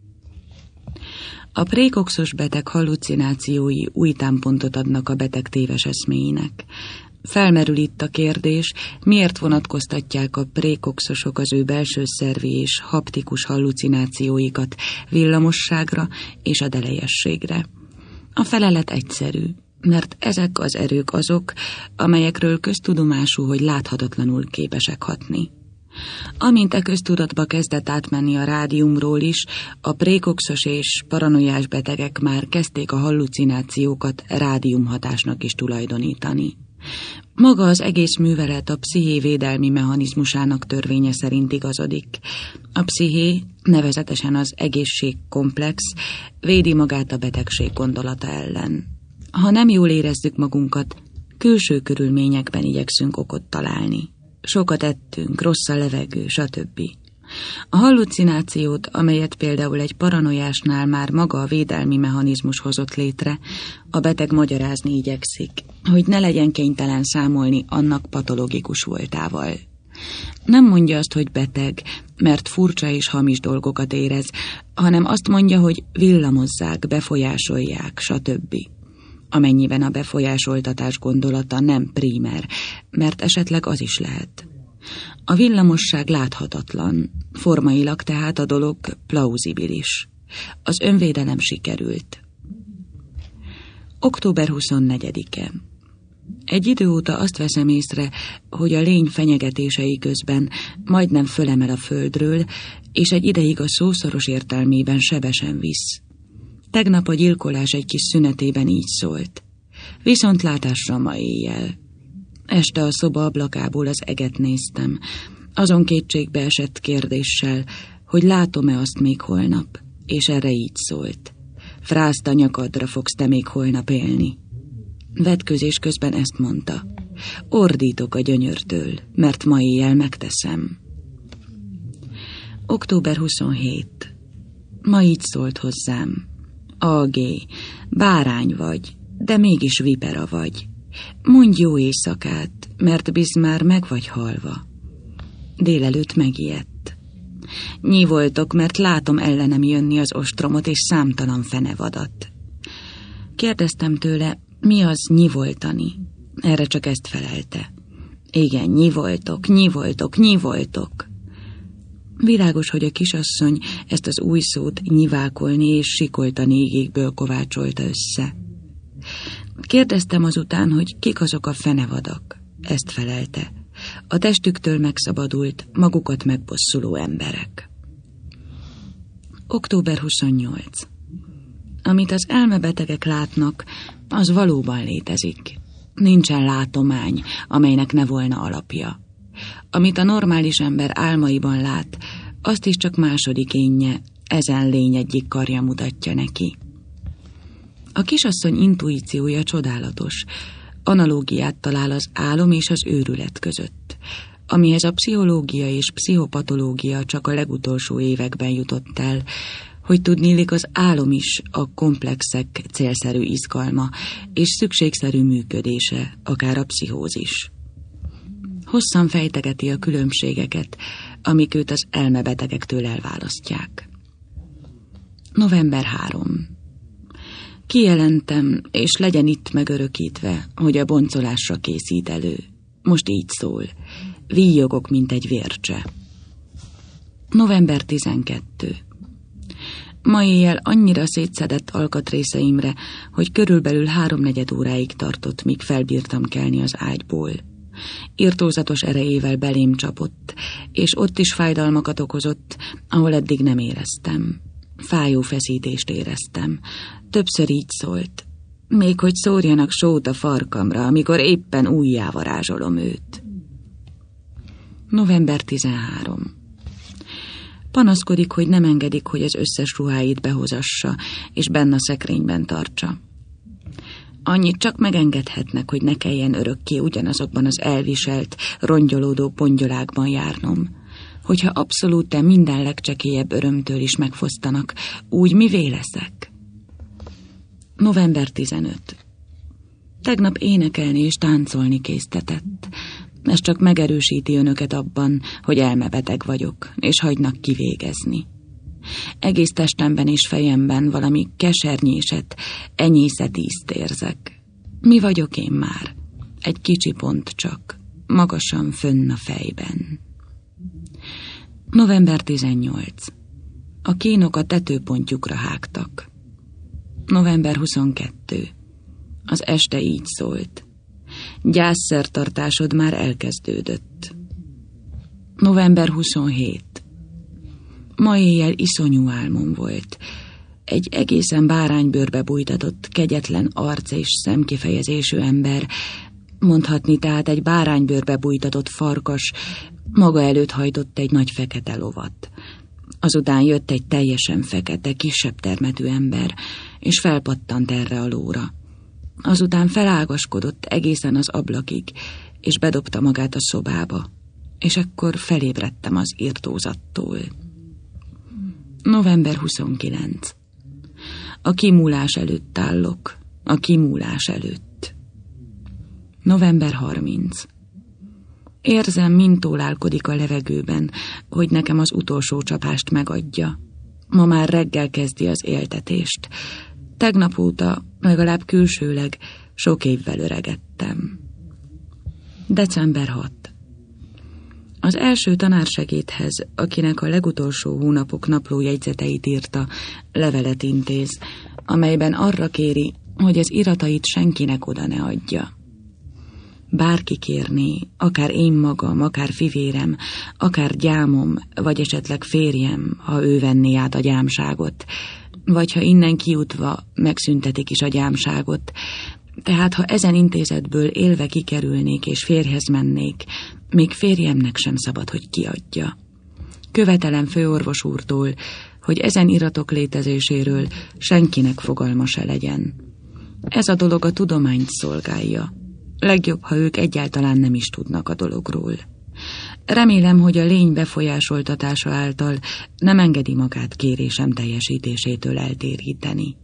A prékoxos beteg hallucinációi új támpontot adnak a beteg téves eszméinek. Felmerül itt a kérdés, miért vonatkoztatják a prékoxosok az ő belső szervi és haptikus hallucinációikat villamosságra és a delelyességre. A felelet egyszerű, mert ezek az erők azok, amelyekről köztudomású, hogy láthatatlanul képesek hatni. Amint e köztudatba kezdett átmenni a rádiumról is, a prékoxos és paranoiás betegek már kezdték a hallucinációkat rádiumhatásnak is tulajdonítani. Maga az egész művelet a psziché védelmi mechanizmusának törvénye szerint igazodik. A psziché, nevezetesen az egészségkomplex, védi magát a betegség gondolata ellen. Ha nem jól érezzük magunkat, külső körülményekben igyekszünk okot találni. Sokat ettünk, rossz a levegő, stb. A hallucinációt, amelyet például egy paranoiásnál már maga a védelmi mechanizmus hozott létre, a beteg magyarázni igyekszik, hogy ne legyen kénytelen számolni annak patológikus voltával. Nem mondja azt, hogy beteg, mert furcsa és hamis dolgokat érez, hanem azt mondja, hogy villamozzák, befolyásolják, stb. Amennyiben a befolyásoltatás gondolata nem primer, mert esetleg az is lehet. A villamosság láthatatlan, formailag tehát a dolog plauzibilis. Az önvédelem sikerült. október huszonnegyedike. Egy idő óta azt veszem észre, hogy a lény fenyegetései közben majdnem fölemel a földről, és egy ideig a szószoros értelmében sebesen visz. Tegnap a gyilkolás egy kis szünetében így szólt. Viszontlátásra ma éjjel. Este a szoba ablakából az eget néztem, azon kétségbe esett kérdéssel, hogy látom-e azt még holnap, és erre így szólt. Frászt a nyakadra fogsz te még holnap élni. Vetközés közben ezt mondta. Ordítok a gyönyörtől, mert ma éjjel megteszem. október huszonhetedike. Ma így szólt hozzám. Agé, bárány vagy, de mégis vipera vagy. Mondj jó éjszakát, mert bizt már meg vagy halva. Délelőtt megijedt. Nyivoltok, mert látom ellenem jönni az ostromot és számtalan fenevadat. Kérdeztem tőle, mi az nyivoltani? Erre csak ezt felelte. Igen, nyivoltok, nyivoltok, nyivoltok. Világos, hogy a kisasszony ezt az új szót nyivákolni és sikoltani égékből kovácsolta össze. Kérdeztem azután, hogy kik azok a fenevadak. Ezt felelte. A testüktől megszabadult, magukat megbosszuló emberek. október huszonnyolcadika. Amit az elmebetegek látnak, az valóban létezik. Nincsen látomány, amelynek ne volna alapja. Amit a normális ember álmaiban lát, azt is csak második énje, ezen lény egyik karja mutatja neki. A kisasszony intuíciója csodálatos, analógiát talál az álom és az őrület között, amihez a pszichológia és pszichopatológia csak a legutolsó években jutott el, hogy tudniillik az álom is a komplexek célszerű izgalma és szükségszerű működése, akár a pszichózis. Hosszan fejtegeti a különbségeket, amik őt az elmebetegektől elválasztják. november harmadika. Kijelentem, és legyen itt megörökítve, hogy a boncolásra készít elő. Most így szól. Víjogok, mint egy vércse. november tizenkettedike. Ma éjjel annyira szétszedett alkatrészeimre, hogy körülbelül háromnegyed óráig tartott, míg felbírtam kelni az ágyból. Irtózatos erejével belém csapott, és ott is fájdalmakat okozott, ahol eddig nem éreztem. Fájó feszítést éreztem. Többször így szólt. Még hogy szórjanak sót a farkamra, amikor éppen újjá varázsolom őt. november tizenharmadika. Panaszkodik, hogy nem engedik, hogy az összes ruháit behozassa, és benne a szekrényben tartsa. Annyit csak megengedhetnek, hogy ne kelljen örökké ugyanazokban az elviselt, rongyolódó pongyolákban járnom. Hogyha abszolút minden legcsekélyebb örömtől is megfosztanak, úgy mivé leszek? november tizenötödike. Tegnap énekelni és táncolni késztetett. Ez csak megerősíti önöket abban, hogy elmebeteg vagyok, és hagynak kivégezni. Egész testemben és fejemben valami kesernyéset, enyészet ízt érzek. Mi vagyok én már? Egy kicsi pont csak, magasan fönn a fejben. november tizennyolcadika. A kínok a tetőpontjukra hágtak. november huszonkettedike. Az este így szólt. Gyászszertartásod már elkezdődött. november huszonhetedike. Ma éjjel iszonyú álmom volt. Egy egészen báránybőrbe bújtatott, kegyetlen arc és szemkifejezésű ember, mondhatni tehát egy báránybőrbe bújtatott farkas, maga előtt hajtott egy nagy fekete lovat. Azután jött egy teljesen fekete, kisebb termetű ember, és felpattant erre a lóra. Azután felágaskodott egészen az ablakig, és bedobta magát a szobába, és akkor felébredtem az irtózattól. november huszonkilencedike. A kimúlás előtt állok, a kimúlás előtt. november harmincadika. Érzem, mintólálkodik a levegőben, hogy nekem az utolsó csapást megadja. Ma már reggel kezdi az éltetést. Tegnap óta, legalább külsőleg, sok évvel öregettem. december hatodika. Az első tanársegédhez, akinek a legutolsó hónapok naplójegyzeteit írta, levelet intéz, amelyben arra kéri, hogy az iratait senkinek oda ne adja. Bárki kérné, akár én magam, akár fivérem, akár gyámom, vagy esetleg férjem, ha ő venné át a gyámságot, vagy ha innen kijutva megszüntetik is a gyámságot, tehát ha ezen intézetből élve kikerülnék és férjhez mennék, még férjemnek sem szabad, hogy kiadja. Követelem főorvos úrtól, hogy ezen iratok létezéséről senkinek fogalma se legyen. Ez a dolog a tudományt szolgálja. Legjobb, ha ők egyáltalán nem is tudnak a dologról. Remélem, hogy a lény befolyásoltatása által nem engedi magát kérésem teljesítésétől eltéríteni.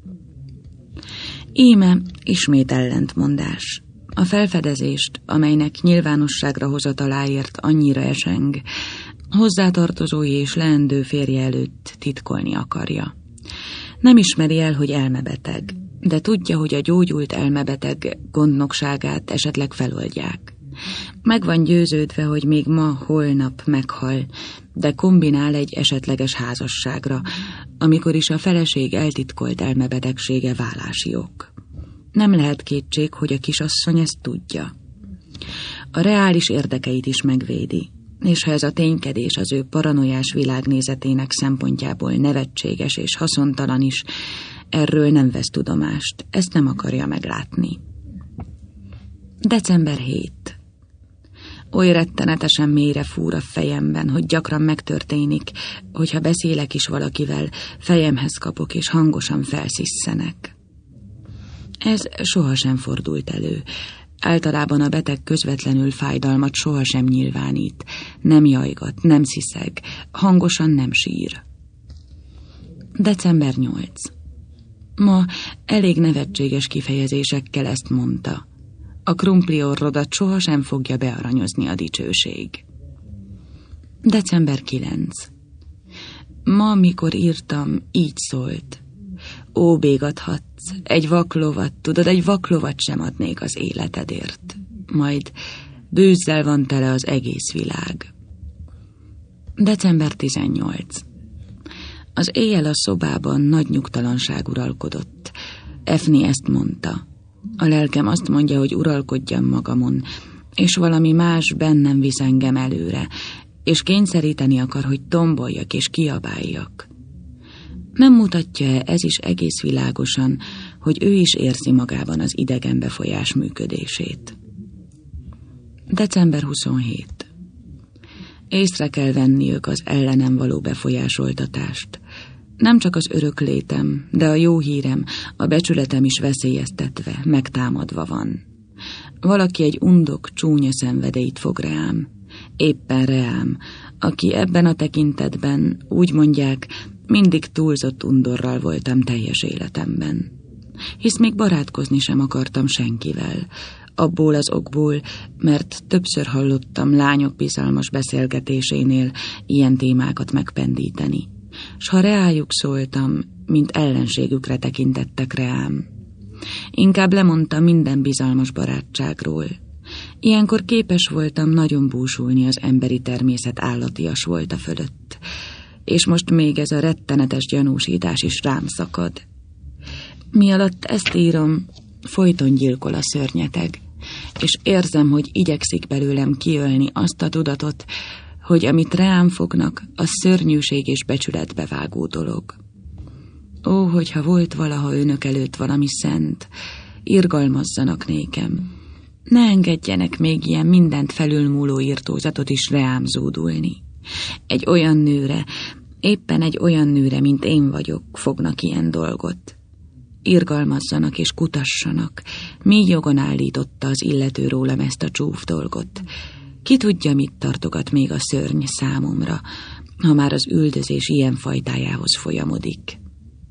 Íme ismét ellentmondás. A felfedezést, amelynek nyilvánosságra hozataláért annyira eseng, hozzátartozói és leendő férje előtt titkolni akarja. Nem ismeri el, hogy elmebeteg, de tudja, hogy a gyógyult elmebeteg gondnokságát esetleg feloldják. Meg van győződve, hogy még ma, holnap meghal, de kombinál egy esetleges házasságra, amikor is a feleség eltitkolt elmebetegsége válási ok. Nem lehet kétség, hogy a kisasszony ezt tudja. A reális érdekeit is megvédi, és ha ez a ténykedés az ő paranoiás világnézetének szempontjából nevetséges és haszontalan is, erről nem vesz tudomást, ezt nem akarja meglátni. december hetedike. Oly rettenetesen mélyre fúr a fejemben, hogy gyakran megtörténik, hogyha beszélek is valakivel, fejemhez kapok és hangosan felszisszenek. Ez sohasem fordult elő. Általában a beteg közvetlenül fájdalmat sohasem nyilvánít, nem jajgat, nem sziszeg, hangosan nem sír. december nyolcadika. Ma elég nevetséges kifejezésekkel ezt mondta. A krumpli orrodat sohasem fogja bearanyozni a dicsőség. december kilencedike. Ma, mikor írtam, így szólt. Ó, bégadhatsz, egy vaklovat, tudod, egy vaklovat sem adnék az életedért. Majd bűzzel van tele az egész világ. december tizennyolcadika. Az éjjel a szobában nagy nyugtalanság uralkodott. Efni ezt mondta. A lelkem azt mondja, hogy uralkodjam magamon, és valami más bennem visz engem előre, és kényszeríteni akar, hogy tomboljak és kiabáljak. Nem mutatja-e ez is egész világosan, hogy ő is érzi magában az idegen befolyás működését? december huszonhetedike. Észre kell venniük az ellenem való befolyásoltatást. Nem csak az örök létem, de a jó hírem, a becsületem is veszélyeztetve, megtámadva van. Valaki egy undok, csúnya szenvedélyt fog rám. Éppen rám, aki ebben a tekintetben, úgy mondják, mindig túlzott undorral voltam teljes életemben. Hisz még barátkozni sem akartam senkivel. Abból az okból, mert többször hallottam lányok bizalmas beszélgetésénél ilyen témákat megpendíteni. S ha reájuk szóltam, mint ellenségükre tekintettek rám. Inkább lemondtam minden bizalmas barátságról. Ilyenkor képes voltam nagyon búsulni az emberi természet állatias volta fölött. És most még ez a rettenetes gyanúsítás is rám szakad. Mi alatt ezt írom, folyton gyilkol a szörnyeteg, és érzem, hogy igyekszik belőlem kiölni azt a tudatot, hogy amit rám fognak, az szörnyűség és becsületbe vágó dolog. Ó, hogyha volt valaha önök előtt valami szent, irgalmazzanak nékem. Ne engedjenek még ilyen mindent felülmúló irtózatot is reám zúdulni. Egy olyan nőre, éppen egy olyan nőre, mint én vagyok, fognak ilyen dolgot. Irgalmazzanak és kutassanak, mi jogon állította az illető rólam ezt a csúf dolgot. Ki tudja, mit tartogat még a szörny számomra, ha már az üldözés ilyen fajtájához folyamodik.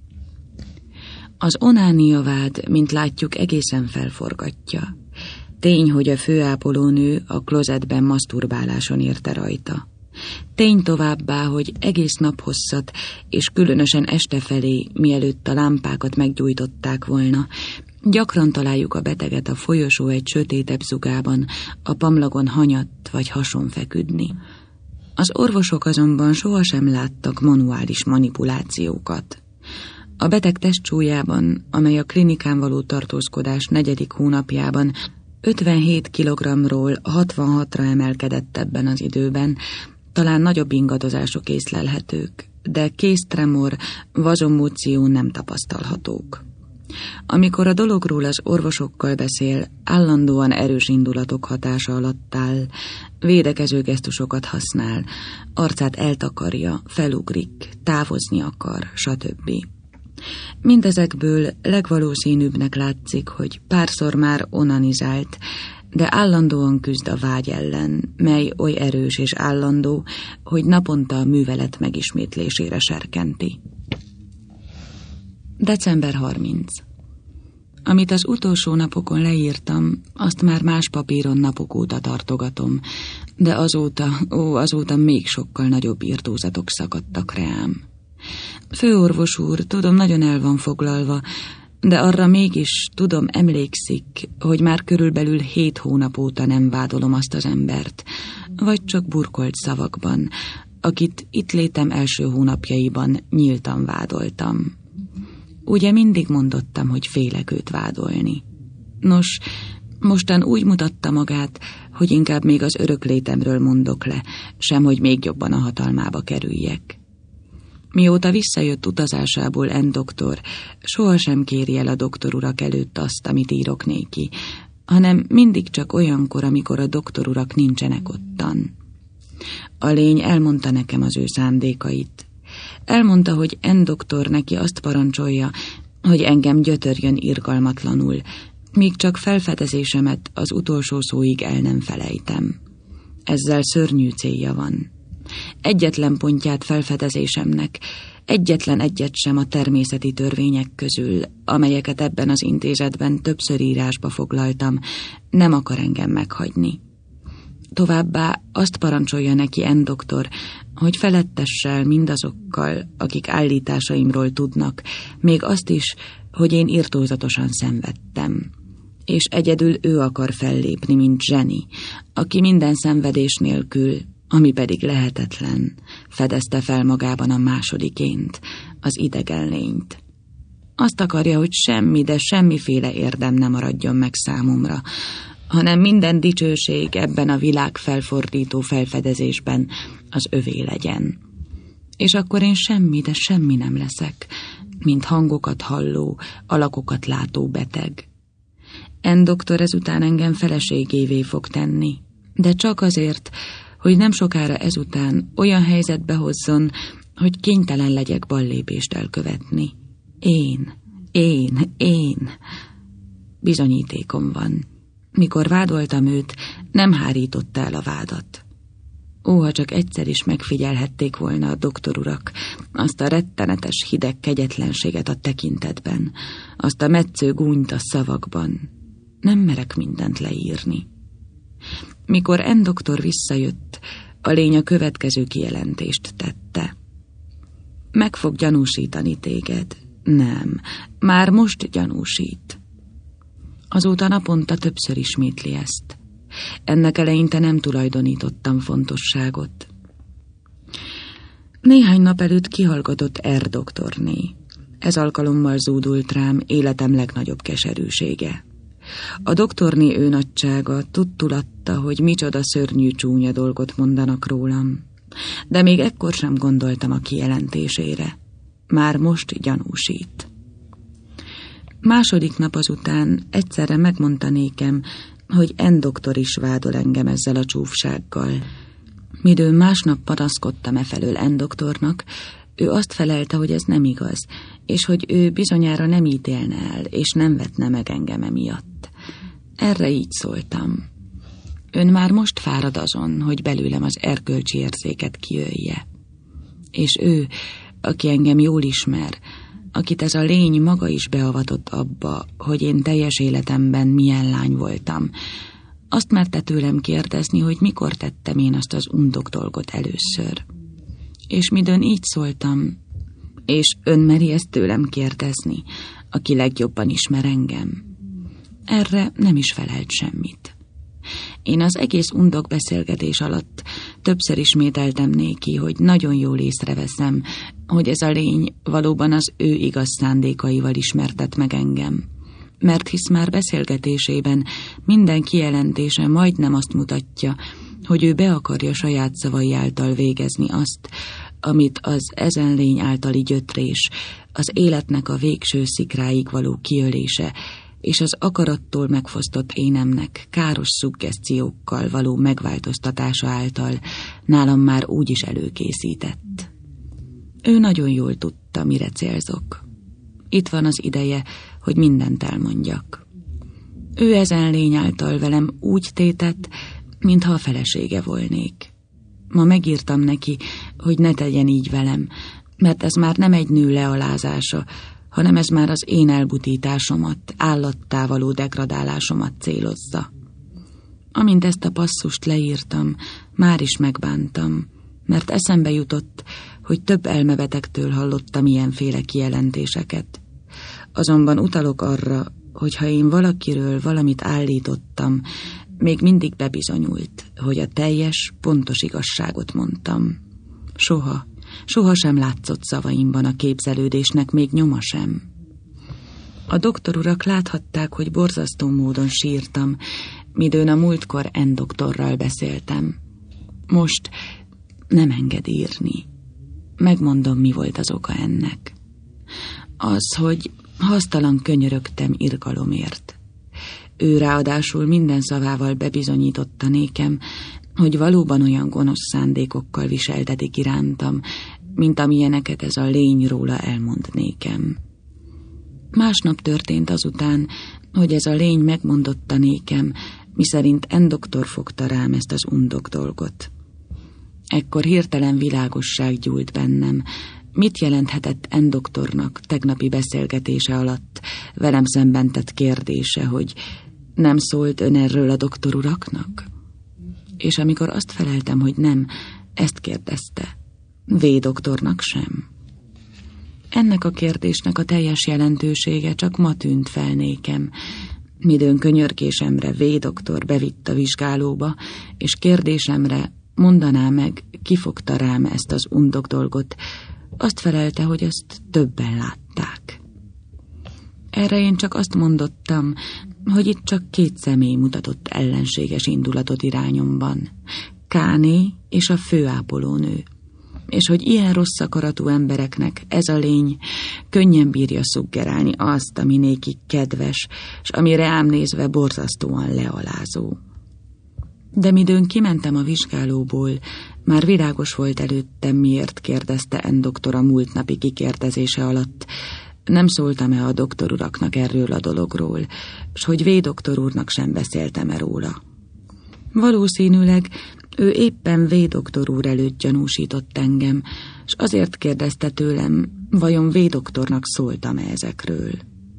Az onánia vád, mint látjuk, egészen felforgatja. Tény, hogy a főápolónő a klozetben maszturbáláson érte rajta. Tény továbbá, hogy egész nap hosszat, és különösen este felé, mielőtt a lámpákat meggyújtották volna, gyakran találjuk a beteget a folyosó egy sötétebb zugában, a pamlagon hanyatt vagy hason feküdni. Az orvosok azonban sohasem láttak manuális manipulációkat. A beteg testsúlyában, amely a klinikán való tartózkodás negyedik hónapjában ötvenhét kilogrammról hatvanhatra emelkedett ebben az időben, talán nagyobb ingadozások észlelhetők, de kéztremor, vazomóció nem tapasztalhatók. Amikor a dologról az orvosokkal beszél, állandóan erős indulatok hatása alatt áll, védekező gesztusokat használ, arcát eltakarja, felugrik, távozni akar, stb. Mindezekből legvalószínűbbnek látszik, hogy párszor már onanizált, de állandóan küzd a vágy ellen, mely oly erős és állandó, hogy naponta a művelet megismétlésére serkenti. december harmincadika. Amit az utolsó napokon leírtam, azt már más papíron napok óta tartogatom, de azóta, ó, azóta még sokkal nagyobb irtózatok szakadtak rám. Főorvos úr, tudom, nagyon el van foglalva, de arra mégis, tudom, emlékszik, hogy már körülbelül hét hónap óta nem vádolom azt az embert, vagy csak burkolt szavakban, akit itt létem első hónapjaiban nyíltan vádoltam. Ugye mindig mondottam, hogy félek őt vádolni. Nos, mostan úgy mutatta magát, hogy inkább még az öröklétemről mondok le, sem hogy még jobban a hatalmába kerüljek. Mióta visszajött utazásából N doktor, sohasem kéri el a doktorurak előtt azt, amit írok néki, hanem mindig csak olyankor, amikor a doktorurak nincsenek ottan. A lény elmondta nekem az ő szándékait. Elmondta, hogy N doktor neki azt parancsolja, hogy engem gyötörjön irgalmatlanul, míg csak felfedezésemet az utolsó szóig el nem felejtem. Ezzel szörnyű célja van. Egyetlen pontját felfedezésemnek, egyetlen egyet sem a természeti törvények közül, amelyeket ebben az intézetben többször írásba foglaltam, nem akar engem meghagyni. Továbbá azt parancsolja neki N doktor, hogy felettessel mindazokkal, akik állításaimról tudnak, még azt is, hogy én irtózatosan szenvedtem. És egyedül ő akar fellépni, mint zseni, aki minden szenvedés nélkül, ami pedig lehetetlen, fedezte fel magában a másodiként, az idegen lényt. Azt akarja, hogy semmi, de semmiféle érdem ne maradjon meg számomra, hanem minden dicsőség ebben a világ felfordító felfedezésben az övé legyen. És akkor én semmi, de semmi nem leszek, mint hangokat halló, alakokat látó beteg. N doktor ezután engem feleségévé fog tenni, de csak azért, hogy nem sokára ezután olyan helyzetbe hozzon, hogy kénytelen legyek ballépést elkövetni. Én, én, én. Bizonyítékom van. Mikor vádoltam őt, nem hárította el a vádat. Ó, ha csak egyszer is megfigyelhették volna a doktorurak azt a rettenetes hideg kegyetlenséget a tekintetben, azt a metsző gúnyt a szavakban. Nem merek mindent leírni. Mikor N doktor visszajött, a lény a következő kijelentést tette. Meg fog gyanúsítani téged. Nem, már most gyanúsít. Azóta naponta többször ismétli ezt. Ennek eleinte nem tulajdonítottam fontosságot. Néhány nap előtt kihallgatott R doktorné. Ez alkalommal zúdult rám életem legnagyobb keserűsége. A doktorné ő nagysága tudtulatta, hogy micsoda szörnyű csúnya dolgot mondanak rólam, de még ekkor sem gondoltam a kijelentésére. Már most gyanúsít. Második nap azután egyszerre megmondta nékem, hogy N doktor is vádol engem ezzel a csúfsággal. Midőn másnap panaszkodtam e felől N doktornak, ő azt felelte, hogy ez nem igaz, és hogy ő bizonyára nem ítélne el, és nem vetne meg engem emiatt. Erre így szóltam. Ön már most fárad azon, hogy belőlem az erkölcsi érzéket kiölje. És ő, aki engem jól ismer, akit ez a lény maga is beavatott abba, hogy én teljes életemben milyen lány voltam, azt merte tőlem kérdezni, hogy mikor tettem én azt az undok dolgot először. És midőn így szóltam, és ön meri ezt tőlem kérdezni, aki legjobban ismer engem. Erre nem is felelt semmit. Én az egész undok beszélgetés alatt többször ismételtem néki, hogy nagyon jól észreveszem, hogy ez a lény valóban az ő igaz szándékaival ismertet meg engem. Mert hisz már beszélgetésében minden kijelentése majdnem azt mutatja, hogy ő be akarja saját szavai által végezni azt, amit az ezen lény általi gyötrés, az életnek a végső szikráig való kiölése, és az akarattól megfosztott énemnek káros szuggeszciókkal való megváltoztatása által nálam már úgy is előkészített. Ő nagyon jól tudta, mire célzok. Itt van az ideje, hogy mindent elmondjak. Ő ezen lény által velem úgy tétett, mintha a felesége volnék. Ma megírtam neki, hogy ne tegyen így velem, mert ez már nem egy nő lealázása, hanem ez már az én elbutításomat, állattá való degradálásomat célozza. Amint ezt a passzust leírtam, már is megbántam, mert eszembe jutott, hogy több elmebetegtől hallottam ilyenféle kijelentéseket. Azonban utalok arra, hogy ha én valakiről valamit állítottam, még mindig bebizonyult, hogy a teljes, pontos igazságot mondtam. Soha, soha sem látszott szavaimban a képzelődésnek még nyoma sem. A doktorurak láthatták, hogy borzasztó módon sírtam, midőn a múltkor N doktorral beszéltem. Most nem enged írni. Megmondom, mi volt az oka ennek. Az, hogy hasztalan könyörögtem irgalomért. Ő ráadásul minden szavával bebizonyította nékem, hogy valóban olyan gonosz szándékokkal viseltetik irántam, mint amilyeneket ez a lény róla elmond nékem. Másnap történt azután, hogy ez a lény megmondotta nékem, miszerint N doktor fogta rám ezt az undok dolgot. Ekkor hirtelen világosság gyújt bennem, mit jelenthetett N doktornak tegnapi beszélgetése alatt velem szemben tett kérdése, hogy nem szólt ön erről a doktoruraknak? És amikor azt feleltem, hogy nem, ezt kérdezte, V doktornak sem. Ennek a kérdésnek a teljes jelentősége csak ma tűnt fel nékem, midőn könyörgésemre V doktor bevitt a vizsgálóba, és kérdésemre mondaná meg, ki fogta rám ezt az undok dolgot, azt felelte, hogy azt többen látták. Erre én csak azt mondottam, hogy itt csak két személy mutatott ellenséges indulatot irányomban, Káné és a főápolónő, és hogy ilyen rossz akaratú embereknek ez a lény könnyen bírja szuggerálni azt, ami nékik kedves, s ami rám nézve borzasztóan lealázó. De midőn kimentem a vizsgálóból, már világos volt előttem, miért kérdezte N doktor a múlt napi kikérdezése alatt. Nem szóltam-e a doktoruraknak erről a dologról, s hogy V doktor úrnak sem beszéltem-e róla. Valószínűleg ő éppen V doktor úr előtt gyanúsított engem, s azért kérdezte tőlem, vajon V doktornak szóltam-e ezekről.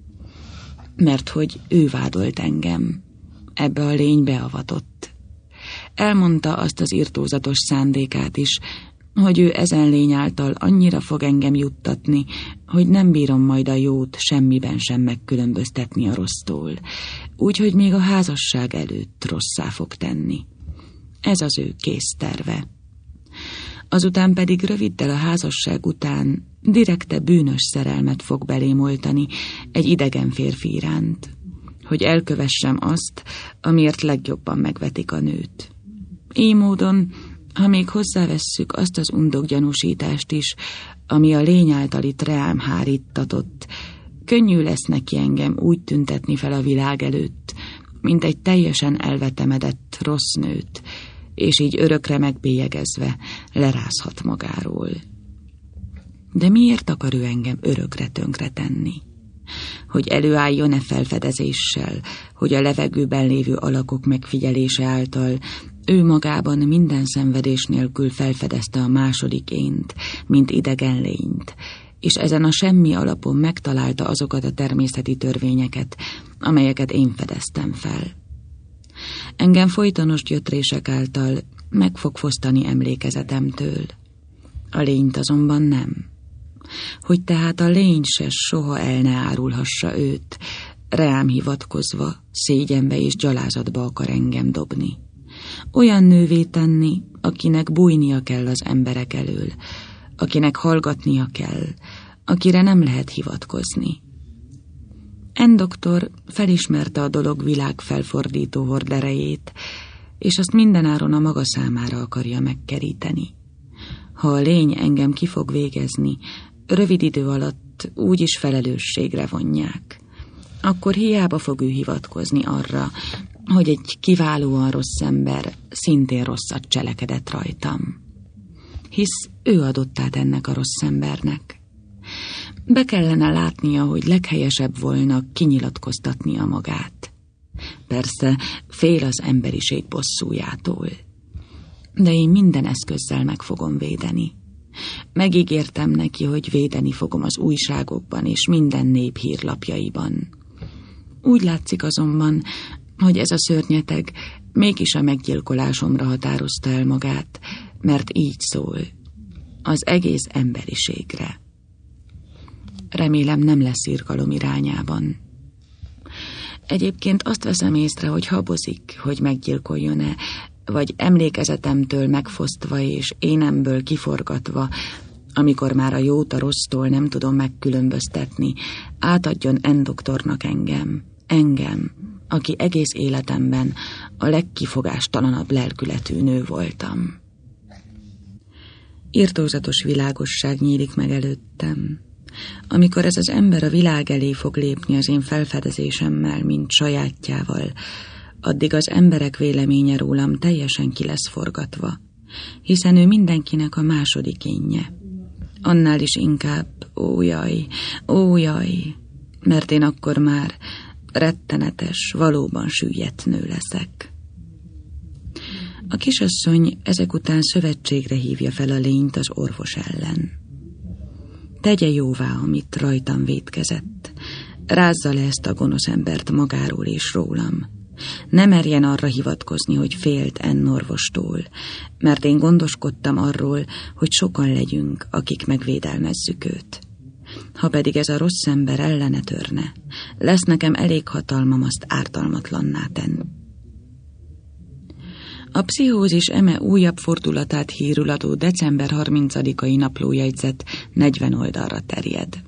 Mert hogy ő vádolt engem, ebbe a lény beavatott. Elmondta azt az irtózatos szándékát is, hogy ő ezen lény által annyira fog engem juttatni, hogy nem bírom majd a jót semmiben sem megkülönböztetni a rossztól, úgyhogy még a házasság előtt rosszá fog tenni. Ez az ő kész terve. Azután pedig röviddel a házasság után direkte bűnös szerelmet fog belém oltani egy idegen férfi iránt, hogy elkövessem azt, amiért legjobban megvetik a nőt. Így módon, ha még hozzávesszük azt az undok gyanúsítást is, ami a lény által itt reám háríttatott, könnyű lesz neki engem úgy tüntetni fel a világ előtt, mint egy teljesen elvetemedett rossz nőt, és így örökre megbélyegezve lerázhat magáról. De miért akar ő engem örökre tönkre tenni? Hogy előálljon-e felfedezéssel, hogy a levegőben lévő alakok megfigyelése által ő magában minden szenvedés nélkül felfedezte a második ént, mint idegen lényt, és ezen a semmi alapon megtalálta azokat a természeti törvényeket, amelyeket én fedeztem fel. Engem folytonos gyötrések által meg fog fosztani emlékezetemtől. A lényt azonban nem. Hogy tehát a lény se soha el ne árulhassa őt, rám hivatkozva, szégyenbe és gyalázatba akar engem dobni. Olyan nővé tenni, akinek bújnia kell az emberek elől, akinek hallgatnia kell, akire nem lehet hivatkozni. N doktor felismerte a dolog világ felfordító horderejét, és azt mindenáron a maga számára akarja megkeríteni. Ha a lény engem ki fog végezni, rövid idő alatt úgyis felelősségre vonják. Akkor hiába fog ő hivatkozni arra, hogy egy kiválóan rossz ember szintén rosszat cselekedett rajtam. Hisz ő adott át ennek a rossz embernek. Be kellene látnia, hogy leghelyesebb volna kinyilatkoztatnia magát. Persze fél az emberiség bosszújától. De én minden eszközzel meg fogom védeni. Megígértem neki, hogy védeni fogom az újságokban és minden nép hírlapjaiban. Úgy látszik azonban, hogy ez a szörnyeteg mégis a meggyilkolásomra határozta el magát, mert így szól, az egész emberiségre. Remélem nem lesz irgalom irányában. Egyébként azt veszem észre, hogy habozik, hogy meggyilkoljon-e, vagy emlékezetemtől megfosztva és énemből kiforgatva amikor már a jót a rossztól nem tudom megkülönböztetni, átadjon N doktornak engem, engem, aki egész életemben a legkifogástalanabb lelkületű nő voltam. Irtózatos világosság nyílik meg előttem. Amikor ez az ember a világ elé fog lépni az én felfedezésemmel, mint sajátjával, addig az emberek véleménye rólam teljesen ki lesz forgatva, hiszen ő mindenkinek a második énje. Annál is inkább, ó jaj, ó jaj, mert én akkor már rettenetes, valóban süllyedt nő leszek. A kisasszony ezek után szövetségre hívja fel a lényt az orvos ellen. Tegye jóvá, amit rajtam vétkezett. Rázza le ezt a gonosz embert magáról és rólam. Ne merjen arra hivatkozni, hogy félt N orvostól, mert én gondoskodtam arról, hogy sokan legyünk, akik megvédelmezzük őt. Ha pedig ez a rossz ember ellene törne, lesz nekem elég hatalmam azt ártalmatlanná tenni. A pszichózis eme újabb fordulatát hírül adó december harmincadikai naplójegyzet negyven oldalra terjed.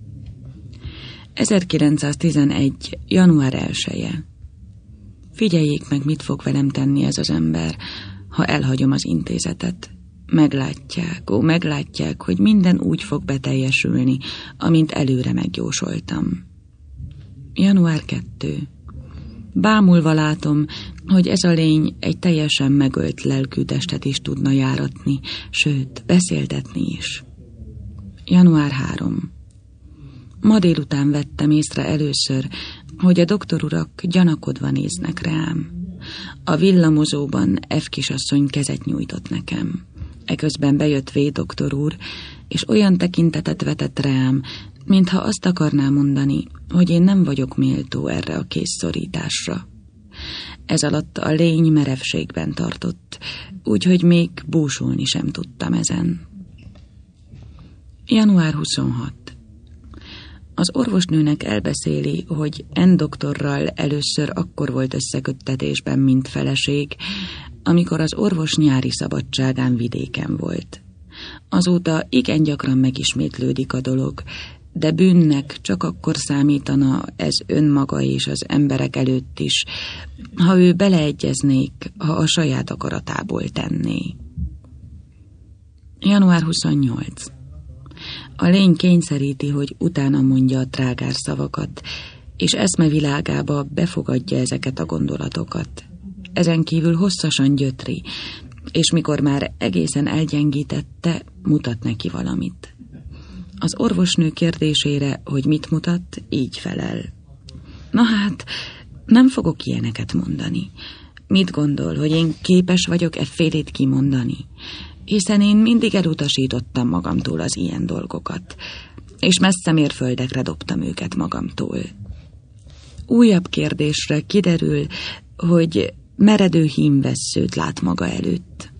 ezerkilencszáztizenegy. január elseje. Figyeljék meg, mit fog velem tenni ez az ember, ha elhagyom az intézetet. Meglátják, ó, meglátják, hogy minden úgy fog beteljesülni, amint előre megjósoltam. január kettő. Bámulva látom, hogy ez a lény egy teljesen megölt lelkű testet is tudna járatni, sőt, beszéltetni is. január három. Ma délután vettem észre először, hogy a doktorurak gyanakodva néznek rám. A villamozóban F kisasszony kezet nyújtott nekem. Eközben bejött V doktor úr, és olyan tekintetet vetett rám, mintha azt akarná mondani, hogy én nem vagyok méltó erre a kézszorításra. Ez alatt a lény merevségben tartott, úgyhogy még búsulni sem tudtam ezen. január huszonhat. Az orvosnőnek elbeszéli, hogy N doktorral először akkor volt összeköttetésben, mint feleség, amikor az orvos nyári szabadságán vidéken volt. Azóta igen gyakran megismétlődik a dolog, de bűnnek csak akkor számítana ez önmaga és az emberek előtt is, ha ő beleegyeznék, ha a saját akaratából tenné. január huszonnyolc. A lény kényszeríti, hogy utána mondja a trágár szavakat, és eszmevilágába befogadja ezeket a gondolatokat. Ezen kívül hosszasan gyötri, és mikor már egészen elgyengítette, mutat neki valamit. Az orvosnő kérdésére, hogy mit mutat, így felel. Na hát, nem fogok ilyeneket mondani. Mit gondol, hogy én képes vagyok effélét kimondani? Hiszen én mindig elutasítottam magamtól az ilyen dolgokat, és messze mérföldekre dobtam őket magamtól. Újabb kérdésre kiderül, hogy meredő hímvesszőt lát maga előtt.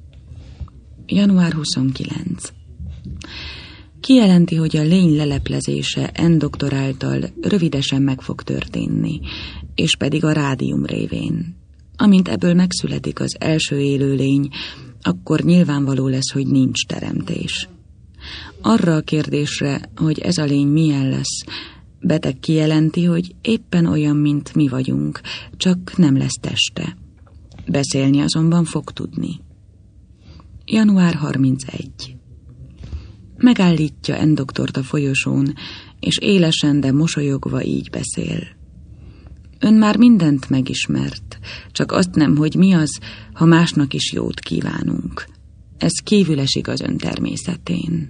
január huszonkilenc. Kijelenti, hogy a lény leleplezése N doktor által rövidesen meg fog történni, és pedig a rádium révén. Amint ebből megszületik az első élőlény, akkor nyilvánvaló lesz, hogy nincs teremtés. Arra a kérdésre, hogy ez a lény milyen lesz, beteg kijelenti, hogy éppen olyan, mint mi vagyunk, csak nem lesz teste. Beszélni azonban fog tudni. január harmincegy. Megállítja N doktort a folyosón, és élesen, de mosolyogva így beszél. Ön már mindent megismert, csak azt nem, hogy mi az, ha másnak is jót kívánunk. Ez kívül esik az ön természetén.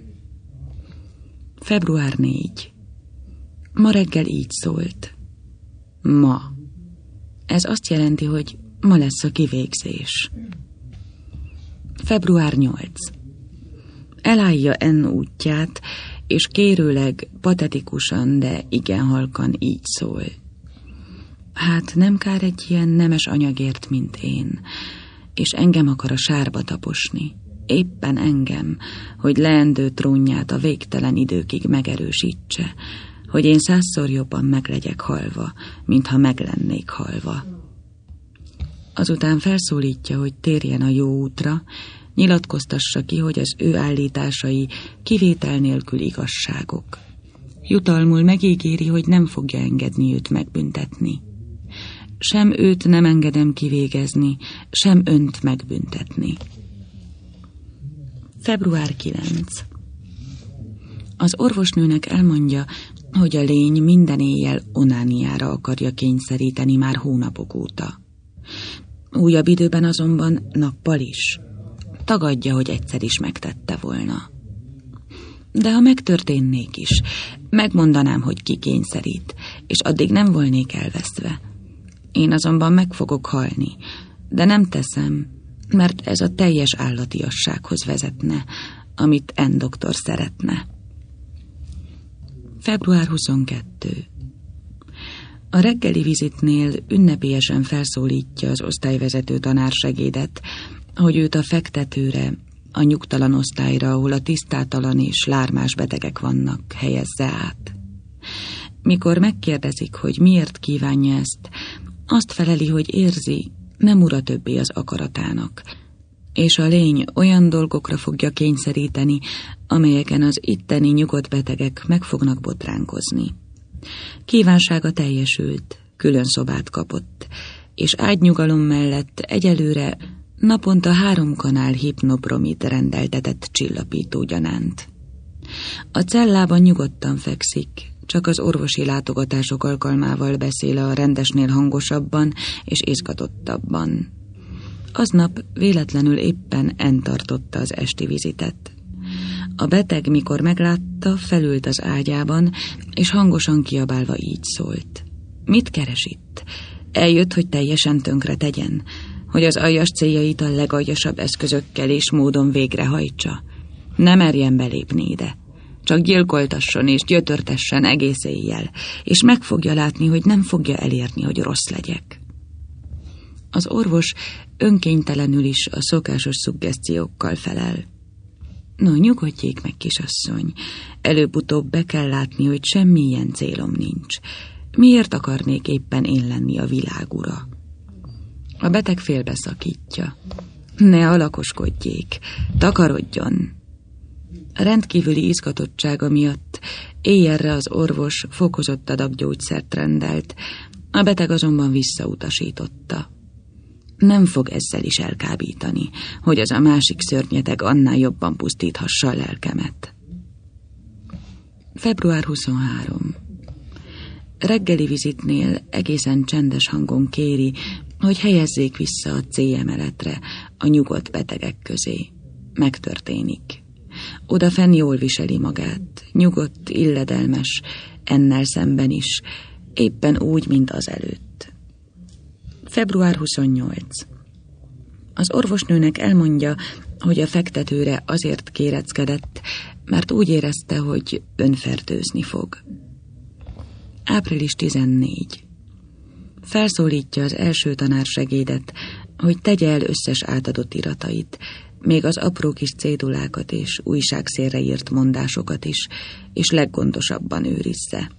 február négy. Ma reggel így szólt. Ma. Ez azt jelenti, hogy ma lesz a kivégzés. február nyolc. Elállja N útját, és kérőleg, patetikusan, de igen halkan így szól. Hát nem kár egy ilyen nemes anyagért, mint én, és engem akar a sárba taposni. Éppen engem, hogy leendő trónját a végtelen időkig megerősítse, hogy én százszor jobban meglegyek halva, mintha meglennék halva. Azután felszólítja, hogy térjen a jó útra, nyilatkoztassa ki, hogy az ő állításai kivétel nélkül igazságok. Jutalmul megígéri, hogy nem fogja engedni őt megbüntetni. Sem őt nem engedem kivégezni, sem önt megbüntetni. február kilencedike. Az orvosnőnek elmondja, hogy a lény minden éjjel onániára akarja kényszeríteni már hónapok óta. Újabb időben azonban nappal is. Tagadja, hogy egyszer is megtette volna. De ha megtörténnék is, megmondanám, hogy ki kényszerít, és addig nem volnék elveszve. Én azonban meg fogok halni, de nem teszem, mert ez a teljes állatiassághoz vezetne, amit N doktor szeretne. február huszonkettedike. A reggeli vizitnél ünnepélyesen felszólítja az osztályvezető tanársegédet, hogy őt a fektetőre, a nyugtalan osztályra, ahol a tisztátalan és lármás betegek vannak, helyezze át. Mikor megkérdezik, hogy miért kívánja ezt, azt feleli, hogy érzi, nem ura többé az akaratának, és a lény olyan dolgokra fogja kényszeríteni, amelyeken az itteni nyugodt betegek meg fognak botránkozni. Kívánsága teljesült, külön szobát kapott, és ágynyugalom mellett egyelőre naponta három kanál hipnobromit rendeltetett csillapító gyanánt. A cellában nyugodtan fekszik, csak az orvosi látogatások alkalmával beszél a rendesnél hangosabban és izgatottabban. Aznap véletlenül éppen N tartotta az esti vizitet. A beteg, mikor meglátta, felült az ágyában, és hangosan kiabálva így szólt. Mit keres itt? Eljött, hogy teljesen tönkre tegyen, hogy az aljas céljait a legaljasabb eszközökkel és módon végrehajtsa. Ne merjen belépni ide. Csak gyilkoltasson és gyötörtessen egész éjjel, és meg fogja látni, hogy nem fogja elérni, hogy rossz legyek. Az orvos önkénytelenül is a szokásos szuggesztiókkal felel. No, nyugodjék meg, kisasszony, előbb-utóbb be kell látni, hogy semmi ilyen célom nincs. Miért akarnék éppen én lenni a világ ura? A beteg félbeszakítja. Ne alakoskodjék, takarodjon. A rendkívüli izgatottsága miatt éjjelre az orvos fokozott adag gyógyszert rendelt, a beteg azonban visszautasította. Nem fog ezzel is elkábítani, hogy az a másik szörnyeteg annál jobban pusztíthassa a lelkemet. február huszonharmadika. Reggeli vizitnél egészen csendes hangon kéri, hogy helyezzék vissza a C emeletre, a nyugodt betegek közé. Megtörténik. Odafenn jól viseli magát, nyugodt, illedelmes, ennel szemben is, éppen úgy, mint azelőtt. február huszonnyolcadika. Az orvosnőnek elmondja, hogy a fektetőre azért kéreckedett, mert úgy érezte, hogy önfertőzni fog. április tizennégyedike. Felszólítja az első tanársegédet, hogy tegye el összes átadott iratait, még az apró kis cédulákat és újságszélre írt mondásokat is, és leggondosabban őrizze.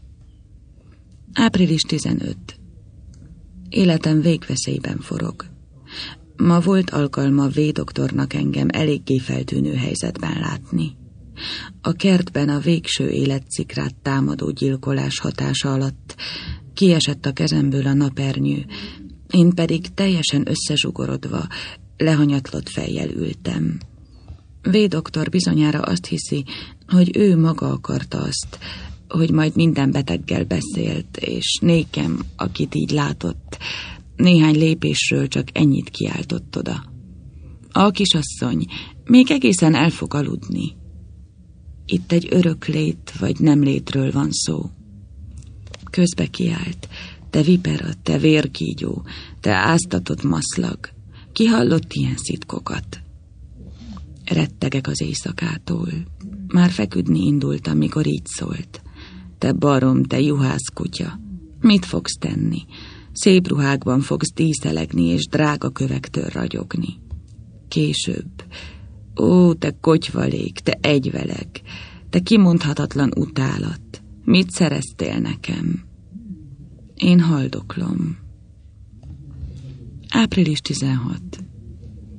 április tizenötödike. Életem végveszélyben forog. Ma volt alkalma V doktornak engem eléggé feltűnő helyzetben látni. A kertben a végső életcikrát támadó gyilkolás hatása alatt kiesett a kezemből a napernyő, én pedig teljesen összezsugorodva, lehanyatlott fejjel ültem. V doktor bizonyára azt hiszi, hogy ő maga akarta azt, hogy majd minden beteggel beszélt, és nékem, akit így látott, néhány lépésről csak ennyit kiáltott oda. A kisasszony még egészen el fog aludni. Itt egy örök lét vagy nem létről van szó. Közbe kiált, te vipera, te vérkígyó, te áztatott maszlag, ki hallott ilyen szitkokat? Rettegek az éjszakától. Már feküdni indultam, mikor így szólt. Te barom, te juhász kutya, mit fogsz tenni? Szép ruhákban fogsz díszelegni, és drága kövektől ragyogni. Később, ó, te kotyvalék, te egyveleg, te kimondhatatlan utálat, mit szereztél nekem? Én haldoklom. április tizenhatodika.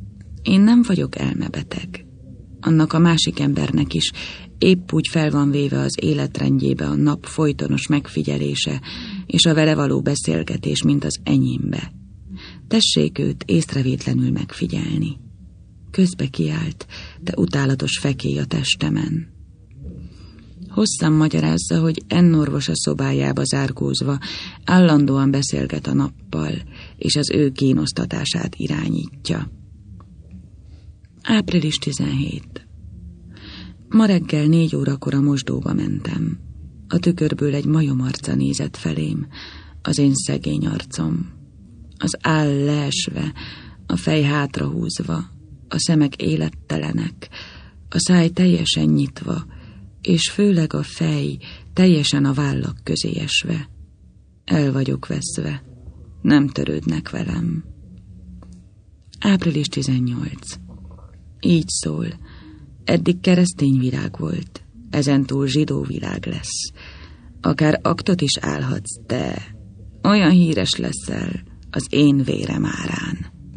Én nem vagyok elmebeteg. Annak a másik embernek is épp úgy fel van véve az életrendjébe a nap folytonos megfigyelése és a vele való beszélgetés, mint az enyémbe. Tessék őt észrevétlenül megfigyelni. Közbe kiállt, te utálatos fekély a testemen. Hosszan magyarázza, hogy N orvos a szobájába zárkózva állandóan beszélget a nappal, és az ő kínosztatását irányítja. április tizenhetedike. Ma reggel négy órakor a mosdóba mentem. A tükörből egy majom arca nézett felém, az én szegény arcom. Az áll leesve, a fej hátrahúzva, a szemek élettelenek, a száj teljesen nyitva, és főleg a fej teljesen a vállak közé esve. El vagyok veszve, nem törődnek velem. április tizennyolcadika. Így szól, eddig keresztény világ volt, ezentúl zsidó világ lesz. Akár aktot is állhatsz, de olyan híres leszel az én vérem árán.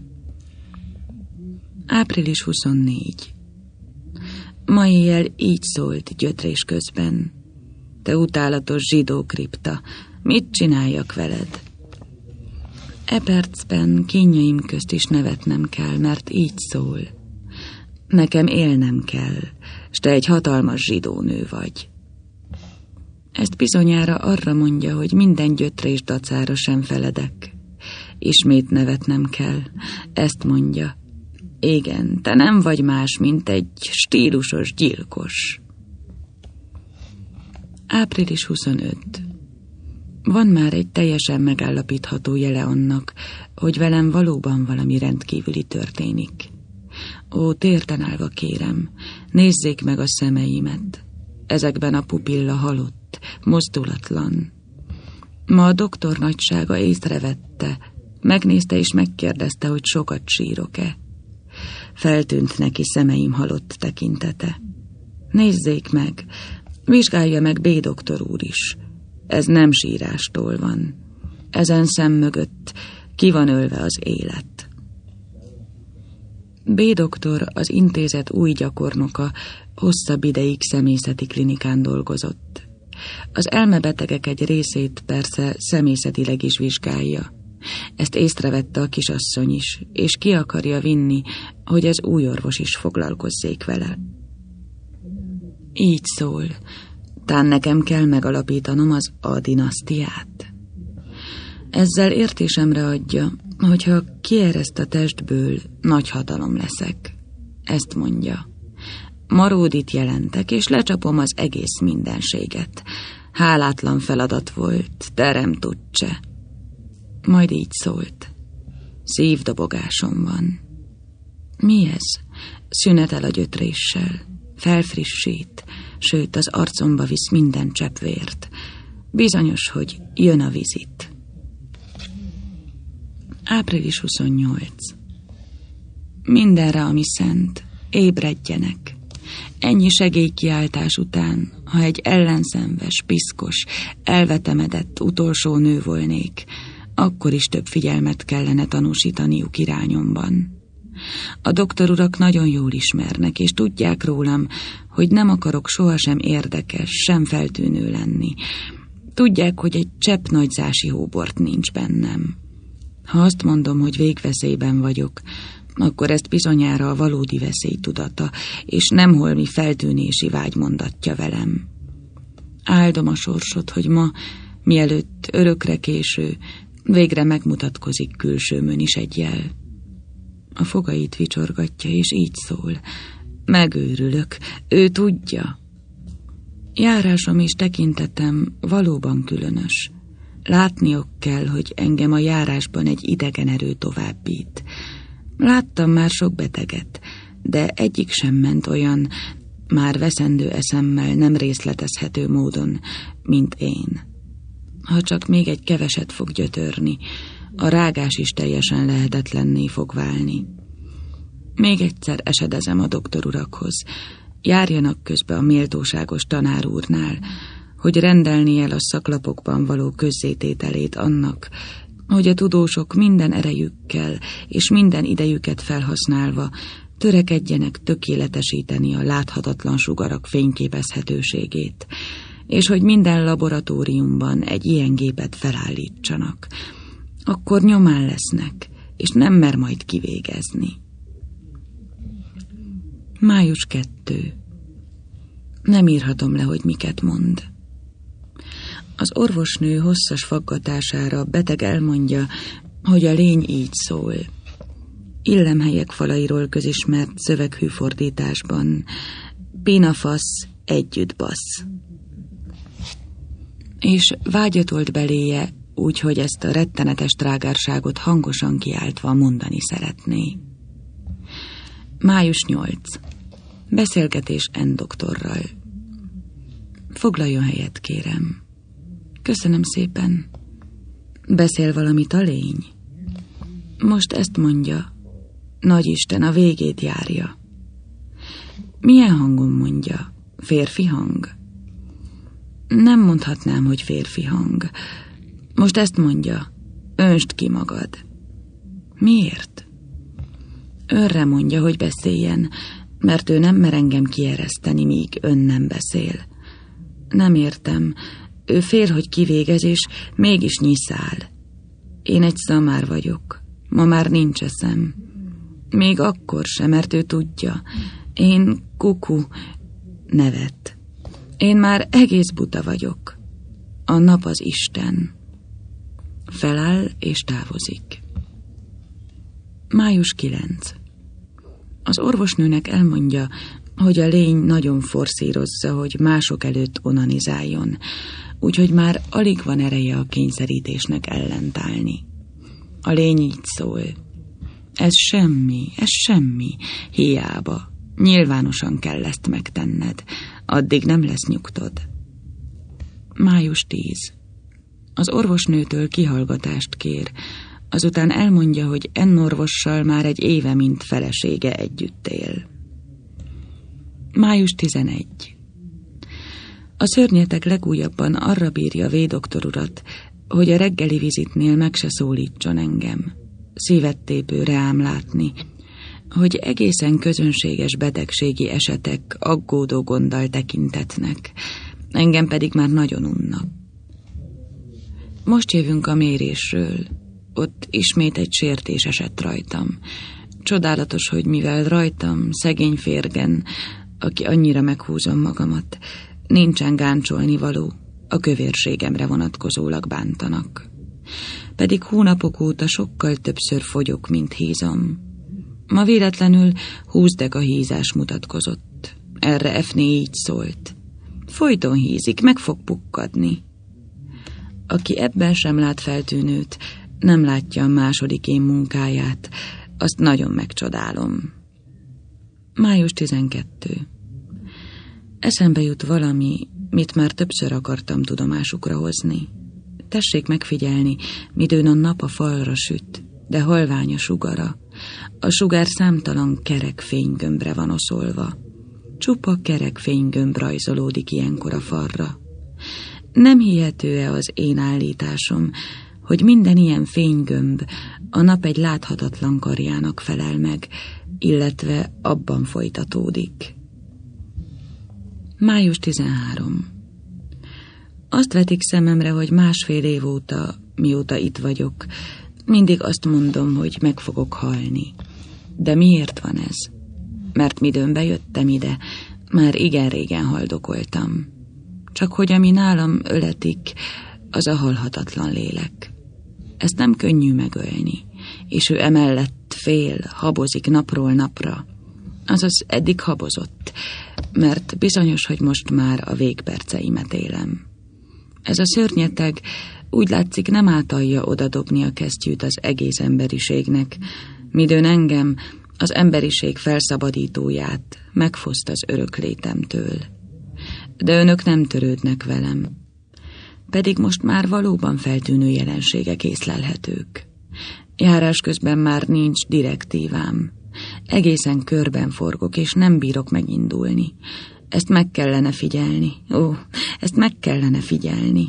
április huszonnégyedike. Ma éjjel így szólt gyötrés közben. Te utálatos zsidó kripta, mit csináljak veled? E percben kínjaim közt is nevetnem kell, mert így szól. Nekem élnem kell, s te egy hatalmas zsidó nő vagy. Ezt bizonyára arra mondja, hogy minden gyötrés dacára sem feledek. Ismét nevetnem kell, ezt mondja. Igen, te nem vagy más, mint egy stílusos gyilkos. április huszonötödike. Van már egy teljesen megállapítható jele annak, hogy velem valóban valami rendkívüli történik. Ó, térden állva kérem, nézzék meg a szemeimet. Ezekben a pupilla halott, mozdulatlan. Ma a doktor nagysága észrevette, megnézte és megkérdezte, hogy sokat sírok-e. Feltűnt neki szemeim halott tekintete. Nézzék meg, vizsgálja meg B. doktor úr is. Ez nem sírástól van. Ezen szem mögött ki van ölve az élet. B. doktor, az intézet új gyakornoka, hosszabb ideig személyzeti klinikán dolgozott. Az elmebetegek egy részét persze személyzetileg is vizsgálja. Ezt észrevette a kisasszony is, és ki akarja vinni, hogy az új orvos is foglalkozzék vele. Így szól, tán nekem kell megalapítanom az A dinasztiát. Ezzel értésemre adja, hogyha kiereszt a testből, nagy hatalom leszek. Ezt mondja. Maródit jelentek, és lecsapom az egész mindenséget. Hálátlan feladat volt, terem tudcse. Majd így szólt. Szívdobogásom van. Mi ez? Szünetel a gyötréssel. Felfrissít, sőt az arcomba visz minden csepp vért. Bizonyos, hogy jön a vizit. április huszonnyolcadika. Mindenre, ami szent, ébredjenek. Ennyi segélykiáltás után, ha egy ellenszenves, piszkos, elvetemedett utolsó nő volnék, akkor is több figyelmet kellene tanúsítaniuk irányomban. A doktorurak nagyon jól ismernek, és tudják rólam, hogy nem akarok sohasem érdekes, sem feltűnő lenni. Tudják, hogy egy csepp nagyzási hóbort nincs bennem. Ha azt mondom, hogy végveszélyben vagyok, akkor ezt bizonyára a valódi veszély tudata, és nem holmi feltűnési vágy mondatja velem. Áldom a sorsot, hogy ma, mielőtt örökre késő, végre megmutatkozik külsőmön is egy jel. A fogait vicsorgatja, és így szól. Megőrülök, ő tudja. Járásom és tekintetem valóban különös. Látniok kell, hogy engem a járásban egy idegen erő továbbít. Láttam már sok beteget, de egyik sem ment olyan, már veszendő eszemmel nem részletezhető módon, mint én. Ha csak még egy keveset fog gyötörni, a rágás is teljesen lehetetlenné fog válni. Még egyszer esedezem a doktorurakhoz. Járjanak közbe a méltóságos tanár úrnál, hogy rendelni el a szaklapokban való közzétételét annak, hogy a tudósok minden erejükkel és minden idejüket felhasználva törekedjenek tökéletesíteni a láthatatlan sugarak fényképezhetőségét, és hogy minden laboratóriumban egy ilyen gépet felállítsanak. Akkor nyomán lesznek, és nem mer majd kivégezni. május kettő. Nem írhatom le, hogy miket mond. Az orvosnő hosszas faggatására beteg elmondja, hogy a lény így szól. Illemhelyek falairól közismert szöveghű fordításban. Pinafasz együtt bassz. És vágyatolt beléje, úgyhogy ezt a rettenetes trágárságot hangosan kiáltva mondani szeretné. május nyolc. Beszélgetés N doktorral. Foglaljon helyet, kérem. Köszönöm szépen. Beszél valamit a lény? Most ezt mondja. Nagyisten, a végét járja. Milyen hangon mondja? Férfi hang? Nem mondhatnám, hogy férfi hang. Most ezt mondja. Öntsd ki magad. Miért? Önre mondja, hogy beszéljen, mert ő nem mer engem kiereszteni, míg ön nem beszél. Nem értem. Ő fél, hogy kivégez, és mégis nyiszál. Én egy szamár vagyok. Ma már nincs eszem. Még akkor sem, mert ő tudja. Én kuku nevet. Én már egész buta vagyok. A nap az Isten. Feláll és távozik. május kilenc. Az orvosnőnek elmondja, hogy a lény nagyon forszírozza, hogy mások előtt onanizáljon, úgyhogy már alig van ereje a kényszerítésnek ellentállni. A lény így szól. Ez semmi, ez semmi, hiába. Nyilvánosan kell ezt megtenned, addig nem lesz nyugtod. május tíz. Az orvosnőtől kihallgatást kér, azután elmondja, hogy N orvossal már egy éve, mint felesége együtt él. május tizenegy. A szörnyetek legújabban arra bírja V-doktor urat, hogy a reggeli vizitnél meg se szólítson engem. Szívettépő reám látni, hogy egészen közönséges betegségi esetek aggódó gonddal tekintetnek, engem pedig már nagyon unnak. Most jövünk a mérésről. Ott ismét egy sértés esett rajtam. Csodálatos, hogy mivel rajtam, szegény férgen, aki annyira meghúzom magamat, nincsen gáncsolni való, a kövérségemre vonatkozólag bántanak. Pedig hónapok óta sokkal többször fogyok, mint hízom. Ma véletlenül húzdeg a hízás mutatkozott. Erre Efné így szólt. Folyton hízik, meg fog pukkadni. Aki ebben sem lát feltűnőt, nem látja a második én munkáját, azt nagyon megcsodálom. május tizenkettő. Eszembe jut valami, mit már többször akartam tudomásukra hozni. Tessék megfigyelni, midőn a nap a falra süt, de halvány a sugara. A sugár számtalan kerek fénygömbre van oszolva. Csupa kerek fénygömb rajzolódik ilyenkor a falra. Nem hihető-e az én állításom, hogy minden ilyen fénygömb a nap egy láthatatlan karjának felel meg, illetve abban folytatódik. május tizenhárom. Azt vetik szememre, hogy másfél év óta, mióta itt vagyok, mindig azt mondom, hogy meg fogok halni. De miért van ez? Mert midőn bejöttem ide, már igen régen haldokoltam. Csak hogy ami nálam öletik, az a halhatatlan lélek. Ezt nem könnyű megölni, és ő emellett fél, habozik napról napra. Azaz eddig habozott, mert bizonyos, hogy most már a végperceimet élem. Ez a szörnyeteg úgy látszik nem átalja odadobni a kesztyűt az egész emberiségnek, midőn engem, az emberiség felszabadítóját megfoszt az örök létemtől. De önök nem törődnek velem, pedig most már valóban feltűnő jelenségek észlelhetők. Járás közben már nincs direktívám. Egészen körben forgok, és nem bírok megindulni. Ezt meg kellene figyelni. Ó, ezt meg kellene figyelni.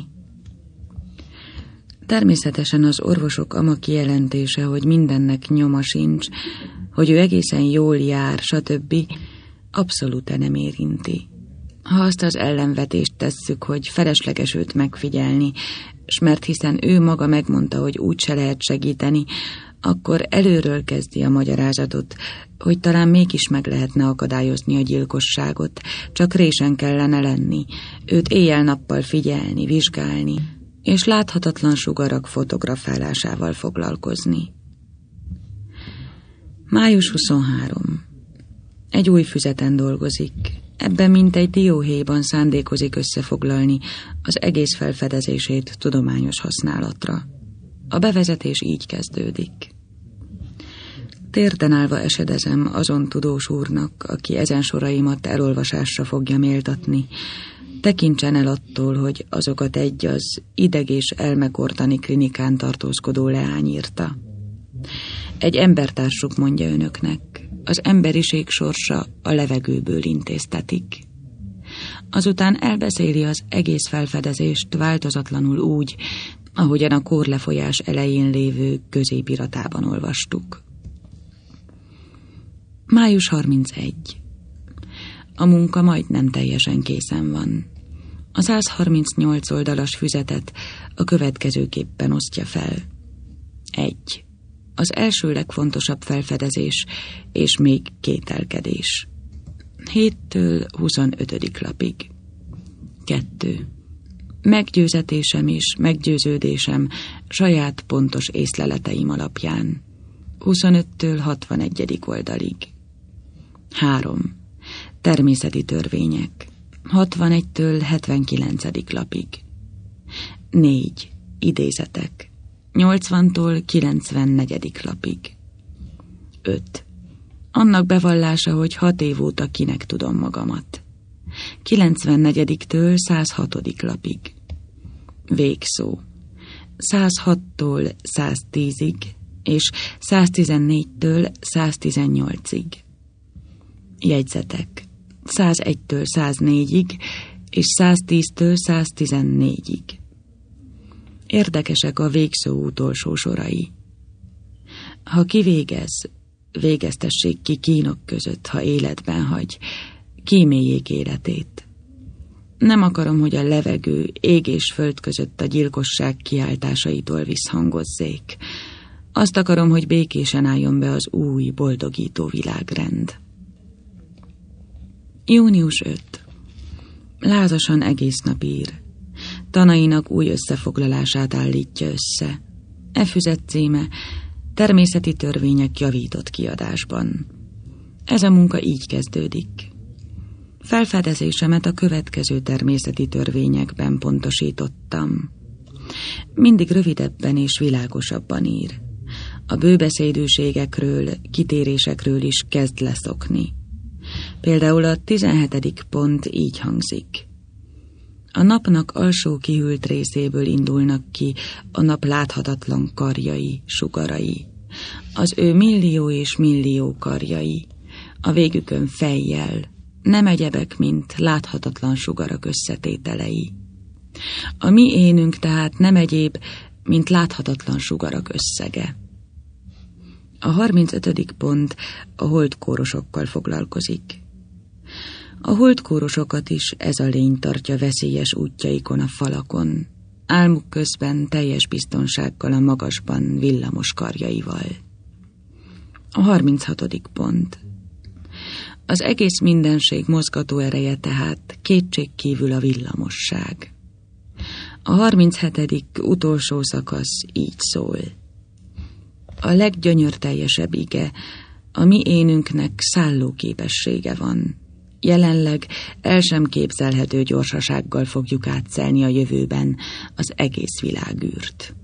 Természetesen az orvosok ama kijelentése, hogy mindennek nyoma sincs, hogy ő egészen jól jár, stb. Abszolút nem érinti. Ha azt az ellenvetést tesszük, hogy felesleges őt megfigyelni, s mert hiszen ő maga megmondta, hogy úgy se lehet segíteni, akkor előről kezdi a magyarázatot, hogy talán mégis meg lehetne akadályozni a gyilkosságot, csak résen kellene lenni, őt éjjel-nappal figyelni, vizsgálni, és láthatatlan sugarak fotografálásával foglalkozni. május huszonharmadika. Egy új füzeten dolgozik. Ebben mintegy dióhéjban szándékozik összefoglalni az egész felfedezését tudományos használatra. A bevezetés így kezdődik. Térden állva esedezem azon tudós úrnak, aki ezen soraimat elolvasásra fogja méltatni. Tekintsen el attól, hogy azokat egy az ideg- és elmekordani klinikán tartózkodó leány írta. Egy embertársuk mondja önöknek, az emberiség sorsa a levegőből intéztetik. Azután elbeszéli az egész felfedezést változatlanul úgy, ahogyan a kórlefolyás elején lévő középiratában olvastuk. május harmincegyedike. A munka majdnem teljesen készen van. A száz harmincnyolc oldalas füzetet a következőképpen osztja fel. egy. Az első legfontosabb felfedezés, és még kételkedés. héttől huszonötödik lapig. kettő. Meggyőzetésem és meggyőződésem saját pontos észleleteim alapján. huszonöttől hatvanegyedik oldalig. három. Természeti törvények. hatvanegytől hetvenkilencedik lapig. négy. Idézetek. nyolcvantól kilencvennegyedik lapig. öt. Annak bevallása, hogy hat év óta kinek tudom magamat. kilencvennegyediktől százhatodik lapig. Végszó. százhattól száztízig és száztizennégytől száztizennyolcig. Jegyzetek. százegytől száznégyig és száztíztől száztizennégyig. Érdekesek a végszó utolsó sorai. Ha kivégez, végeztessék ki kínok között, ha életben hagy, kíméljék életét. Nem akarom, hogy a levegő, ég és föld között a gyilkosság kiáltásaitól visszhangozzék. Azt akarom, hogy békésen álljon be az új, boldogító világrend. június ötödike. Lázasan egész nap ír. Tanainak új összefoglalását állítja össze. E füzet címe Természeti törvények javított kiadásban. Ez a munka így kezdődik. Felfedezésemet a következő természeti törvényekben pontosítottam. Mindig rövidebben és világosabban ír. A bőbeszédűségekről, kitérésekről is kezd leszokni. Például a tizenhetedik pont így hangzik. A napnak alsó kihűlt részéből indulnak ki a nap láthatatlan karjai, sugarai. Az ő millió és millió karjai, a végükön fejjel, nem egyebek, mint láthatatlan sugarak összetételei. A mi énünk tehát nem egyéb, mint láthatatlan sugarak összege. A harmincötödik pont a holdkórosokkal foglalkozik. A holdkórosokat is ez a lény tartja veszélyes útjaikon a falakon, álmuk közben teljes biztonsággal a magasban villamos karjaival. A harminchatodik pont. Az egész mindenség mozgató ereje tehát kétségkívül a villamosság. A harminchetedik utolsó szakasz így szól. A leggyönyörteljesebb ige, a mi énünknek szállóképessége van. Jelenleg el sem képzelhető gyorsasággal fogjuk átszelni a jövőben az egész világűrt.